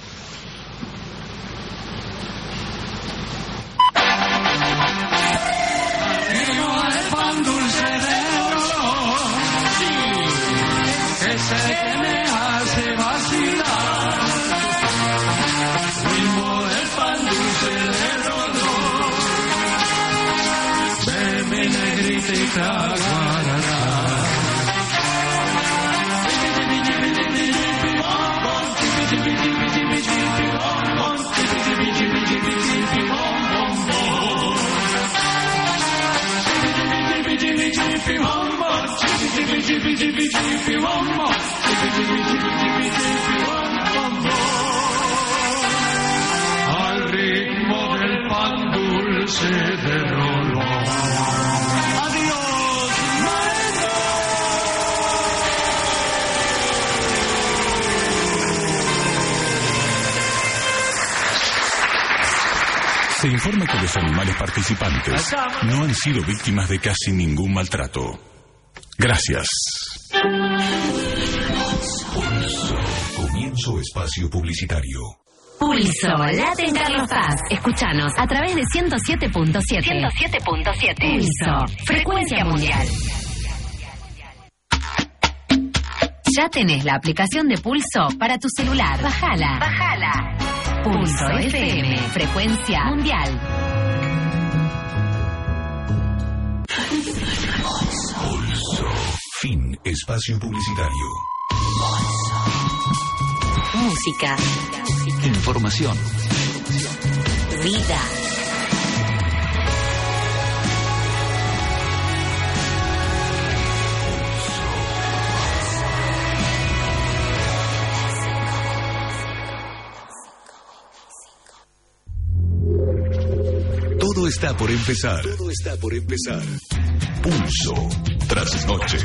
Ese que me hace vacilar, ritmo del pan dulce de rodo, de mi negrita y cagarara. Al ritmo del pan dulce de Rolón. Adiós, maestro. Se informa que los animales participantes no han sido víctimas de casi ningún maltrato. Gracias. Comienzo espacio publicitario. Pulso, late en Carlos Paz. Escúchanos a través de 107.7. 107.7. Pulso, frecuencia mundial. Ya tenés la aplicación de Pulso para tu celular. Bájala. Pulso FM, frecuencia mundial. Pulso. Fin espacio publicitario. Música. Información. Vida. Todo está por empezar. Pulso tras noche.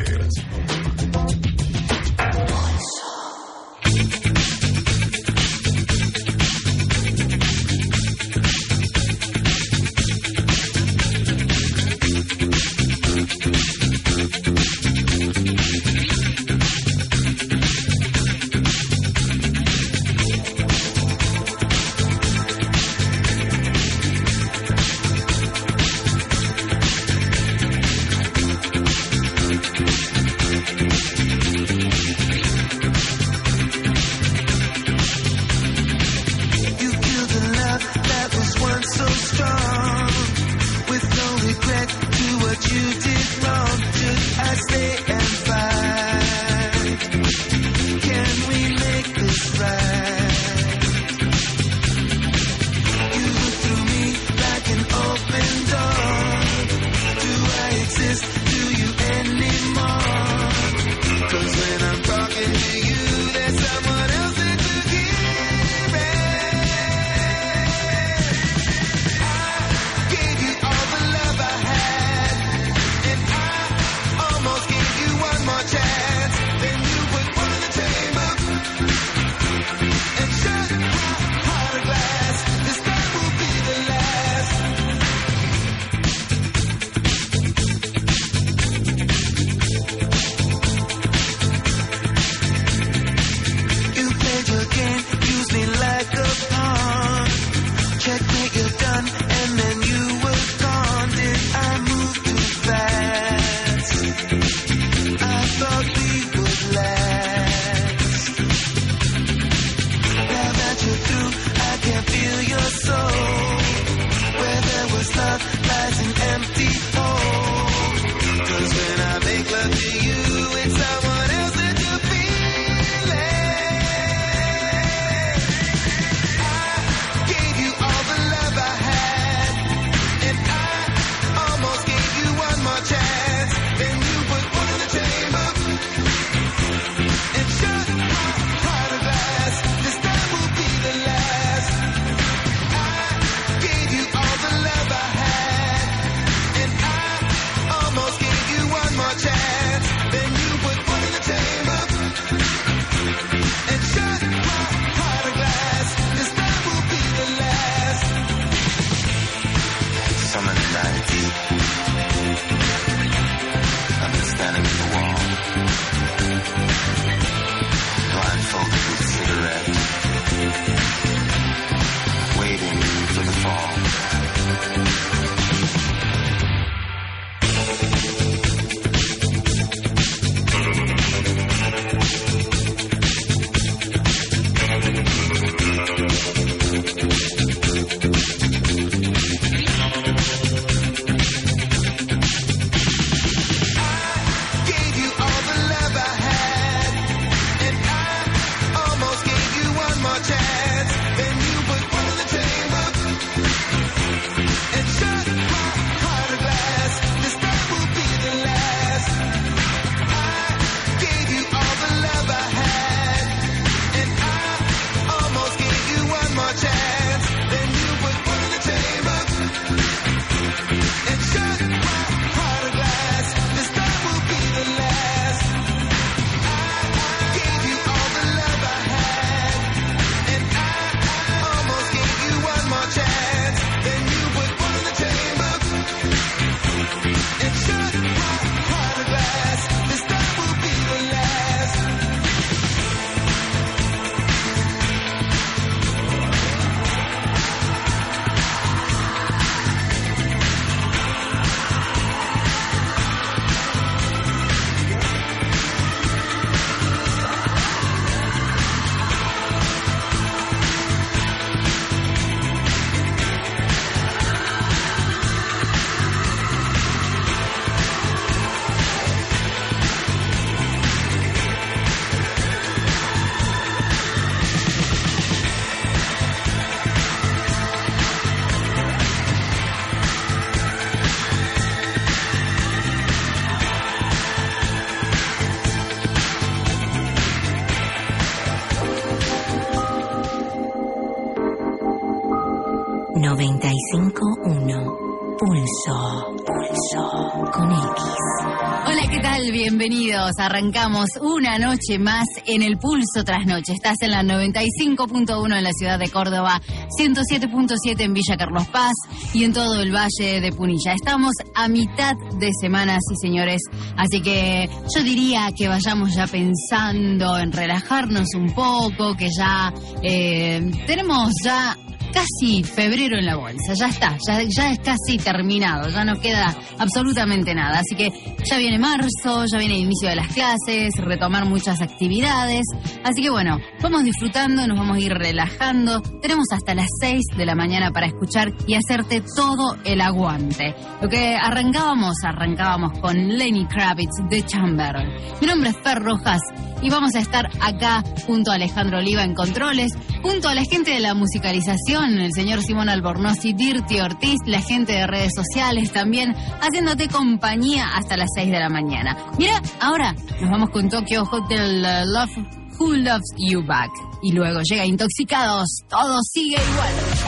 95.1 Pulso con X. Hola, ¿qué tal? Bienvenidos. Arrancamos una noche más en el Pulso tras Noche. Estás en la 95.1 en la ciudad de Córdoba, 107.7 en Villa Carlos Paz y en todo el Valle de Punilla. Estamos a mitad de semana, sí señores, así que yo diría que vayamos ya pensando en relajarnos un poco, que ya tenemos ya casi febrero en la bolsa, ya está, ya es casi terminado, ya no queda absolutamente nada, así que ya viene marzo, ya viene el inicio de las clases, retomar muchas actividades, así que bueno, vamos disfrutando, nos vamos a ir relajando, tenemos hasta las 6 de la mañana para escuchar y hacerte todo el aguante. Lo que arrancábamos con Lenny Kravitz de Chamber. Mi nombre es Fer Rojas y vamos a estar acá junto a Alejandro Oliva en controles, junto a la gente de la musicalización, el señor Simón Albornoz y Dirty Ortiz, la gente de redes sociales también, haciéndote compañía hasta las 6 de la mañana. Mira, ahora nos vamos con Tokyo Hotel Love, Who Loves You Back. Y luego llega Intoxicados, todo sigue igual.